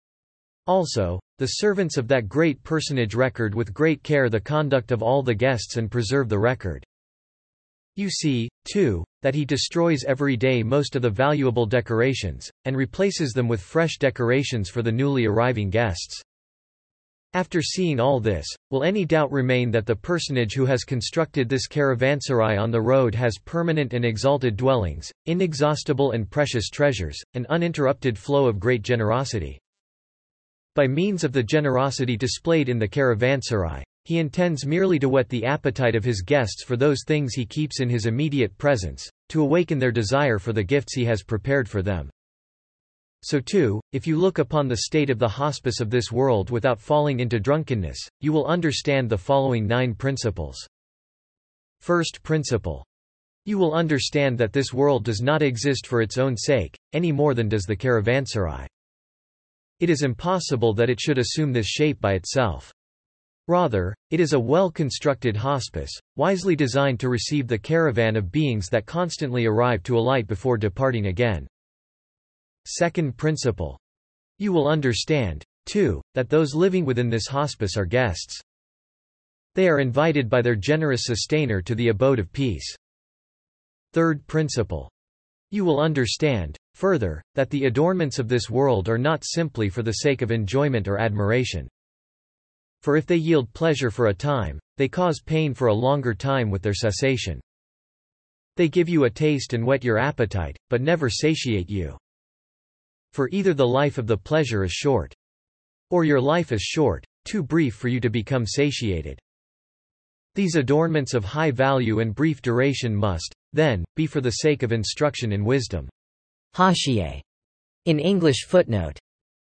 Also, the servants of that great personage record with great care the conduct of all the guests and preserve the record. You see, too, that he destroys every day most of the valuable decorations, and replaces them with fresh decorations for the newly arriving guests. After seeing all this, will any doubt remain that the personage who has constructed this caravanserai on the road has permanent and exalted dwellings, inexhaustible and precious treasures, an uninterrupted flow of great generosity? By means of the generosity displayed in the caravanserai, he intends merely to whet the appetite of his guests for those things he keeps in his immediate presence, to awaken their desire for the gifts he has prepared for them. So too, if you look upon the state of the hospice of this world without falling into drunkenness, you will understand the following nine principles. First principle. You will understand that this world does not exist for its own sake, any more than does the caravanserai. It is impossible that it should assume this shape by itself. Rather, it is a well-constructed hospice, wisely designed to receive the caravan of beings that constantly arrive to alight before departing again. Second principle. You will understand, too, that those living within this hospice are guests. They are invited by their generous sustainer to the abode of peace. Third principle. You will understand, further, that the adornments of this world are not simply for the sake of enjoyment or admiration. For if they yield pleasure for a time, they cause pain for a longer time with their cessation. They give you a taste and whet your appetite, but never satiate you. For either the life of the pleasure is short, or your life is short, too brief for you to become satiated. These adornments of high value and brief duration must, then, be for the sake of instruction in wisdom. Haşiye. In English footnote.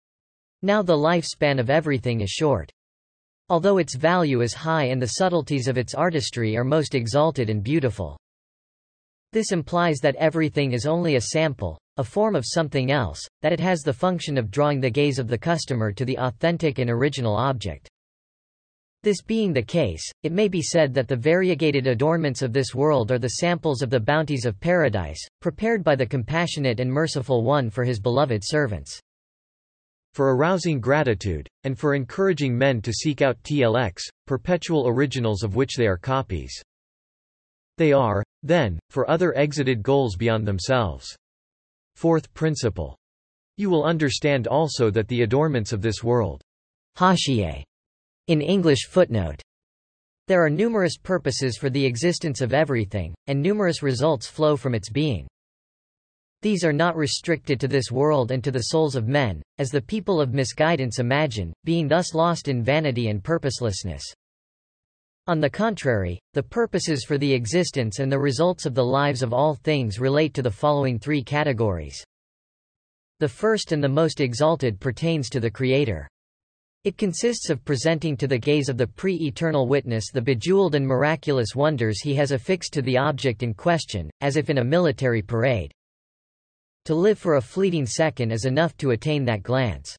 Now the lifespan of everything is short. Although its value is high and the subtleties of its artistry are most exalted and beautiful. This implies that everything is only a sample, a form of something else, that it has the function of drawing the gaze of the customer to the authentic and original object. This being the case, it may be said that the variegated adornments of this world are the samples of the bounties of paradise, prepared by the compassionate and merciful One for his beloved servants. For arousing gratitude, and for encouraging men to seek out T L X, perpetual originals of which they are copies. They are, then, for other exited goals beyond themselves. Fourth principle. You will understand also that the adornments of this world. Haşiye. In English footnote. There are numerous purposes for the existence of everything, and numerous results flow from its being. These are not restricted to this world and to the souls of men, as the people of misguidance imagine, being thus lost in vanity and purposelessness. On the contrary, the purposes for the existence and the results of the lives of all things relate to the following three categories. The first and the most exalted pertains to the Creator. It consists of presenting to the gaze of the pre-eternal witness the bejeweled and miraculous wonders he has affixed to the object in question, as if in a military parade. To live for a fleeting second is enough to attain that glance.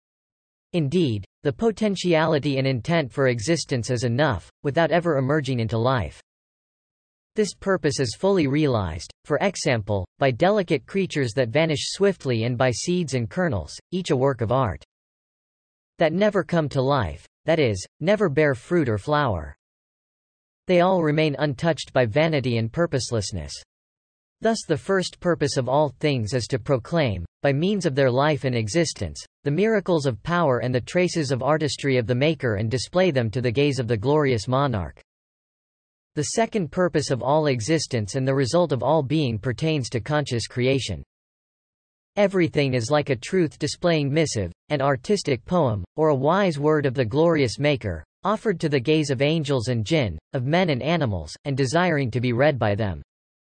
Indeed, the potentiality and intent for existence is enough, without ever emerging into life. This purpose is fully realized, for example, by delicate creatures that vanish swiftly and by seeds and kernels, each a work of art. That never come to life, that is, never bear fruit or flower. They all remain untouched by vanity and purposelessness. Thus the first purpose of all things is to proclaim, by means of their life and existence, the miracles of power and the traces of artistry of the Maker and display them to the gaze of the glorious monarch. The second purpose of all existence and the result of all being pertains to conscious creation. Everything is like a truth-displaying missive, an artistic poem, or a wise word of the glorious Maker, offered to the gaze of angels and jinn, of men and animals, and desiring to be read by them.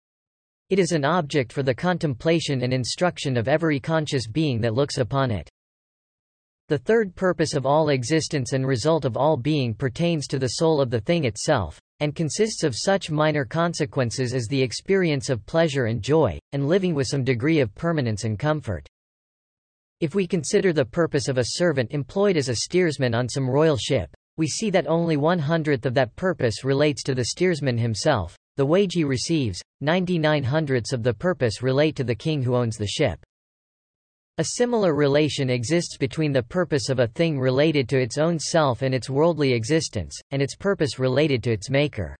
It is an object for the contemplation and instruction of every conscious being that looks upon it. The third purpose of all existence and result of all being pertains to the soul of the thing itself, and consists of such minor consequences as the experience of pleasure and joy, and living with some degree of permanence and comfort. If we consider the purpose of a servant employed as a steersman on some royal ship, we see that only one hundredth of that purpose relates to the steersman himself. The wage he receives, ninety-nine hundredths of the purpose relate to the king who owns the ship. A similar relation exists between the purpose of a thing related to its own self and its worldly existence, and its purpose related to its maker.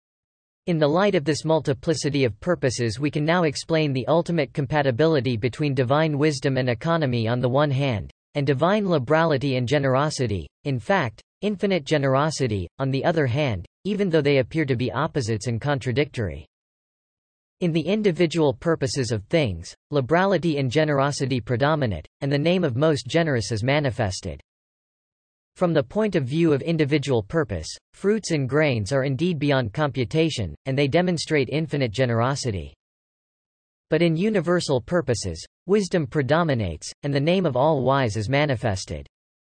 In the light of this multiplicity of purposes, we can now explain the ultimate compatibility between divine wisdom and economy on the one hand, and divine liberality and generosity, in fact, infinite generosity, on the other hand, even though they appear to be opposites and contradictory. In the individual purposes of things, liberality and generosity predominate, and the name of most generous is manifested. From the point of view of individual purpose, fruits and grains are indeed beyond computation, and they demonstrate infinite generosity. But in universal purposes, wisdom predominates, and the name of all wise is manifested.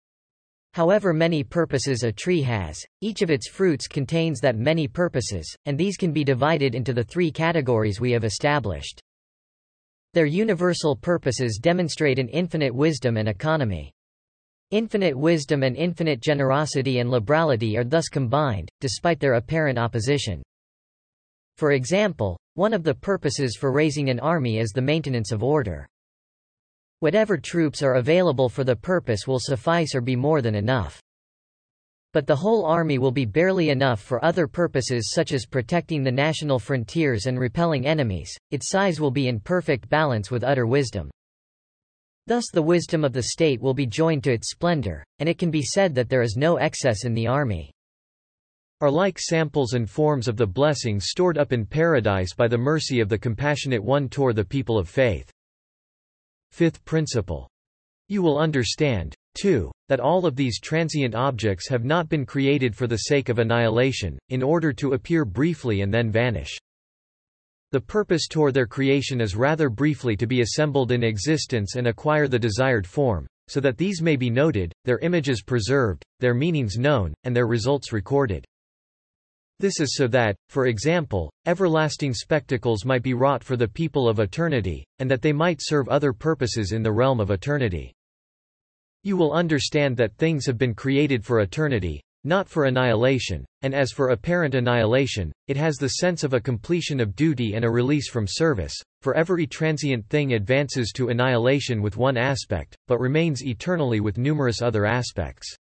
However many purposes a tree has, each of its fruits contains that many purposes, and these can be divided into the three categories we have established. Their universal purposes demonstrate an infinite wisdom and economy. Infinite wisdom and infinite generosity and liberality are thus combined, despite their apparent opposition. For example, one of the purposes for raising an army is the maintenance of order. Whatever troops are available for the purpose will suffice or be more than enough. But the whole army will be barely enough for other purposes such as protecting the national frontiers and repelling enemies. Its size will be in perfect balance with utter wisdom. Thus the wisdom of the state will be joined to its splendor, and it can be said that there is no excess in the army. Are like samples and forms of the blessings stored up in paradise by the mercy of the compassionate one toward the people of faith. Fifth principle. You will understand, too, that all of these transient objects have not been created for the sake of annihilation, in order to appear briefly and then vanish. The purpose toward their creation is rather briefly to be assembled in existence and acquire the desired form, so that these may be noted, their images preserved, their meanings known, and their results recorded. This is so that, for example, everlasting spectacles might be wrought for the people of eternity, and that they might serve other purposes in the realm of eternity. You will understand that things have been created for eternity, not for annihilation, and as for apparent annihilation, it has the sense of a completion of duty and a release from service, for every transient thing advances to annihilation with one aspect, but remains eternally with numerous other aspects.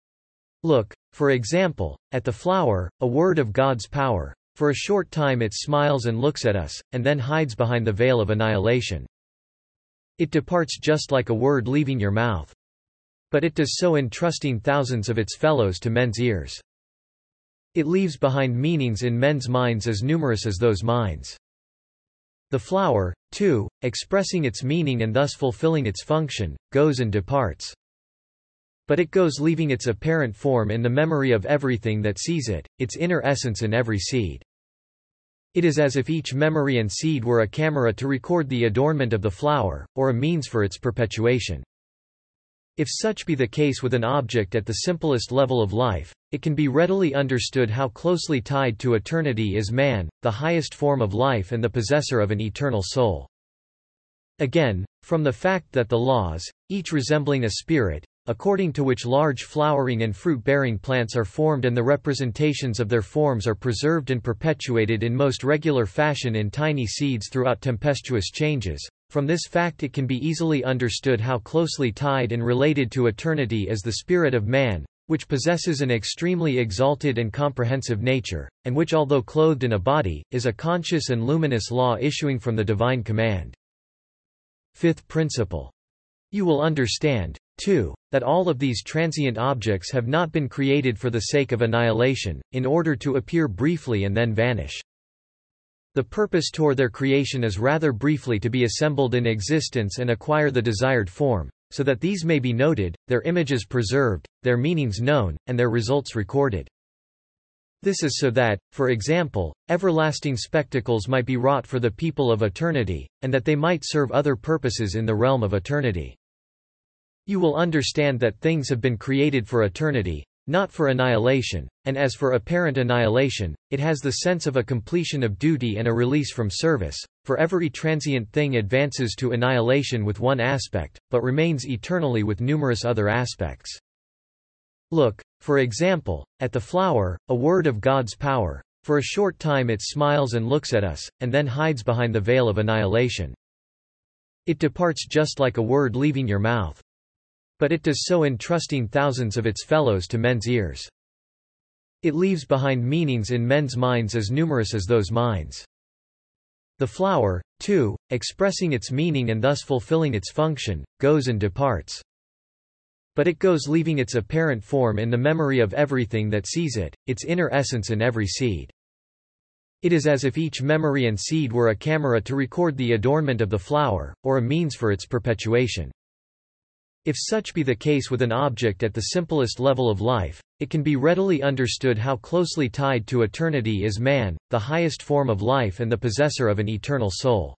Look, for example, at the flower, a word of God's power. For a short time it smiles and looks at us, and then hides behind the veil of annihilation. It departs just like a word leaving your mouth. But it does so entrusting thousands of its fellows to men's ears. It leaves behind meanings in men's minds as numerous as those minds. The flower, too, expressing its meaning and thus fulfilling its function, goes and departs. But it goes leaving its apparent form in the memory of everything that sees it, its inner essence in every seed. It is as if each memory and seed were a camera to record the adornment of the flower, or a means for its perpetuation. If such be the case with an object at the simplest level of life, it can be readily understood how closely tied to eternity is man, the highest form of life and the possessor of an eternal soul. Again, from the fact that the laws, each resembling a spirit, according to which large flowering and fruit-bearing plants are formed and the representations of their forms are preserved and perpetuated in most regular fashion in tiny seeds throughout tempestuous changes, from this fact it can be easily understood how closely tied and related to eternity is the spirit of man, which possesses an extremely exalted and comprehensive nature, and which although clothed in a body, is a conscious and luminous law issuing from the divine command. Fifth principle. You will understand, too, that all of these transient objects have not been created for the sake of annihilation, in order to appear briefly and then vanish. The purpose toward their creation is rather briefly to be assembled in existence and acquire the desired form, so that these may be noted, their images preserved, their meanings known, and their results recorded. This is so that, for example, everlasting spectacles might be wrought for the people of eternity, and that they might serve other purposes in the realm of eternity. You will understand that things have been created for eternity, not for annihilation, and as for apparent annihilation, it has the sense of a completion of duty and a release from service, for every transient thing advances to annihilation with one aspect, but remains eternally with numerous other aspects. Look, for example, at the flower, a word of God's power. For a short time it smiles and looks at us, and then hides behind the veil of annihilation. It departs just like a word leaving your mouth. But it does so entrusting thousands of its fellows to men's ears. It leaves behind meanings in men's minds as numerous as those minds. The flower, too, expressing its meaning and thus fulfilling its function, goes and departs. But it goes leaving its apparent form in the memory of everything that sees it, its inner essence in every seed. It is as if each memory and seed were a camera to record the adornment of the flower, or a means for its perpetuation. If such be the case with an object at the simplest level of life, it can be readily understood how closely tied to eternity is man, the highest form of life and the possessor of an eternal soul.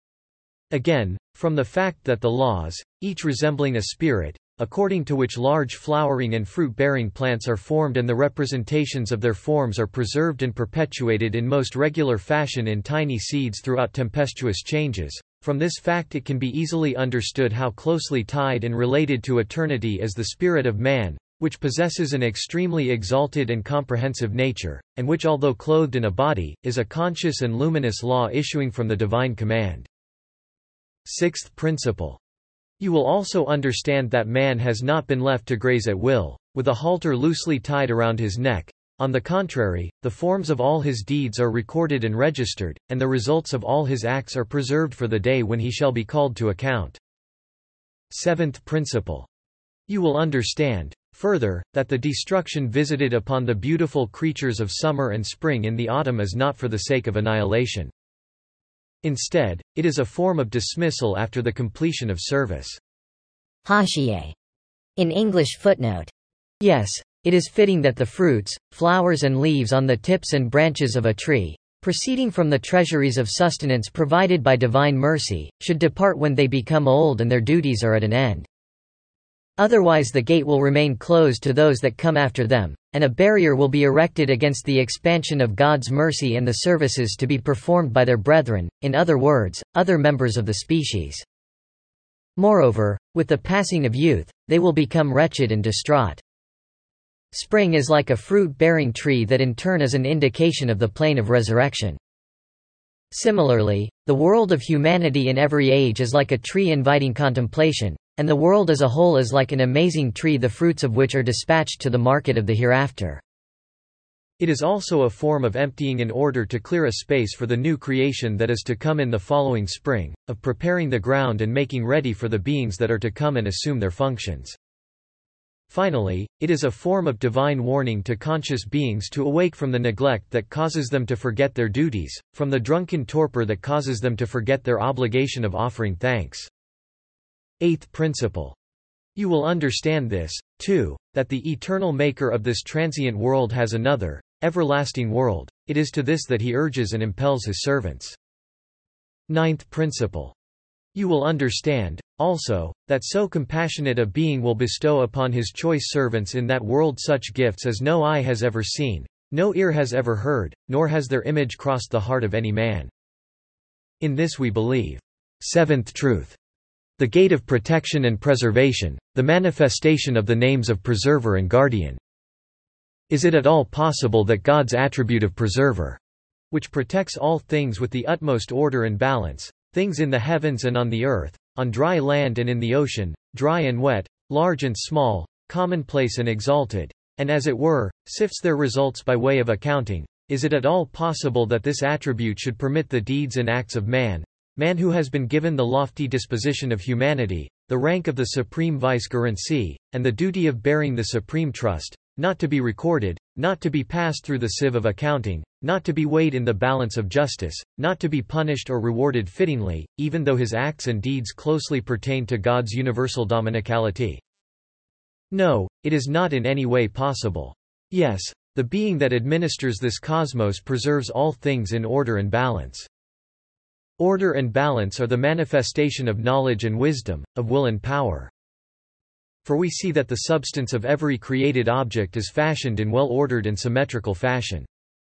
Again, from the fact that the laws, each resembling a spirit, according to which large flowering and fruit-bearing plants are formed and the representations of their forms are preserved and perpetuated in most regular fashion in tiny seeds throughout tempestuous changes, from this fact it can be easily understood how closely tied and related to eternity is the spirit of man, which possesses an extremely exalted and comprehensive nature, and which although clothed in a body, is a conscious and luminous law issuing from the divine command. Sixth principle. You will also understand that man has not been left to graze at will, with a halter loosely tied around his neck. On the contrary, the forms of all his deeds are recorded and registered, and the results of all his acts are preserved for the day when he shall be called to account. Seventh principle. You will understand, further, that the destruction visited upon the beautiful creatures of summer and spring in the autumn is not for the sake of annihilation. Instead, it is a form of dismissal after the completion of service. Haşiye. In English footnote. Yes, it is fitting that the fruits, flowers and leaves on the tips and branches of a tree, proceeding from the treasuries of sustenance provided by divine mercy, should depart when they become old and their duties are at an end. Otherwise the gate will remain closed to those that come after them, and a barrier will be erected against the expansion of God's mercy and the services to be performed by their brethren, in other words, other members of the species. Moreover, with the passing of youth, they will become wretched and distraught. Spring is like a fruit-bearing tree that in turn is an indication of the plane of resurrection. Similarly, the world of humanity in every age is like a tree inviting contemplation, and the world as a whole is like an amazing tree the fruits of which are dispatched to the market of the hereafter. It is also a form of emptying in order to clear a space for the new creation that is to come in the following spring, of preparing the ground and making ready for the beings that are to come and assume their functions. Finally, it is a form of divine warning to conscious beings to awake from the neglect that causes them to forget their duties, from the drunken torpor that causes them to forget their obligation of offering thanks. Eighth principle. You will understand this, too, that the eternal maker of this transient world has another, everlasting world. It is to this that he urges and impels his servants. Ninth principle. You will understand, also, that so compassionate a being will bestow upon his choice servants in that world such gifts as no eye has ever seen, no ear has ever heard, nor has their image crossed the heart of any man. In this we believe. Seventh truth. The gate of protection and preservation, the manifestation of the names of Preserver and Guardian. Is it at all possible that God's attribute of Preserver, which protects all things with the utmost order and balance, things in the heavens and on the earth, on dry land and in the ocean, dry and wet, large and small, commonplace and exalted, and as it were, sifts their results by way of accounting, is it at all possible that this attribute should permit the deeds and acts of man, man who has been given the lofty disposition of humanity, the rank of the supreme vicegerency, and the duty of bearing the supreme trust, not to be recorded, not to be passed through the sieve of accounting, not to be weighed in the balance of justice, not to be punished or rewarded fittingly, even though his acts and deeds closely pertain to God's universal dominicality? No, it is not in any way possible. Yes, the being that administers this cosmos preserves all things in order and balance. Order and balance are the manifestation of knowledge and wisdom, of will and power. For we see that the substance of every created object is fashioned in well-ordered and symmetrical fashion.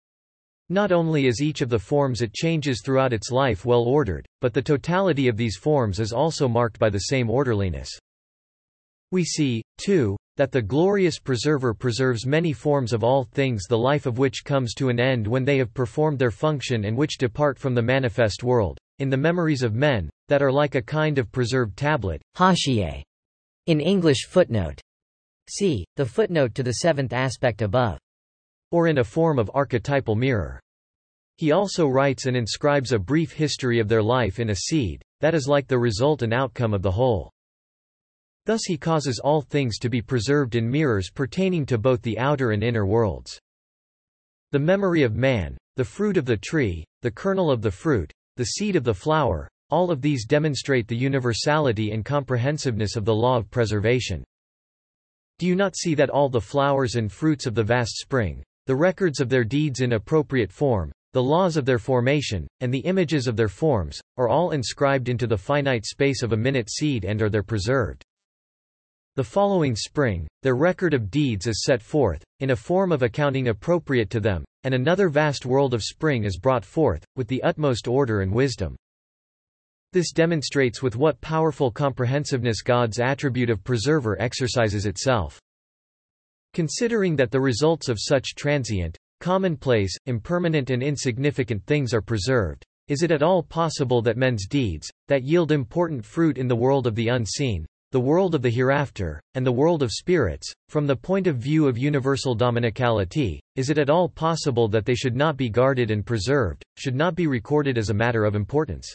Not only is each of the forms it changes throughout its life well-ordered, but the totality of these forms is also marked by the same orderliness. We see, too, that the glorious Preserver preserves many forms of all things, the life of which comes to an end when they have performed their function and which depart from the manifest world, in the memories of men, that are like a kind of preserved tablet. Haşiye. In English footnote. See, the footnote to the seventh aspect above. Or in a form of archetypal mirror. He also writes and inscribes a brief history of their life in a seed, that is like the result and outcome of the whole. Thus he causes all things to be preserved in mirrors pertaining to both the outer and inner worlds. The memory of man, the fruit of the tree, the kernel of the fruit, the seed of the flower, all of these demonstrate the universality and comprehensiveness of the law of preservation. Do you not see that all the flowers and fruits of the vast spring, the records of their deeds in appropriate form, the laws of their formation, and the images of their forms, are all inscribed into the finite space of a minute seed and are there preserved? The following spring, their record of deeds is set forth, in a form of accounting appropriate to them, and another vast world of spring is brought forth, with the utmost order and wisdom. This demonstrates with what powerful comprehensiveness God's attribute of preserver exercises itself. Considering that the results of such transient, commonplace, impermanent and insignificant things are preserved, is it at all possible that men's deeds, that yield important fruit in the world of the unseen, the world of the hereafter, and the world of spirits, from the point of view of universal dominicality, is it at all possible that they should not be guarded and preserved, should not be recorded as a matter of importance?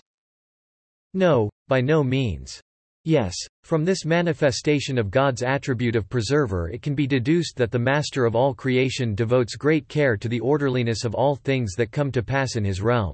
No, by no means. Yes, from this manifestation of God's attribute of preserver it can be deduced that the Master of all creation devotes great care to the orderliness of all things that come to pass in his realm.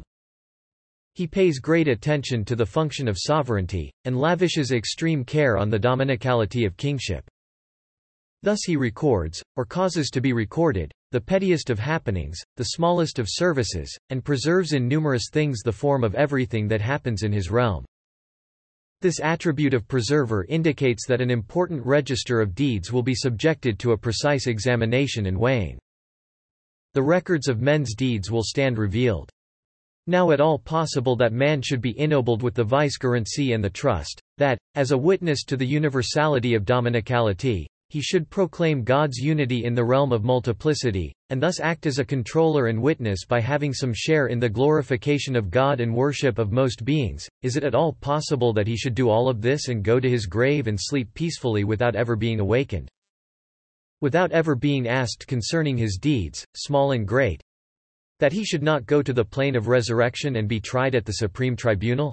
He pays great attention to the function of sovereignty, and lavishes extreme care on the dominicality of kingship. Thus he records, or causes to be recorded, the pettiest of happenings, the smallest of services, and preserves in numerous things the form of everything that happens in his realm. This attribute of preserver indicates that an important register of deeds will be subjected to a precise examination and weighing. The records of men's deeds will stand revealed. Now at all possible that man should be ennobled with the vicegerency and the trust, that, as a witness to the universality of dominicality, he should proclaim God's unity in the realm of multiplicity, and thus act as a controller and witness by having some share in the glorification of God and worship of most beings. Is it at all possible that he should do all of this and go to his grave and sleep peacefully without ever being awakened? Without ever being asked concerning his deeds, small and great? That he should not go to the plane of resurrection and be tried at the supreme tribunal?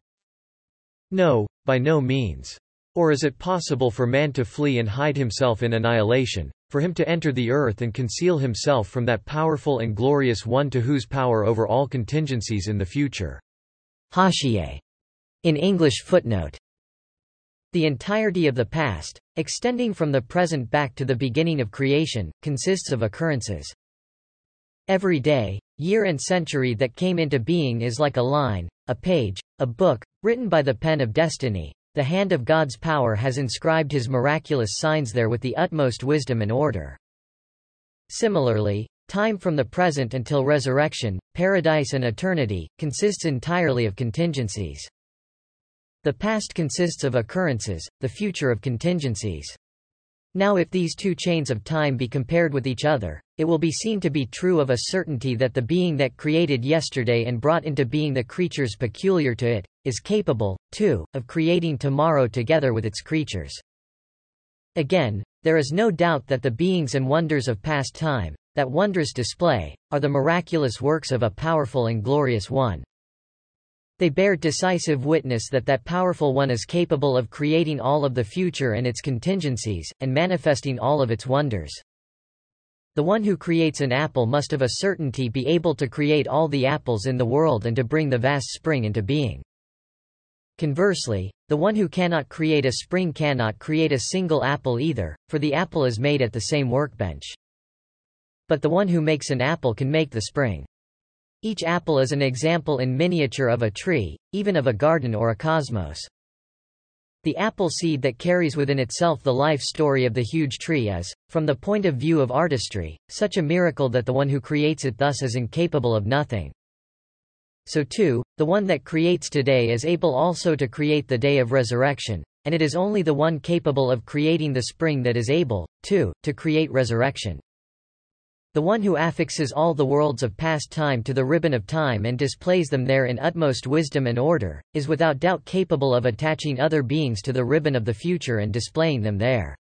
No, by no means. Or is it possible for man to flee and hide himself in annihilation, for him to enter the earth and conceal himself from that powerful and glorious one to whose power over all contingencies in the future? Haşiye. In English footnote. The entirety of the past, extending from the present back to the beginning of creation, consists of occurrences. Every day, year and century that came into being is like a line, a page, a book, written by the pen of destiny. The hand of God's power has inscribed his miraculous signs there with the utmost wisdom and order. Similarly, time from the present until resurrection, paradise and eternity, consists entirely of contingencies. The past consists of occurrences, the future of contingencies. Now if these two chains of time be compared with each other, it will be seen to be true of a certainty that the being that created yesterday and brought into being the creatures peculiar to it, is capable, too, of creating tomorrow together with its creatures. Again, there is no doubt that the beings and wonders of past time, that wondrous display, are the miraculous works of a powerful and glorious one. They bear decisive witness that that powerful one is capable of creating all of the future and its contingencies, and manifesting all of its wonders. The one who creates an apple must of a certainty be able to create all the apples in the world and to bring the vast spring into being. Conversely, the one who cannot create a spring cannot create a single apple either, for the apple is made at the same workbench. But the one who makes an apple can make the spring. Each apple is an example in miniature of a tree, even of a garden or a cosmos. The apple seed that carries within itself the life story of the huge tree is, from the point of view of artistry, such a miracle that the one who creates it thus is incapable of nothing. So too, the one that creates today is able also to create the day of resurrection, and it is only the one capable of creating the spring that is able, too, to create resurrection. The one who affixes all the worlds of past time to the ribbon of time and displays them there in utmost wisdom and order, is without doubt capable of attaching other beings to the ribbon of the future and displaying them there.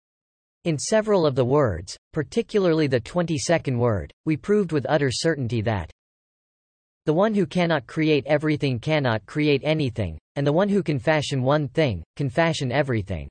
In several of the words, particularly the twenty-second word, we proved with utter certainty that the one who cannot create everything cannot create anything, and the one who can fashion one thing, can fashion everything.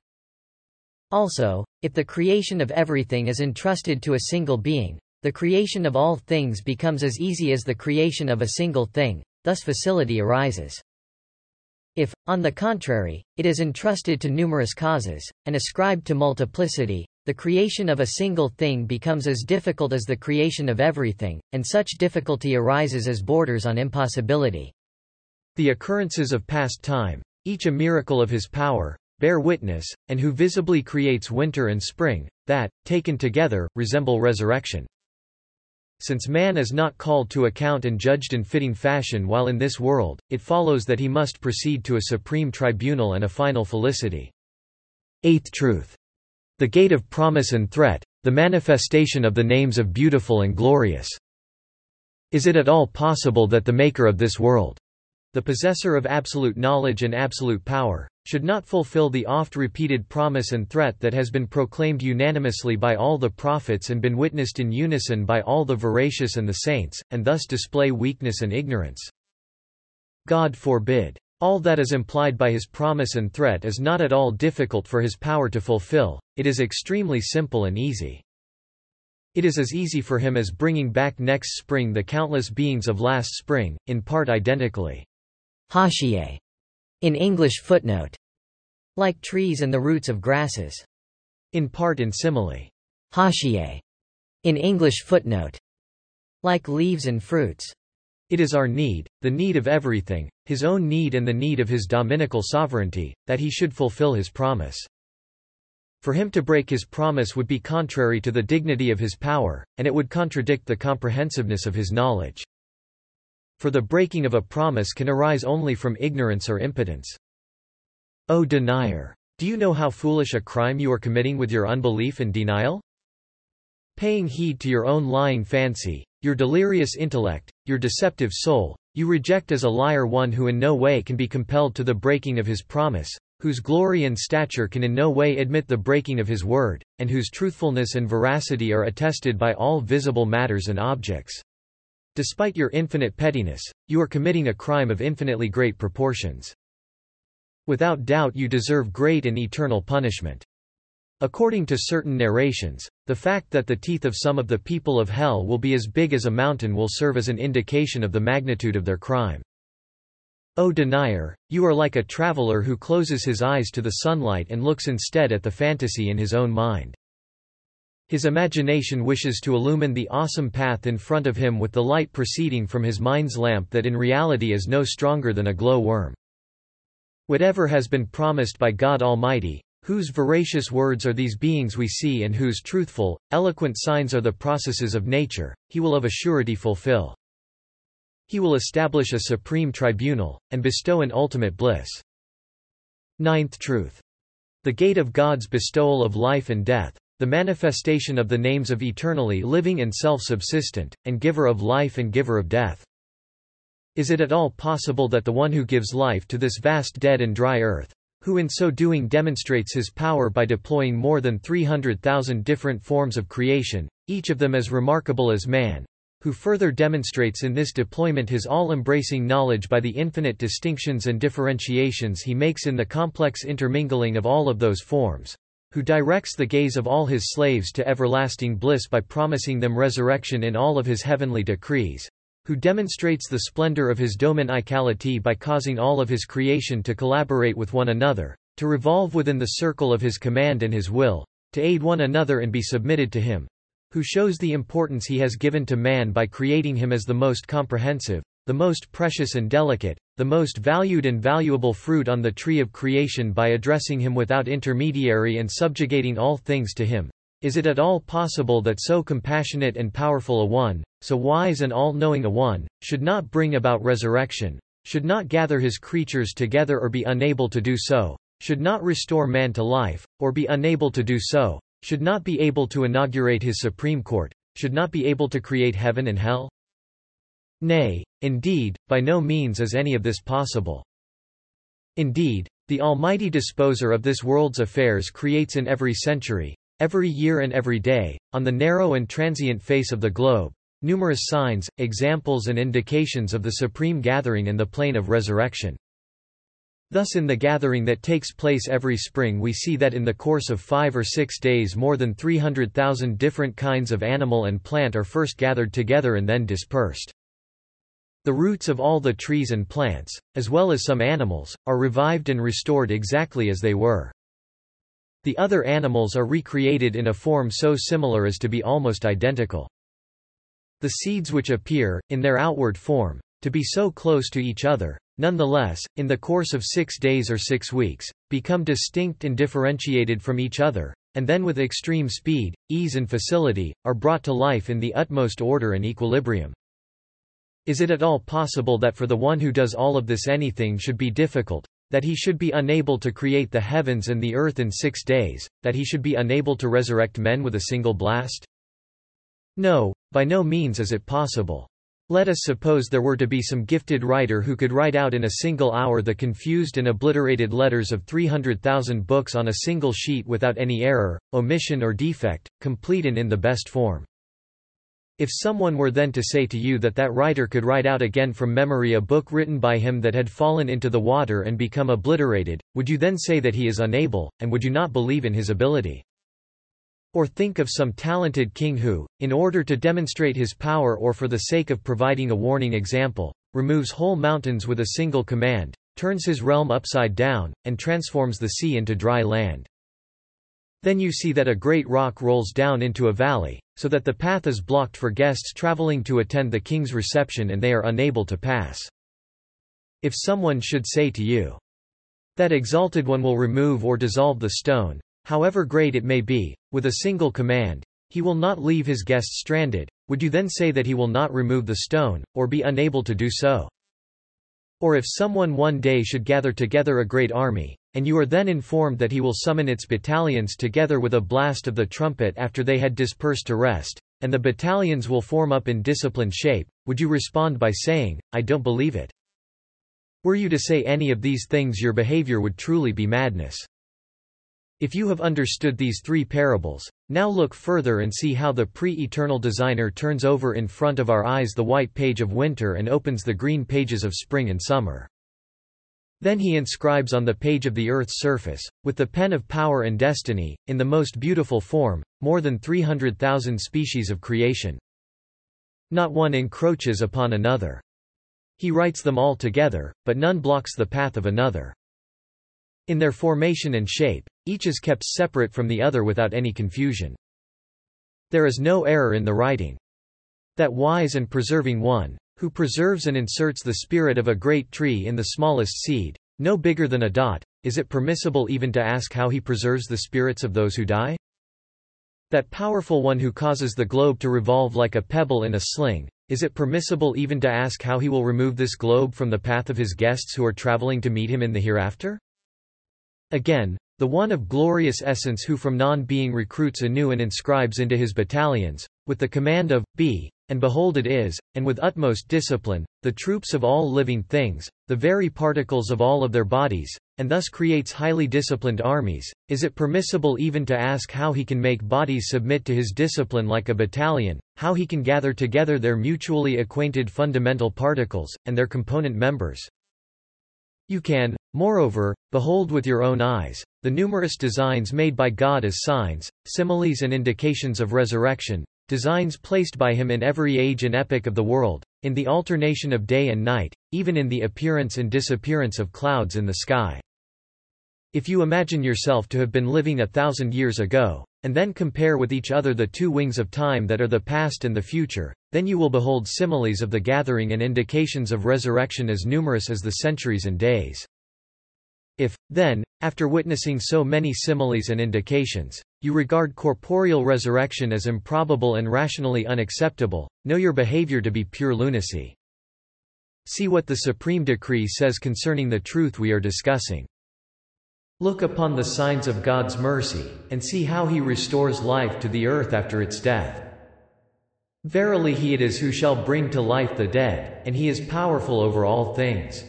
Also, if the creation of everything is entrusted to a single being, the creation of all things becomes as easy as the creation of a single thing, thus facility arises. If, on the contrary, it is entrusted to numerous causes, and ascribed to multiplicity, the creation of a single thing becomes as difficult as the creation of everything, and such difficulty arises as borders on impossibility. The occurrences of past time, each a miracle of his power, bear witness, and who visibly creates winter and spring, that, taken together, resemble resurrection. Since man is not called to account and judged in fitting fashion while in this world, it follows that he must proceed to a supreme tribunal and a final felicity. Eighth truth. The gate of promise and threat, the manifestation of the names of beautiful and glorious. Is it at all possible that the maker of this world, the possessor of absolute knowledge and absolute power, should not fulfill the oft-repeated promise and threat that has been proclaimed unanimously by all the prophets and been witnessed in unison by all the veracious and the saints, and thus display weakness and ignorance? God forbid. All that is implied by his promise and threat is not at all difficult for his power to fulfill, it is extremely simple and easy. It is as easy for him as bringing back next spring the countless beings of last spring, in part identically. Haşiye. In English footnote. Like trees and the roots of grasses. In part in simile. Haşiye. In English footnote. Like leaves and fruits. It is our need, the need of everything, his own need and the need of his dominical sovereignty, that he should fulfill his promise. For him to break his promise would be contrary to the dignity of his power, and it would contradict the comprehensiveness of his knowledge. For the breaking of a promise can arise only from ignorance or impotence. O denier! Do you know how foolish a crime you are committing with your unbelief and denial? Paying heed to your own lying fancy, your delirious intellect, your deceptive soul, you reject as a liar one who in no way can be compelled to the breaking of his promise, whose glory and stature can in no way admit the breaking of his word, and whose truthfulness and veracity are attested by all visible matters and objects. Despite your infinite pettiness, you are committing a crime of infinitely great proportions. Without doubt you deserve great and eternal punishment. According to certain narrations, the fact that the teeth of some of the people of hell will be as big as a mountain will serve as an indication of the magnitude of their crime. O denier, you are like a traveler who closes his eyes to the sunlight and looks instead at the fantasy in his own mind. His imagination wishes to illumine the awesome path in front of him with the light proceeding from his mind's lamp that in reality is no stronger than a glow-worm. Whatever has been promised by God Almighty, whose veracious words are these beings we see and whose truthful, eloquent signs are the processes of nature, he will of a surety fulfill. He will establish a supreme tribunal, and bestow an ultimate bliss. Ninth truth. The gate of God's bestowal of life and death, the manifestation of the names of eternally living and self-subsistent, and giver of life and giver of death. Is it at all possible that the one who gives life to this vast dead and dry earth, who in so doing demonstrates his power by deploying more than three hundred thousand different forms of creation, each of them as remarkable as man, who further demonstrates in this deployment his all-embracing knowledge by the infinite distinctions and differentiations he makes in the complex intermingling of all of those forms, who directs the gaze of all his slaves to everlasting bliss by promising them resurrection in all of his heavenly decrees, who demonstrates the splendor of his dominicality by causing all of his creation to collaborate with one another, to revolve within the circle of his command and his will, to aid one another and be submitted to him, who shows the importance he has given to man by creating him as the most comprehensive, the most precious and delicate, the most valued and valuable fruit on the tree of creation by addressing him without intermediary and subjugating all things to him. Is it at all possible that so compassionate and powerful a one, so wise and all-knowing a one, should not bring about resurrection, should not gather his creatures together or be unable to do so, should not restore man to life, or be unable to do so, should not be able to inaugurate his supreme court, should not be able to create heaven and hell? Nay, indeed, by no means is any of this possible. Indeed, the Almighty Disposer of this world's affairs creates in every century, every year and every day, on the narrow and transient face of the globe, numerous signs, examples and indications of the supreme gathering and the plain of resurrection. Thus in the gathering that takes place every spring we see that in the course of five or six days more than three hundred thousand different kinds of animal and plant are first gathered together and then dispersed. The roots of all the trees and plants, as well as some animals, are revived and restored exactly as they were. The other animals are recreated in a form so similar as to be almost identical. The seeds which appear, in their outward form, to be so close to each other, nonetheless, in the course of six days or six weeks, become distinct and differentiated from each other, and then with extreme speed, ease and facility, are brought to life in the utmost order and equilibrium. Is it at all possible that for the one who does all of this anything should be difficult, that he should be unable to create the heavens and the earth in six days, that he should be unable to resurrect men with a single blast? No, by no means is it possible. Let us suppose there were to be some gifted writer who could write out in a single hour the confused and obliterated letters of three hundred thousand books on a single sheet without any error, omission or defect, complete and in the best form. If someone were then to say to you that that writer could write out again from memory a book written by him that had fallen into the water and become obliterated, would you then say that he is unable, and would you not believe in his ability? Or think of some talented king who, in order to demonstrate his power or for the sake of providing a warning example, removes whole mountains with a single command, turns his realm upside down, and transforms the sea into dry land. Then you see that a great rock rolls down into a valley, so that the path is blocked for guests traveling to attend the king's reception and they are unable to pass. If someone should say to you, "That exalted one will remove or dissolve the stone, however great it may be, with a single command, he will not leave his guests stranded," would you then say that he will not remove the stone, or be unable to do so? Or if someone one day should gather together a great army, and you are then informed that he will summon its battalions together with a blast of the trumpet after they had dispersed to rest, and the battalions will form up in disciplined shape, would you respond by saying, "I don't believe it"? Were you to say any of these things, your behavior would truly be madness. If you have understood these three parables, now look further and see how the pre-eternal designer turns over in front of our eyes the white page of winter and opens the green pages of spring and summer. Then he inscribes on the page of the earth's surface, with the pen of power and destiny, in the most beautiful form, more than three hundred thousand species of creation. Not one encroaches upon another. He writes them all together, but none blocks the path of another. In their formation and shape, each is kept separate from the other without any confusion. There is no error in the writing. That wise and preserving one, who preserves and inserts the spirit of a great tree in the smallest seed, no bigger than a dot, is it permissible even to ask how he preserves the spirits of those who die? That powerful one who causes the globe to revolve like a pebble in a sling, is it permissible even to ask how he will remove this globe from the path of his guests who are traveling to meet him in the hereafter? Again, the one of glorious essence who from non-being recruits anew and inscribes into his battalions, with the command of, "Be, and behold it is," and with utmost discipline, the troops of all living things, the very particles of all of their bodies, and thus creates highly disciplined armies, is it permissible even to ask how he can make bodies submit to his discipline like a battalion, how he can gather together their mutually acquainted fundamental particles, and their component members? You can, moreover, behold with your own eyes, the numerous designs made by God as signs, similes and indications of resurrection, designs placed by him in every age and epoch of the world, in the alternation of day and night, even in the appearance and disappearance of clouds in the sky. If you imagine yourself to have been living a thousand years ago, and then compare with each other the two wings of time that are the past and the future, then you will behold similes of the gathering and indications of resurrection as numerous as the centuries and days. If, then, after witnessing so many similes and indications, you regard corporeal resurrection as improbable and rationally unacceptable, know your behavior to be pure lunacy. See what the Supreme Decree says concerning the truth we are discussing. Look upon the signs of God's mercy, and see how he restores life to the earth after its death. Verily he it is who shall bring to life the dead, and he is powerful over all things.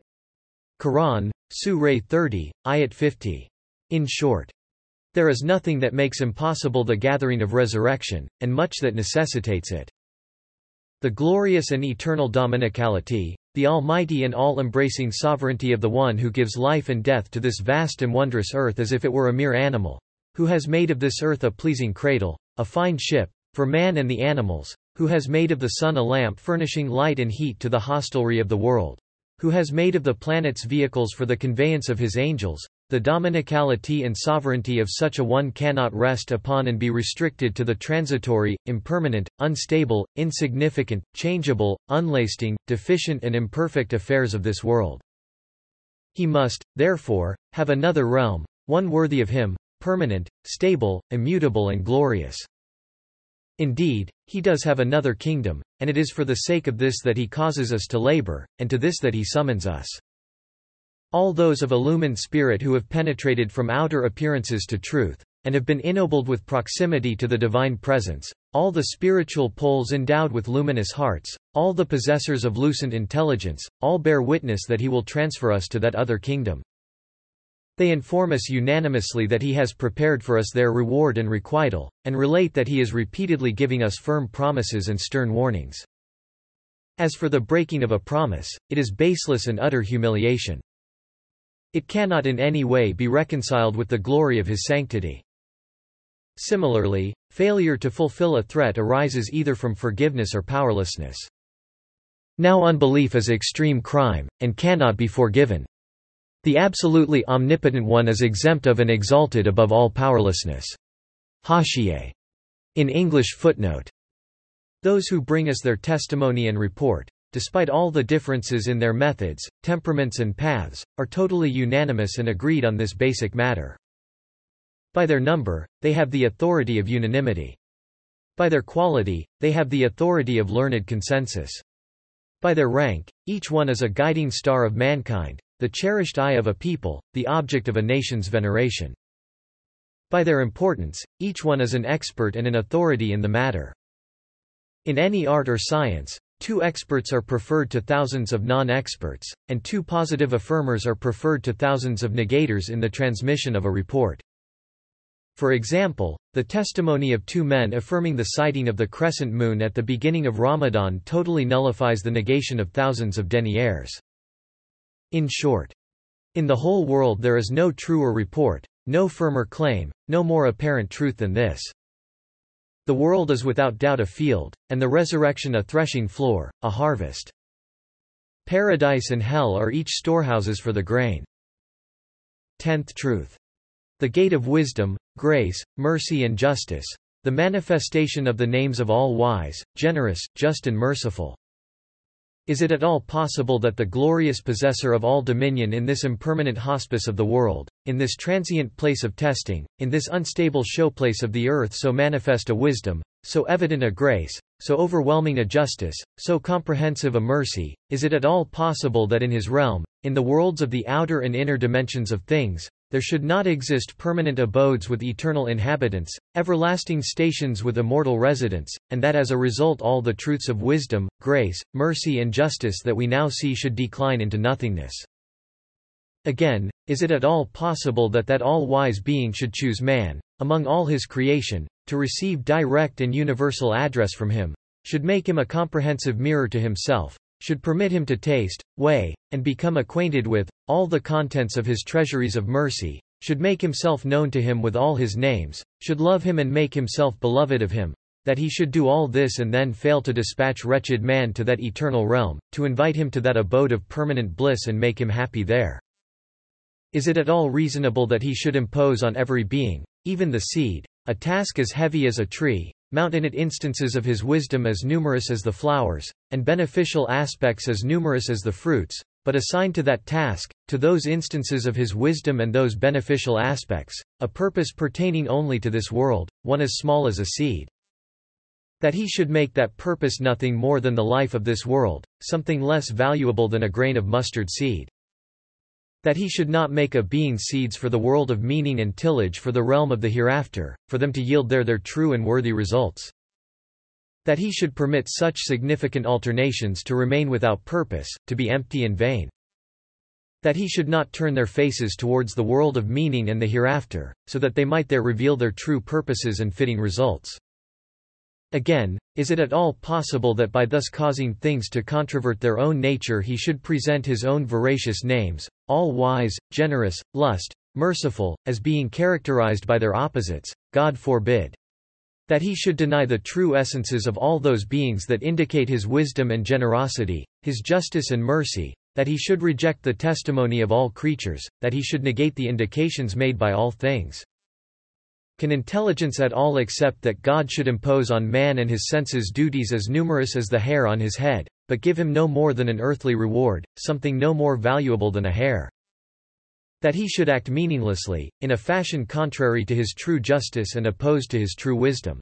Quran, Surah thirty, Ayat fifty. In short, there is nothing that makes impossible the gathering of resurrection, and much that necessitates it. The glorious and eternal dominicality, the almighty and all-embracing sovereignty of the one who gives life and death to this vast and wondrous earth as if it were a mere animal, who has made of this earth a pleasing cradle, a fine ship, for man and the animals, who has made of the sun a lamp furnishing light and heat to the hostelry of the world, who has made of the planets vehicles for the conveyance of his angels, the dominicality and sovereignty of such a one cannot rest upon and be restricted to the transitory, impermanent, unstable, insignificant, changeable, unlasting, deficient and imperfect affairs of this world. He must, therefore, have another realm, one worthy of him, permanent, stable, immutable and glorious. Indeed, he does have another kingdom, and it is for the sake of this that he causes us to labor, and to this that he summons us. All those of illumined spirit who have penetrated from outer appearances to truth, and have been ennobled with proximity to the divine presence, all the spiritual poles endowed with luminous hearts, all the possessors of lucent intelligence, all bear witness that he will transfer us to that other kingdom. They inform us unanimously that he has prepared for us their reward and requital, and relate that he is repeatedly giving us firm promises and stern warnings. As for the breaking of a promise, it is baseless and utter humiliation. It cannot in any way be reconciled with the glory of his sanctity. Similarly, failure to fulfill a threat arises either from forgiveness or powerlessness. Now unbelief is extreme crime, and cannot be forgiven. The absolutely omnipotent one is exempt of and exalted above all powerlessness. Haşiye. In English footnote. Those who bring us their testimony and report, despite all the differences in their methods, temperaments and paths, are totally unanimous and agreed on this basic matter. By their number, they have the authority of unanimity. By their quality, they have the authority of learned consensus. By their rank, each one is a guiding star of mankind, the cherished eye of a people, the object of a nation's veneration. By their importance, each one is an expert and an authority in the matter. In any art or science, two experts are preferred to thousands of non-experts, and two positive affirmers are preferred to thousands of negators in the transmission of a report. For example, the testimony of two men affirming the sighting of the crescent moon at the beginning of Ramadan totally nullifies the negation of thousands of deniers. In short, in the whole world there is no truer report, no firmer claim, no more apparent truth than this. The world is without doubt a field, and the resurrection a threshing floor, a harvest. Paradise and hell are each storehouses for the grain. Tenth truth. The gate of wisdom, grace, mercy and justice, the manifestation of the names of all wise, generous, just and merciful. Is it at all possible that the glorious possessor of all dominion in this impermanent hospice of the world, in this transient place of testing, in this unstable showplace of the earth so manifest a wisdom, so evident a grace, so overwhelming a justice, so comprehensive a mercy, is it at all possible that in his realm, in the worlds of the outer and inner dimensions of things, there should not exist permanent abodes with eternal inhabitants, everlasting stations with immortal residents, and that as a result all the truths of wisdom, grace, mercy and justice that we now see should decline into nothingness? Again, is it at all possible that that all-wise being should choose man, among all his creation, to receive direct and universal address from him, should make him a comprehensive mirror to himself, should permit him to taste, weigh, and become acquainted with, all the contents of his treasuries of mercy, should make himself known to him with all his names, should love him and make himself beloved of him, that he should do all this and then fail to dispatch wretched man to that eternal realm, to invite him to that abode of permanent bliss and make him happy there? Is it at all reasonable that he should impose on every being, even the seed, a task as heavy as a tree, mount in it instances of his wisdom as numerous as the flowers, and beneficial aspects as numerous as the fruits, but assign to that task, to those instances of his wisdom and those beneficial aspects, a purpose pertaining only to this world, one as small as a seed? That he should make that purpose nothing more than the life of this world, something less valuable than a grain of mustard seed. That he should not make a being seeds for the world of meaning and tillage for the realm of the hereafter, for them to yield there their true and worthy results. That he should permit such significant alternations to remain without purpose, to be empty and vain. That he should not turn their faces towards the world of meaning and the hereafter, so that they might there reveal their true purposes and fitting results. Again, is it at all possible that by thus causing things to controvert their own nature he should present his own veracious names, all-wise, generous, lust, merciful, as being characterized by their opposites? God forbid. That he should deny the true essences of all those beings that indicate his wisdom and generosity, his justice and mercy, that he should reject the testimony of all creatures, that he should negate the indications made by all things. Can intelligence at all accept that God should impose on man and his senses duties as numerous as the hair on his head, but give him no more than an earthly reward, something no more valuable than a hair? That he should act meaninglessly, in a fashion contrary to his true justice and opposed to his true wisdom?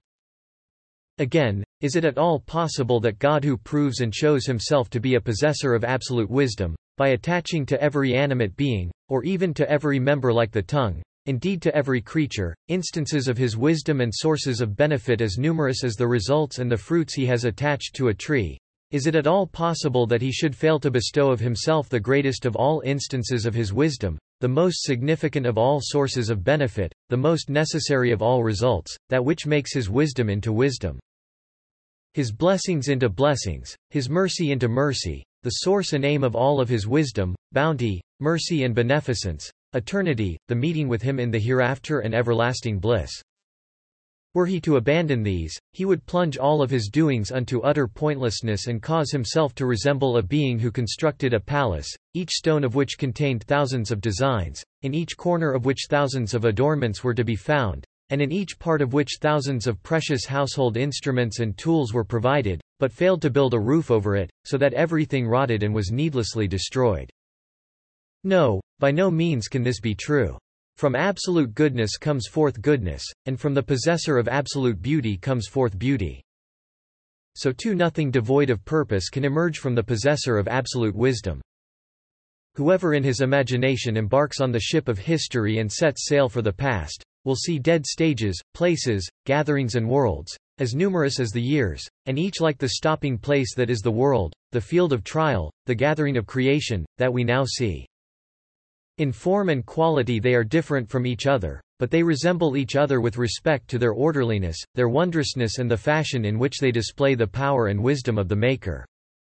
Again, is it at all possible that God, who proves and shows himself to be a possessor of absolute wisdom, by attaching to every animate being, or even to every member like the tongue, indeed to every creature, instances of his wisdom and sources of benefit as numerous as the results and the fruits he has attached to a tree, is it at all possible that he should fail to bestow of himself the greatest of all instances of his wisdom, the most significant of all sources of benefit, the most necessary of all results, that which makes his wisdom into wisdom, his blessings into blessings, his mercy into mercy, the source and aim of all of his wisdom, bounty, mercy and beneficence, eternity, the meeting with him in the hereafter and everlasting bliss? Were he to abandon these, he would plunge all of his doings unto utter pointlessness and cause himself to resemble a being who constructed a palace, each stone of which contained thousands of designs, in each corner of which thousands of adornments were to be found, and in each part of which thousands of precious household instruments and tools were provided, but failed to build a roof over it, so that everything rotted and was needlessly destroyed. No, by no means can this be true. From absolute goodness comes forth goodness, and from the possessor of absolute beauty comes forth beauty. So too nothing devoid of purpose can emerge from the possessor of absolute wisdom. Whoever in his imagination embarks on the ship of history and sets sail for the past, will see dead stages, places, gatherings and worlds, as numerous as the years, and each like the stopping place that is the world, the field of trial, the gathering of creation, that we now see. In form and quality they are different from each other, but they resemble each other with respect to their orderliness, their wondrousness and the fashion in which they display the power and wisdom of the Maker.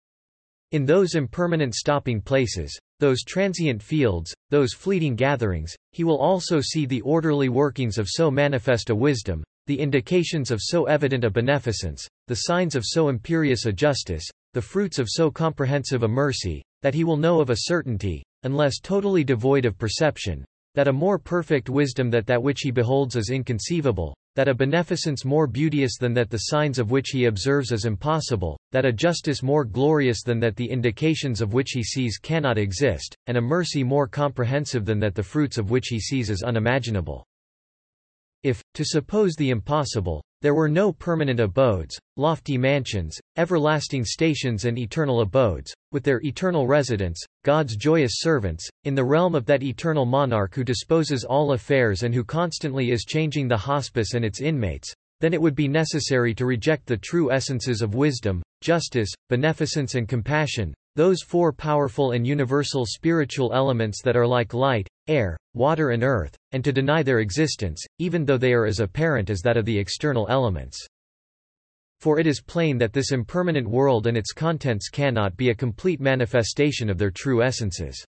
In those impermanent stopping places, those transient fields, those fleeting gatherings, he will also see the orderly workings of so manifest a wisdom, the indications of so evident a beneficence, the signs of so imperious a justice, the fruits of so comprehensive a mercy, that he will know of a certainty, unless totally devoid of perception, that a more perfect wisdom than that which he beholds is inconceivable, that a beneficence more beauteous than that the signs of which he observes is impossible, that a justice more glorious than that the indications of which he sees cannot exist, and a mercy more comprehensive than that the fruits of which he sees is unimaginable. If, to suppose the impossible, there were no permanent abodes, lofty mansions, everlasting stations and eternal abodes, with their eternal residents, God's joyous servants, in the realm of that eternal monarch who disposes all affairs and who constantly is changing the hospice and its inmates, then it would be necessary to reject the true essences of wisdom, justice, beneficence and compassion, those four powerful and universal spiritual elements that are like light, air, water and earth, and to deny their existence, even though they are as apparent as that of the external elements. For it is plain that this impermanent world and its contents cannot be a complete manifestation of their true essences.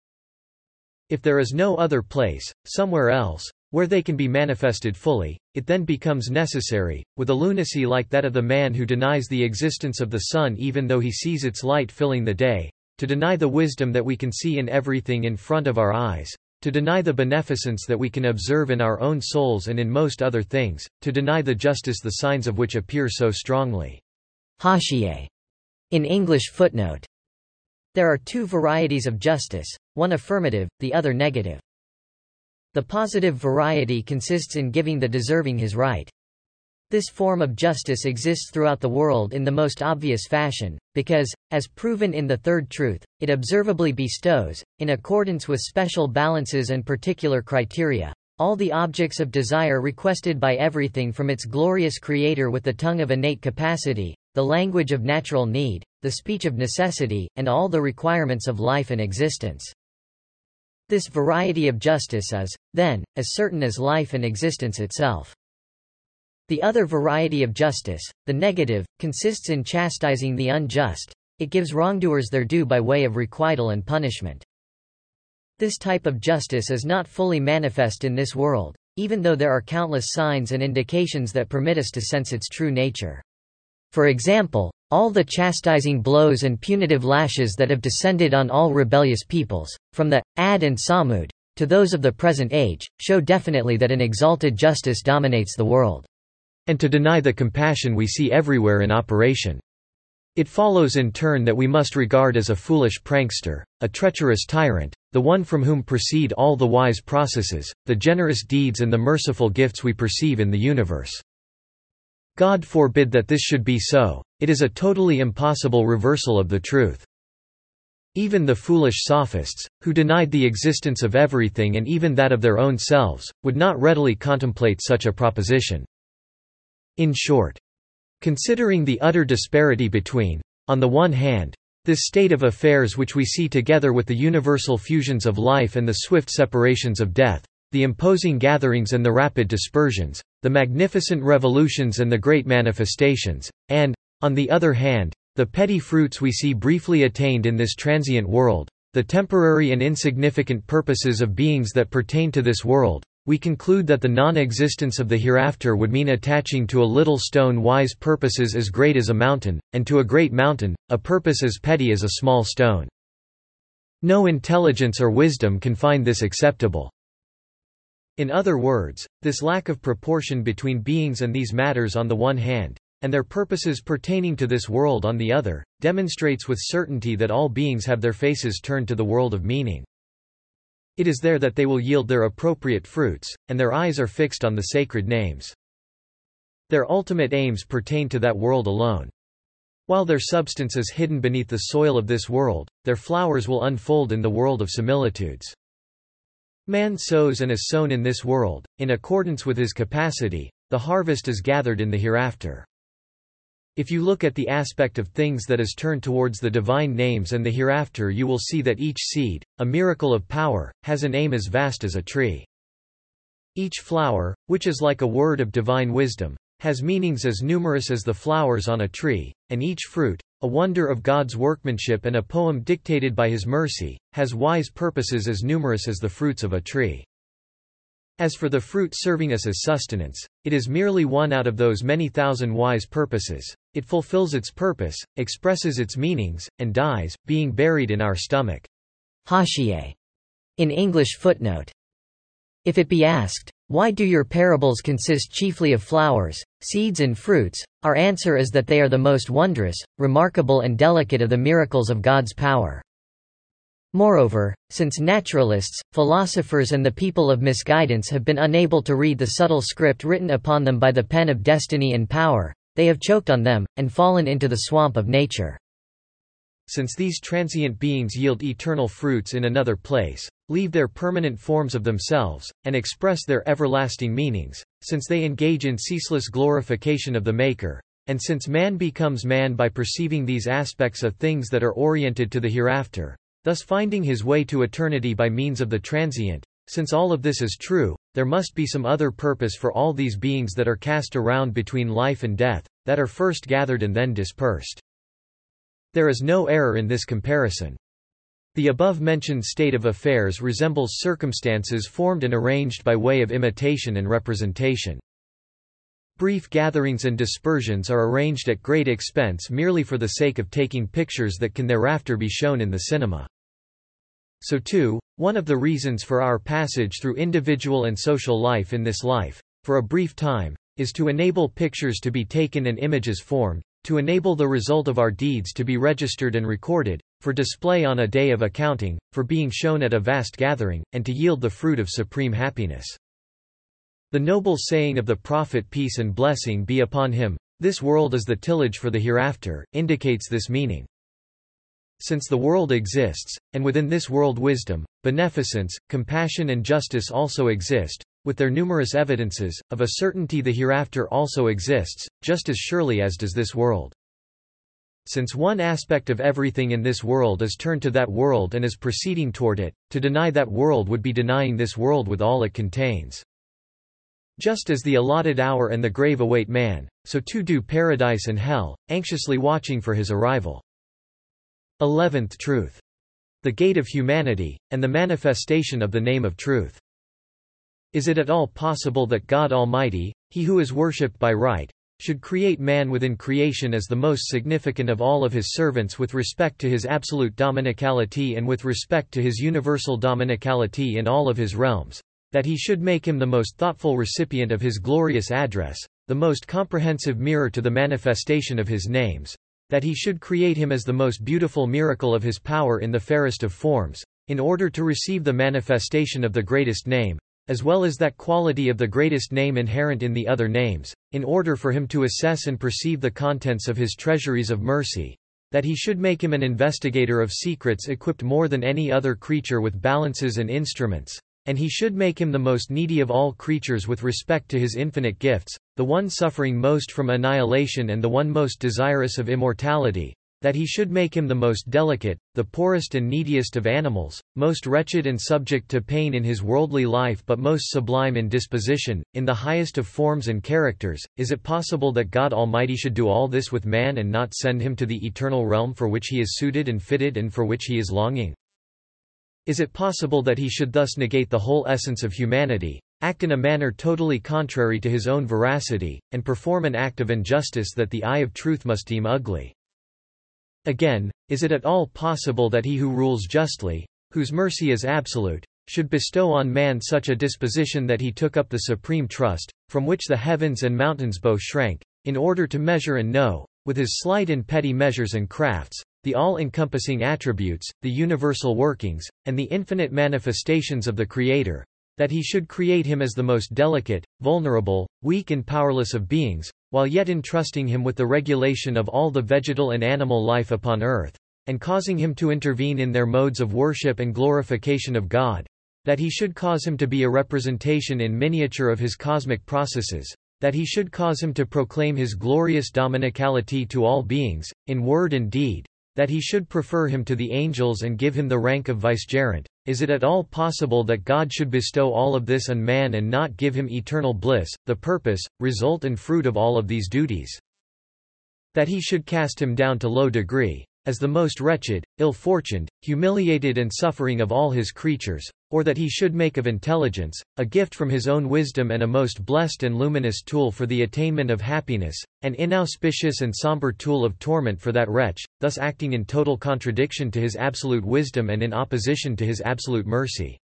If there is no other place, somewhere else, where they can be manifested fully, it then becomes necessary, with a lunacy like that of the man who denies the existence of the sun even though he sees its light filling the day, to deny the wisdom that we can see in everything in front of our eyes, to deny the beneficence that we can observe in our own souls and in most other things, to deny the justice the signs of which appear so strongly. Haşiye. In English footnote. There are two varieties of justice, one affirmative, the other negative. The positive variety consists in giving the deserving his right. This form of justice exists throughout the world in the most obvious fashion, because, as proven in the third truth, it observably bestows, in accordance with special balances and particular criteria, all the objects of desire requested by everything from its glorious Creator with the tongue of innate capacity, the language of natural need, the speech of necessity, and all the requirements of life and existence. This variety of justice is, then, as certain as life and existence itself. The other variety of justice, the negative, consists in chastising the unjust. It gives wrongdoers their due by way of requital and punishment. This type of justice is not fully manifest in this world, even though there are countless signs and indications that permit us to sense its true nature. For example, all the chastising blows and punitive lashes that have descended on all rebellious peoples, from the Ad and Samud to those of the present age, show definitely that an exalted justice dominates the world. And to deny the compassion we see everywhere in operation. It follows in turn that we must regard as a foolish prankster, a treacherous tyrant, the one from whom proceed all the wise processes, the generous deeds and the merciful gifts we perceive in the universe. God forbid that this should be so. It is a totally impossible reversal of the truth. Even the foolish sophists, who denied the existence of everything and even that of their own selves, would not readily contemplate such a proposition. In short, considering the utter disparity between, on the one hand, this state of affairs which we see together with the universal fusions of life and the swift separations of death, the imposing gatherings and the rapid dispersions, the magnificent revolutions and the great manifestations, and, on the other hand, the petty fruits we see briefly attained in this transient world, the temporary and insignificant purposes of beings that pertain to this world, we conclude that the non-existence of the hereafter would mean attaching to a little stone wise purposes as great as a mountain, and to a great mountain, a purpose as petty as a small stone. No intelligence or wisdom can find this acceptable. In other words, this lack of proportion between beings and these matters on the one hand, and their purposes pertaining to this world on the other, demonstrates with certainty that all beings have their faces turned to the world of meaning. It is there that they will yield their appropriate fruits, and their eyes are fixed on the sacred names. Their ultimate aims pertain to that world alone. While their substance is hidden beneath the soil of this world, their flowers will unfold in the world of similitudes. Man sows and is sown in this world, in accordance with his capacity, the harvest is gathered in the hereafter. If you look at the aspect of things that is turned towards the divine names and the hereafter, you will see that each seed, a miracle of power, has an aim as vast as a tree. Each flower, which is like a word of divine wisdom, has meanings as numerous as the flowers on a tree, and each fruit, a wonder of God's workmanship and a poem dictated by His mercy, has wise purposes as numerous as the fruits of a tree. As for the fruit serving us as sustenance, it is merely one out of those many thousand wise purposes. It fulfills its purpose, expresses its meanings, and dies, being buried in our stomach. Harshiye. In English footnote. If it be asked, why do your parables consist chiefly of flowers, seeds and fruits, our answer is that they are the most wondrous, remarkable and delicate of the miracles of God's power. Moreover, since naturalists, philosophers and the people of misguidance have been unable to read the subtle script written upon them by the pen of destiny and power, they have choked on them, and fallen into the swamp of nature. Since these transient beings yield eternal fruits in another place, leave their permanent forms of themselves, and express their everlasting meanings, since they engage in ceaseless glorification of the Maker, and since man becomes man by perceiving these aspects of things that are oriented to the hereafter, thus finding his way to eternity by means of the transient, since all of this is true, there must be some other purpose for all these beings that are cast around between life and death, that are first gathered and then dispersed. There is no error in this comparison. The above-mentioned state of affairs resembles circumstances formed and arranged by way of imitation and representation. Brief gatherings and dispersions are arranged at great expense merely for the sake of taking pictures that can thereafter be shown in the cinema. So too, one of the reasons for our passage through individual and social life in this life, for a brief time, is to enable pictures to be taken and images formed, to enable the result of our deeds to be registered and recorded, for display on a day of accounting, for being shown at a vast gathering, and to yield the fruit of supreme happiness. The noble saying of the prophet, peace and blessing be upon him, "This world is the tillage for the hereafter," indicates this meaning. Since the world exists, and within this world wisdom, beneficence, compassion and justice also exist, with their numerous evidences, of a certainty the hereafter also exists, just as surely as does this world. Since one aspect of everything in this world is turned to that world and is proceeding toward it, to deny that world would be denying this world with all it contains. Just as the allotted hour and the grave await man, so too do paradise and hell, anxiously watching for his arrival. Eleventh truth. The gate of humanity, and the manifestation of the name of truth. Is it at all possible that God Almighty, He who is worshipped by right, should create man within creation as the most significant of all of His servants with respect to His absolute dominicality and with respect to His universal dominicality in all of His realms, that He should make him the most thoughtful recipient of His glorious address, the most comprehensive mirror to the manifestation of His names, that He should create him as the most beautiful miracle of His power in the fairest of forms, in order to receive the manifestation of the greatest name, as well as that quality of the greatest name inherent in the other names, in order for Him to assess and perceive the contents of His treasuries of mercy, that He should make him an investigator of secrets equipped more than any other creature with balances and instruments, and He should make him the most needy of all creatures with respect to His infinite gifts, the one suffering most from annihilation and the one most desirous of immortality, that He should make him the most delicate, the poorest and neediest of animals, most wretched and subject to pain in his worldly life but most sublime in disposition, in the highest of forms and characters. Is it possible that God Almighty should do all this with man and not send him to the eternal realm for which he is suited and fitted and for which he is longing? Is it possible that He should thus negate the whole essence of humanity, act in a manner totally contrary to His own veracity, and perform an act of injustice that the eye of truth must deem ugly? Again, is it at all possible that He who rules justly, whose mercy is absolute, should bestow on man such a disposition that he took up the supreme trust, from which the heavens and mountains both shrank, in order to measure and know, with His slight and petty measures and crafts, the all-encompassing attributes, the universal workings, and the infinite manifestations of the Creator, that He should create him as the most delicate, vulnerable, weak and powerless of beings, while yet entrusting him with the regulation of all the vegetal and animal life upon earth, and causing him to intervene in their modes of worship and glorification of God, that He should cause him to be a representation in miniature of His cosmic processes, that He should cause him to proclaim His glorious dominicality to all beings, in word and deed, that He should prefer him to the angels and give him the rank of vicegerent. Is it at all possible that God should bestow all of this on man and not give him eternal bliss, the purpose, result and fruit of all of these duties? That He should cast him down to low degree, as the most wretched, ill-fortuned, humiliated and suffering of all His creatures, or that He should make of intelligence, a gift from His own wisdom and a most blessed and luminous tool for the attainment of happiness, an inauspicious and somber tool of torment for that wretch, thus acting in total contradiction to His absolute wisdom and in opposition to His absolute mercy?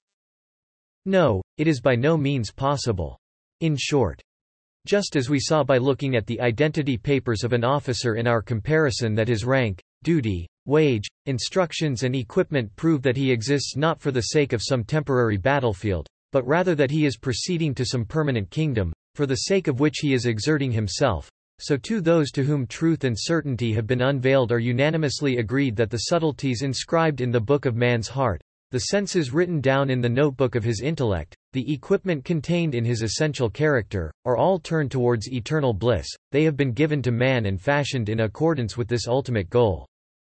No, it is by no means possible. In short, just as we saw by looking at the identity papers of an officer in our comparison that his rank, duty, wage, instructions and equipment prove that he exists not for the sake of some temporary battlefield, but rather that he is proceeding to some permanent kingdom, for the sake of which he is exerting himself, so too those to whom truth and certainty have been unveiled are unanimously agreed that the subtleties inscribed in the book of man's heart, the senses written down in the notebook of his intellect, the equipment contained in his essential character, are all turned towards eternal bliss. They have been given to man and fashioned in accordance with this ultimate goal.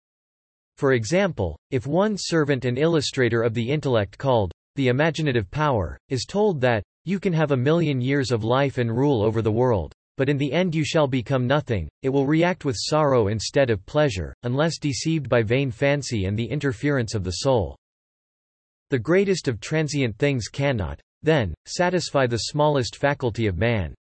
For example, if one servant and illustrator of the intellect called the imaginative power is told that you can have a million years of life and rule over the world, but in the end you shall become nothing, it will react with sorrow instead of pleasure, unless deceived by vain fancy and the interference of the soul. The greatest of transient things cannot, then, satisfy the smallest faculty of man.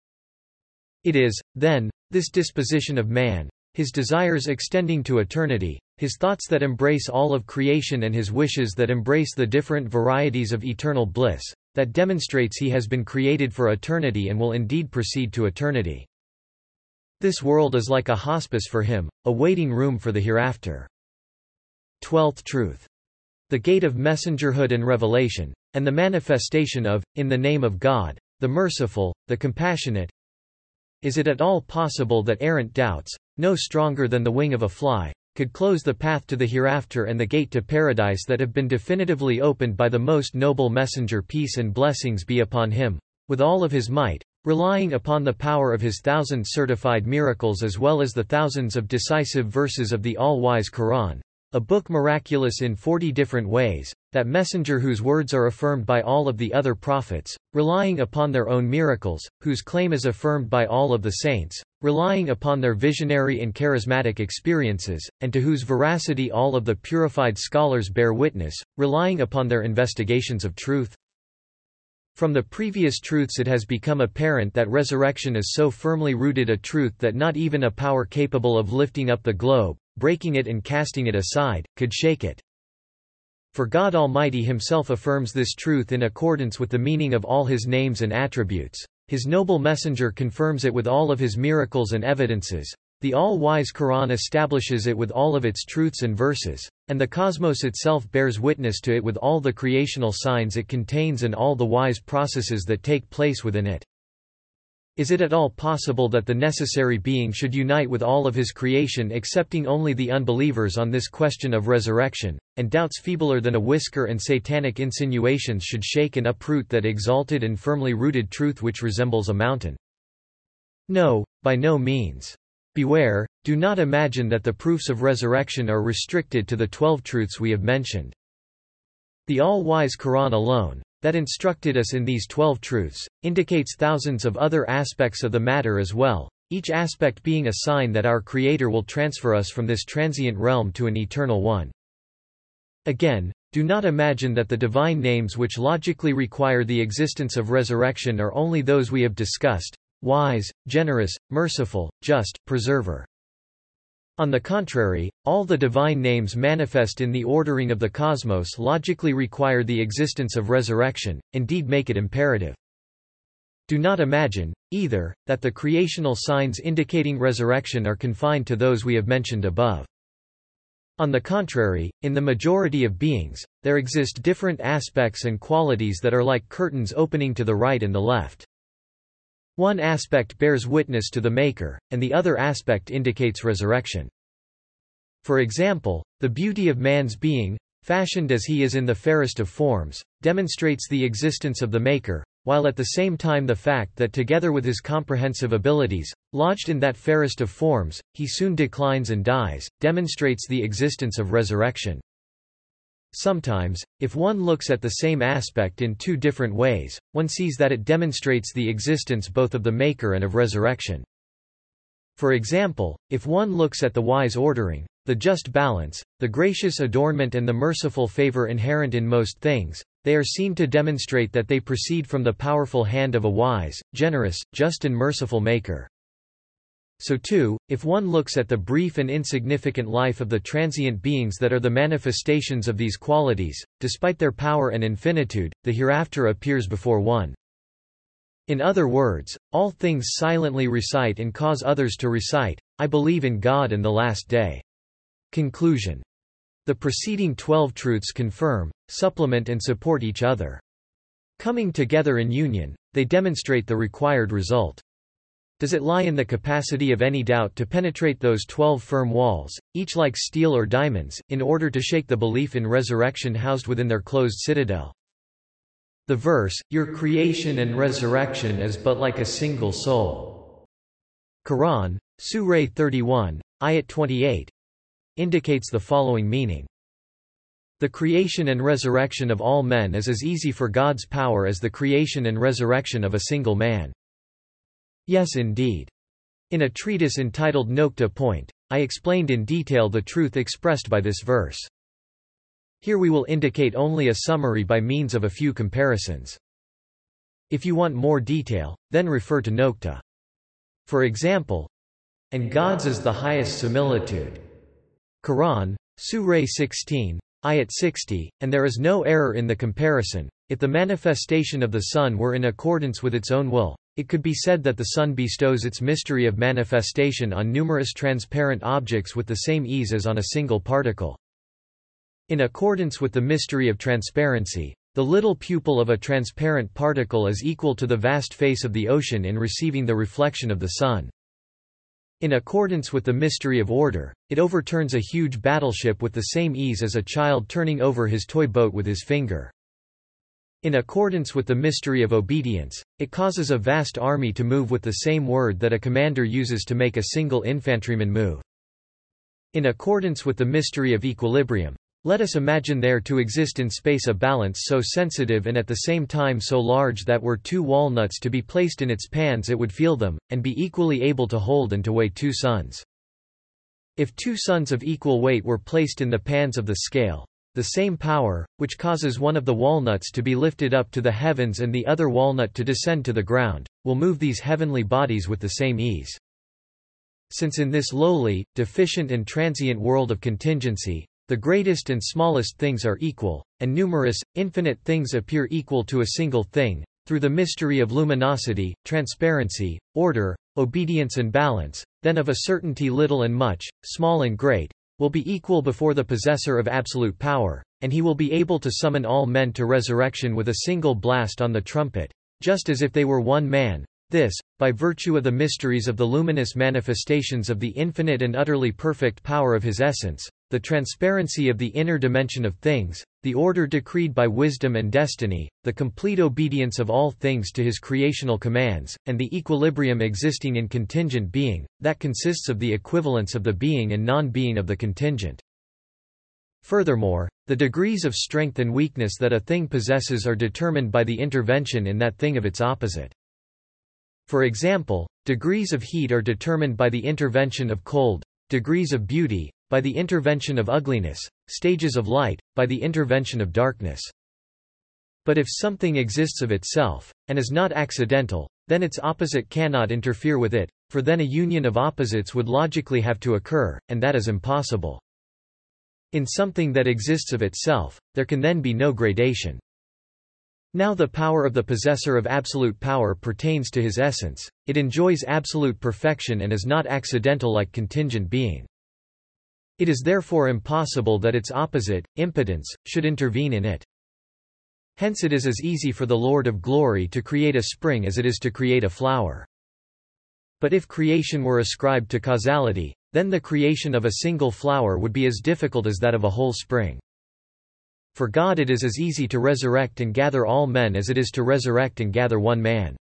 It is, then, this disposition of man, his desires extending to eternity, his thoughts that embrace all of creation and his wishes that embrace the different varieties of eternal bliss, that demonstrates he has been created for eternity and will indeed proceed to eternity. This world is like a hospice for him, a waiting room for the hereafter. Twelfth truth. The gate of messengerhood and revelation, and the manifestation of, in the name of God, the merciful, the compassionate. Is it at all possible that errant doubts, no stronger than the wing of a fly, could close the path to the hereafter and the gate to paradise that have been definitively opened by the most noble messenger, peace and blessings be upon him, with all of his might, relying upon the power of his thousand certified miracles as well as the thousands of decisive verses of the all-wise Quran, a book miraculous in forty different ways, that messenger whose words are affirmed by all of the other prophets, relying upon their own miracles, whose claim is affirmed by all of the saints, relying upon their visionary and charismatic experiences, and to whose veracity all of the purified scholars bear witness, relying upon their investigations of truth. From the previous truths it has become apparent that resurrection is so firmly rooted a truth that not even a power capable of lifting up the globe, breaking it and casting it aside, could shake it. For God Almighty himself affirms this truth in accordance with the meaning of all his names and attributes. His noble messenger confirms it with all of his miracles and evidences. The all-wise Quran establishes it with all of its truths and verses, and the cosmos itself bears witness to it with all the creational signs it contains and all the wise processes that take place within it. Is it at all possible that the necessary being should unite with all of his creation excepting only the unbelievers on this question of resurrection, and doubts feebler than a whisker and satanic insinuations should shake and uproot that exalted and firmly rooted truth which resembles a mountain? No, by no means. Beware, do not imagine that the proofs of resurrection are restricted to the twelve truths we have mentioned. The all-wise Quran alone, that instructed us in these twelve truths, indicates thousands of other aspects of the matter as well, each aspect being a sign that our Creator will transfer us from this transient realm to an eternal one. Again, do not imagine that the divine names which logically require the existence of resurrection are only those we have discussed: wise, generous, merciful, just, preserver. On the contrary, all the divine names manifest in the ordering of the cosmos logically require the existence of resurrection, indeed make it imperative. Do not imagine, either, that the creational signs indicating resurrection are confined to those we have mentioned above. On the contrary, in the majority of beings, there exist different aspects and qualities that are like curtains opening to the right and the left. One aspect bears witness to the Maker, and the other aspect indicates resurrection. For example, the beauty of man's being, fashioned as he is in the fairest of forms, demonstrates the existence of the Maker, while at the same time the fact that together with his comprehensive abilities, lodged in that fairest of forms, he soon declines and dies, demonstrates the existence of resurrection. Sometimes, if one looks at the same aspect in two different ways, one sees that it demonstrates the existence both of the Maker and of resurrection. For example, if one looks at the wise ordering, the just balance, the gracious adornment and the merciful favor inherent in most things, they are seen to demonstrate that they proceed from the powerful hand of a wise, generous, just and merciful Maker. So too, if one looks at the brief and insignificant life of the transient beings that are the manifestations of these qualities, despite their power and infinitude, the hereafter appears before one. In other words, all things silently recite and cause others to recite, "I believe in God and the last day." Conclusion. The preceding twelve truths confirm, supplement and support each other. Coming together in union, they demonstrate the required result. Does it lie in the capacity of any doubt to penetrate those twelve firm walls, each like steel or diamonds, in order to shake the belief in resurrection housed within their closed citadel? The verse, "Your creation and resurrection is but like a single soul." Quran, Surah thirty-one, Ayat twenty-eight, indicates the following meaning. The creation and resurrection of all men is as easy for God's power as the creation and resurrection of a single man. Yes, indeed. In a treatise entitled Nokta Point, I explained in detail the truth expressed by this verse. Here we will indicate only a summary by means of a few comparisons. If you want more detail, then refer to Nokta. For example, "And God's is the highest similitude." Quran, Surah sixteen, Ayat sixty, and there is no error in the comparison. If the manifestation of the sun were in accordance with its own will, it could be said that the sun bestows its mystery of manifestation on numerous transparent objects with the same ease as on a single particle. In accordance with the mystery of transparency, the little pupil of a transparent particle is equal to the vast face of the ocean in receiving the reflection of the sun. In accordance with the mystery of order, it overturns a huge battleship with the same ease as a child turning over his toy boat with his finger. In accordance with the mystery of obedience, it causes a vast army to move with the same word that a commander uses to make a single infantryman move. In accordance with the mystery of equilibrium, let us imagine there to exist in space a balance so sensitive and at the same time so large that were two walnuts to be placed in its pans it would feel them, and be equally able to hold and to weigh two suns. If two suns of equal weight were placed in the pans of the scale, the same power, which causes one of the walnuts to be lifted up to the heavens and the other walnut to descend to the ground, will move these heavenly bodies with the same ease. Since in this lowly, deficient and transient world of contingency, the greatest and smallest things are equal, and numerous, infinite things appear equal to a single thing, through the mystery of luminosity, transparency, order, obedience and balance, then of a certainty little and much, small and great, will be equal before the possessor of absolute power, and he will be able to summon all men to resurrection with a single blast on the trumpet, just as if they were one man. This, by virtue of the mysteries of the luminous manifestations of the infinite and utterly perfect power of his essence, the transparency of the inner dimension of things, the order decreed by wisdom and destiny, the complete obedience of all things to his creational commands, and the equilibrium existing in contingent being, that consists of the equivalence of the being and non-being of the contingent. Furthermore, the degrees of strength and weakness that a thing possesses are determined by the intervention in that thing of its opposite. For example, degrees of heat are determined by the intervention of cold, degrees of beauty, by the intervention of ugliness, stages of light, by the intervention of darkness. But if something exists of itself, and is not accidental, then its opposite cannot interfere with it, for then a union of opposites would logically have to occur, and that is impossible. In something that exists of itself, there can then be no gradation. Now the power of the possessor of absolute power pertains to his essence, it enjoys absolute perfection and is not accidental like contingent being. It is therefore impossible that its opposite, impotence, should intervene in it. Hence it is as easy for the Lord of glory to create a spring as it is to create a flower. But if creation were ascribed to causality, then the creation of a single flower would be as difficult as that of a whole spring. For God it is as easy to resurrect and gather all men as it is to resurrect and gather one man.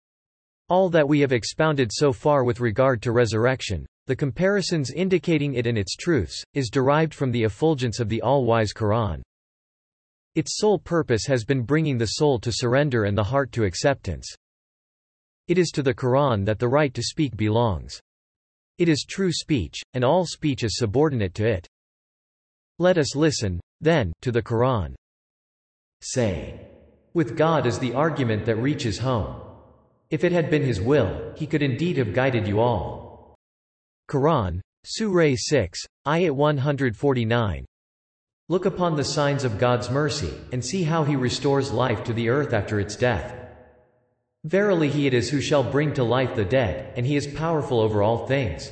All that we have expounded so far with regard to resurrection, the comparisons indicating it and its truths, is derived from the effulgence of the all-wise Quran. Its sole purpose has been bringing the soul to surrender and the heart to acceptance. It is to the Quran that the right to speak belongs. It is true speech, and all speech is subordinate to it. Let us listen, then, to the Quran. Say, with God is the argument that reaches home. If it had been His will, He could indeed have guided you all. Quran, Surah six, Ayat one hundred forty-nine. Look upon the signs of God's mercy, and see how He restores life to the earth after its death. Verily He it is who shall bring to life the dead, and He is powerful over all things.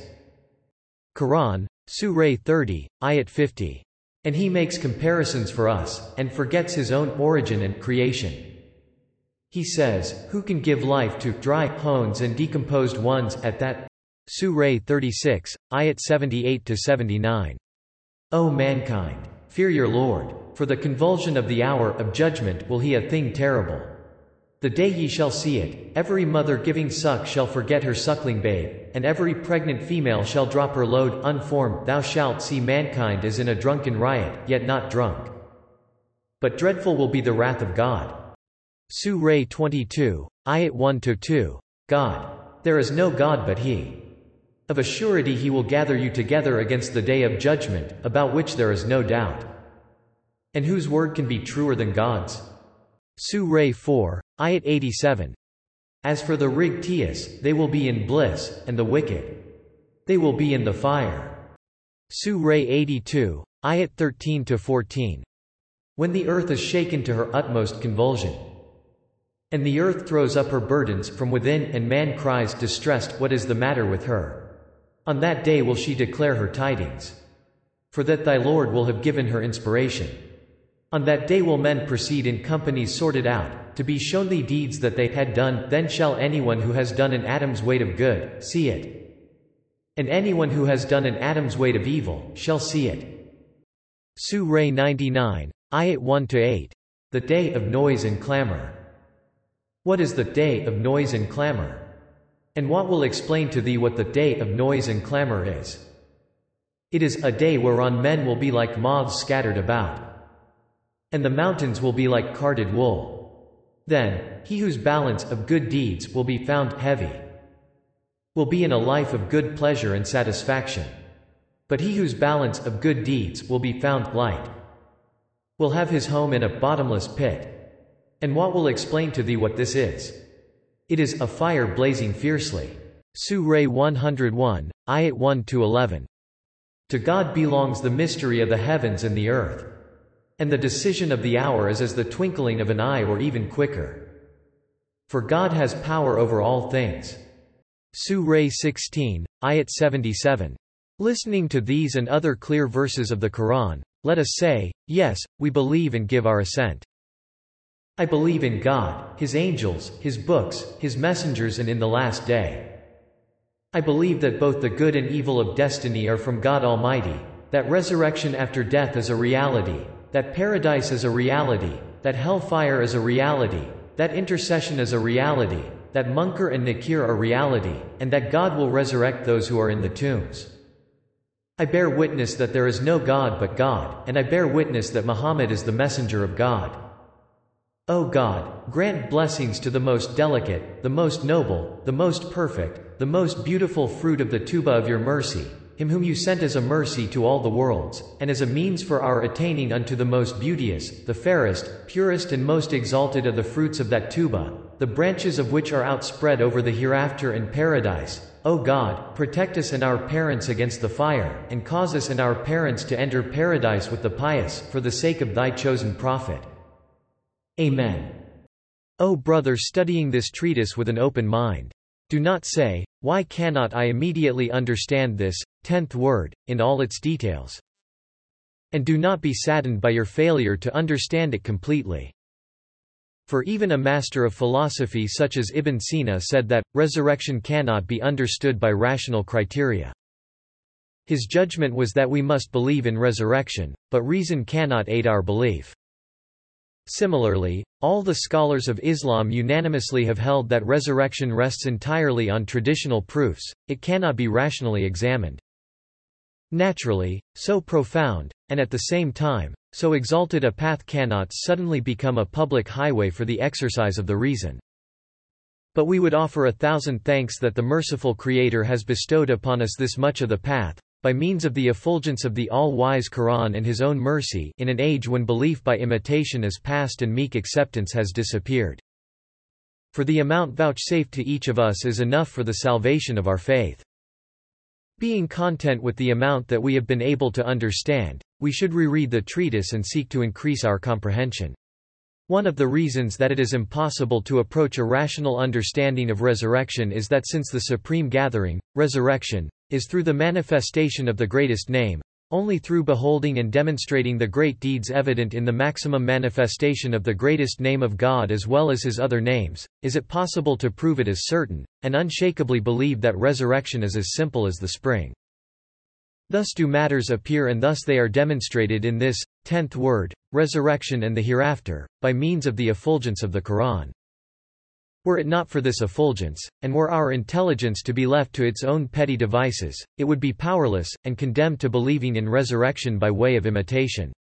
Quran, Surah thirty, Ayat fifty. And He makes comparisons for us, and forgets His own origin and creation. He says, who can give life to dry bones and decomposed ones at that? Surah thirty-six, Ayat seventy-eight to seventy-nine. O mankind, fear your Lord, for the convulsion of the hour of judgment will He a thing terrible. The day ye shall see it, every mother giving suck shall forget her suckling babe, and every pregnant female shall drop her load unformed. Thou shalt see mankind as in a drunken riot, yet not drunk. But dreadful will be the wrath of God. Surah twenty-two, Ayat one to two. God. There is no God but He. Of a surety He will gather you together against the day of judgment, about which there is no doubt. And whose word can be truer than God's? Surah four, Ayat eighty-seven. As for the righteous, they will be in bliss, and the wicked, they will be in the fire. Surah eighty-two, Ayat thirteen to fourteen. When the earth is shaken to her utmost convulsion, and the earth throws up her burdens from within, and man cries distressed, what is the matter with her? On that day will she declare her tidings. For that thy Lord will have given her inspiration. On that day will men proceed in companies sorted out, to be shown the deeds that they had done, then shall anyone who has done an atom's weight of good, see it. And anyone who has done an atom's weight of evil, shall see it. Surah ninety-nine, Ayat one to eight. The day of noise and clamor. What is the day of noise and clamor? And what will explain to thee what the day of noise and clamor is? It is a day whereon men will be like moths scattered about, and the mountains will be like carded wool. Then, he whose balance of good deeds will be found heavy, will be in a life of good pleasure and satisfaction. But he whose balance of good deeds will be found light, will have his home in a bottomless pit. And what will explain to thee what this is? It is a fire blazing fiercely. Surah one hundred one, Ayat one to eleven. To God belongs the mystery of the heavens and the earth. And the decision of the hour is as the twinkling of an eye or even quicker. For God has power over all things. Surah sixteen, Ayat seventy-seven. Listening to these and other clear verses of the Quran, let us say, yes, we believe and give our assent. I believe in God, His angels, His books, His messengers, and in the last day. I believe that both the good and evil of destiny are from God Almighty, that resurrection after death is a reality, that paradise is a reality, that hellfire is a reality, that intercession is a reality, that Munkar and Nakir are reality, and that God will resurrect those who are in the tombs. I bear witness that there is no God but God, and I bear witness that Muhammad is the messenger of God. O God, grant blessings to the most delicate, the most noble, the most perfect, the most beautiful fruit of the tuba of your mercy, him whom you sent as a mercy to all the worlds, and as a means for our attaining unto the most beauteous, the fairest, purest and most exalted of the fruits of that tuba, the branches of which are outspread over the hereafter and paradise. O God, protect us and our parents against the fire, and cause us and our parents to enter paradise with the pious, for the sake of thy chosen prophet. Amen. O brother studying this treatise with an open mind. Do not say, why cannot I immediately understand this, tenth word, in all its details? And do not be saddened by your failure to understand it completely. For even a master of philosophy such as Ibn Sina said that, resurrection cannot be understood by rational criteria. His judgment was that we must believe in resurrection, but reason cannot aid our belief. Similarly, all the scholars of Islam unanimously have held that resurrection rests entirely on traditional proofs, it cannot be rationally examined. Naturally, so profound, and at the same time, so exalted a path cannot suddenly become a public highway for the exercise of the reason. But we would offer a thousand thanks that the merciful Creator has bestowed upon us this much of the path, by means of the effulgence of the all-wise Quran and His own mercy, in an age when belief by imitation is past and meek acceptance has disappeared. For the amount vouchsafed to each of us is enough for the salvation of our faith. Being content with the amount that we have been able to understand, we should reread the treatise and seek to increase our comprehension. One of the reasons that it is impossible to approach a rational understanding of resurrection is that since the supreme gathering, resurrection, is through the manifestation of the greatest name, only through beholding and demonstrating the great deeds evident in the maximum manifestation of the greatest name of God as well as His other names, is it possible to prove it as certain, and unshakably believe that resurrection is as simple as the spring. Thus do matters appear, and thus they are demonstrated in this, tenth word, resurrection and the hereafter, by means of the effulgence of the Quran. Were it not for this effulgence, and were our intelligence to be left to its own petty devices, it would be powerless, and condemned to believing in resurrection by way of imitation.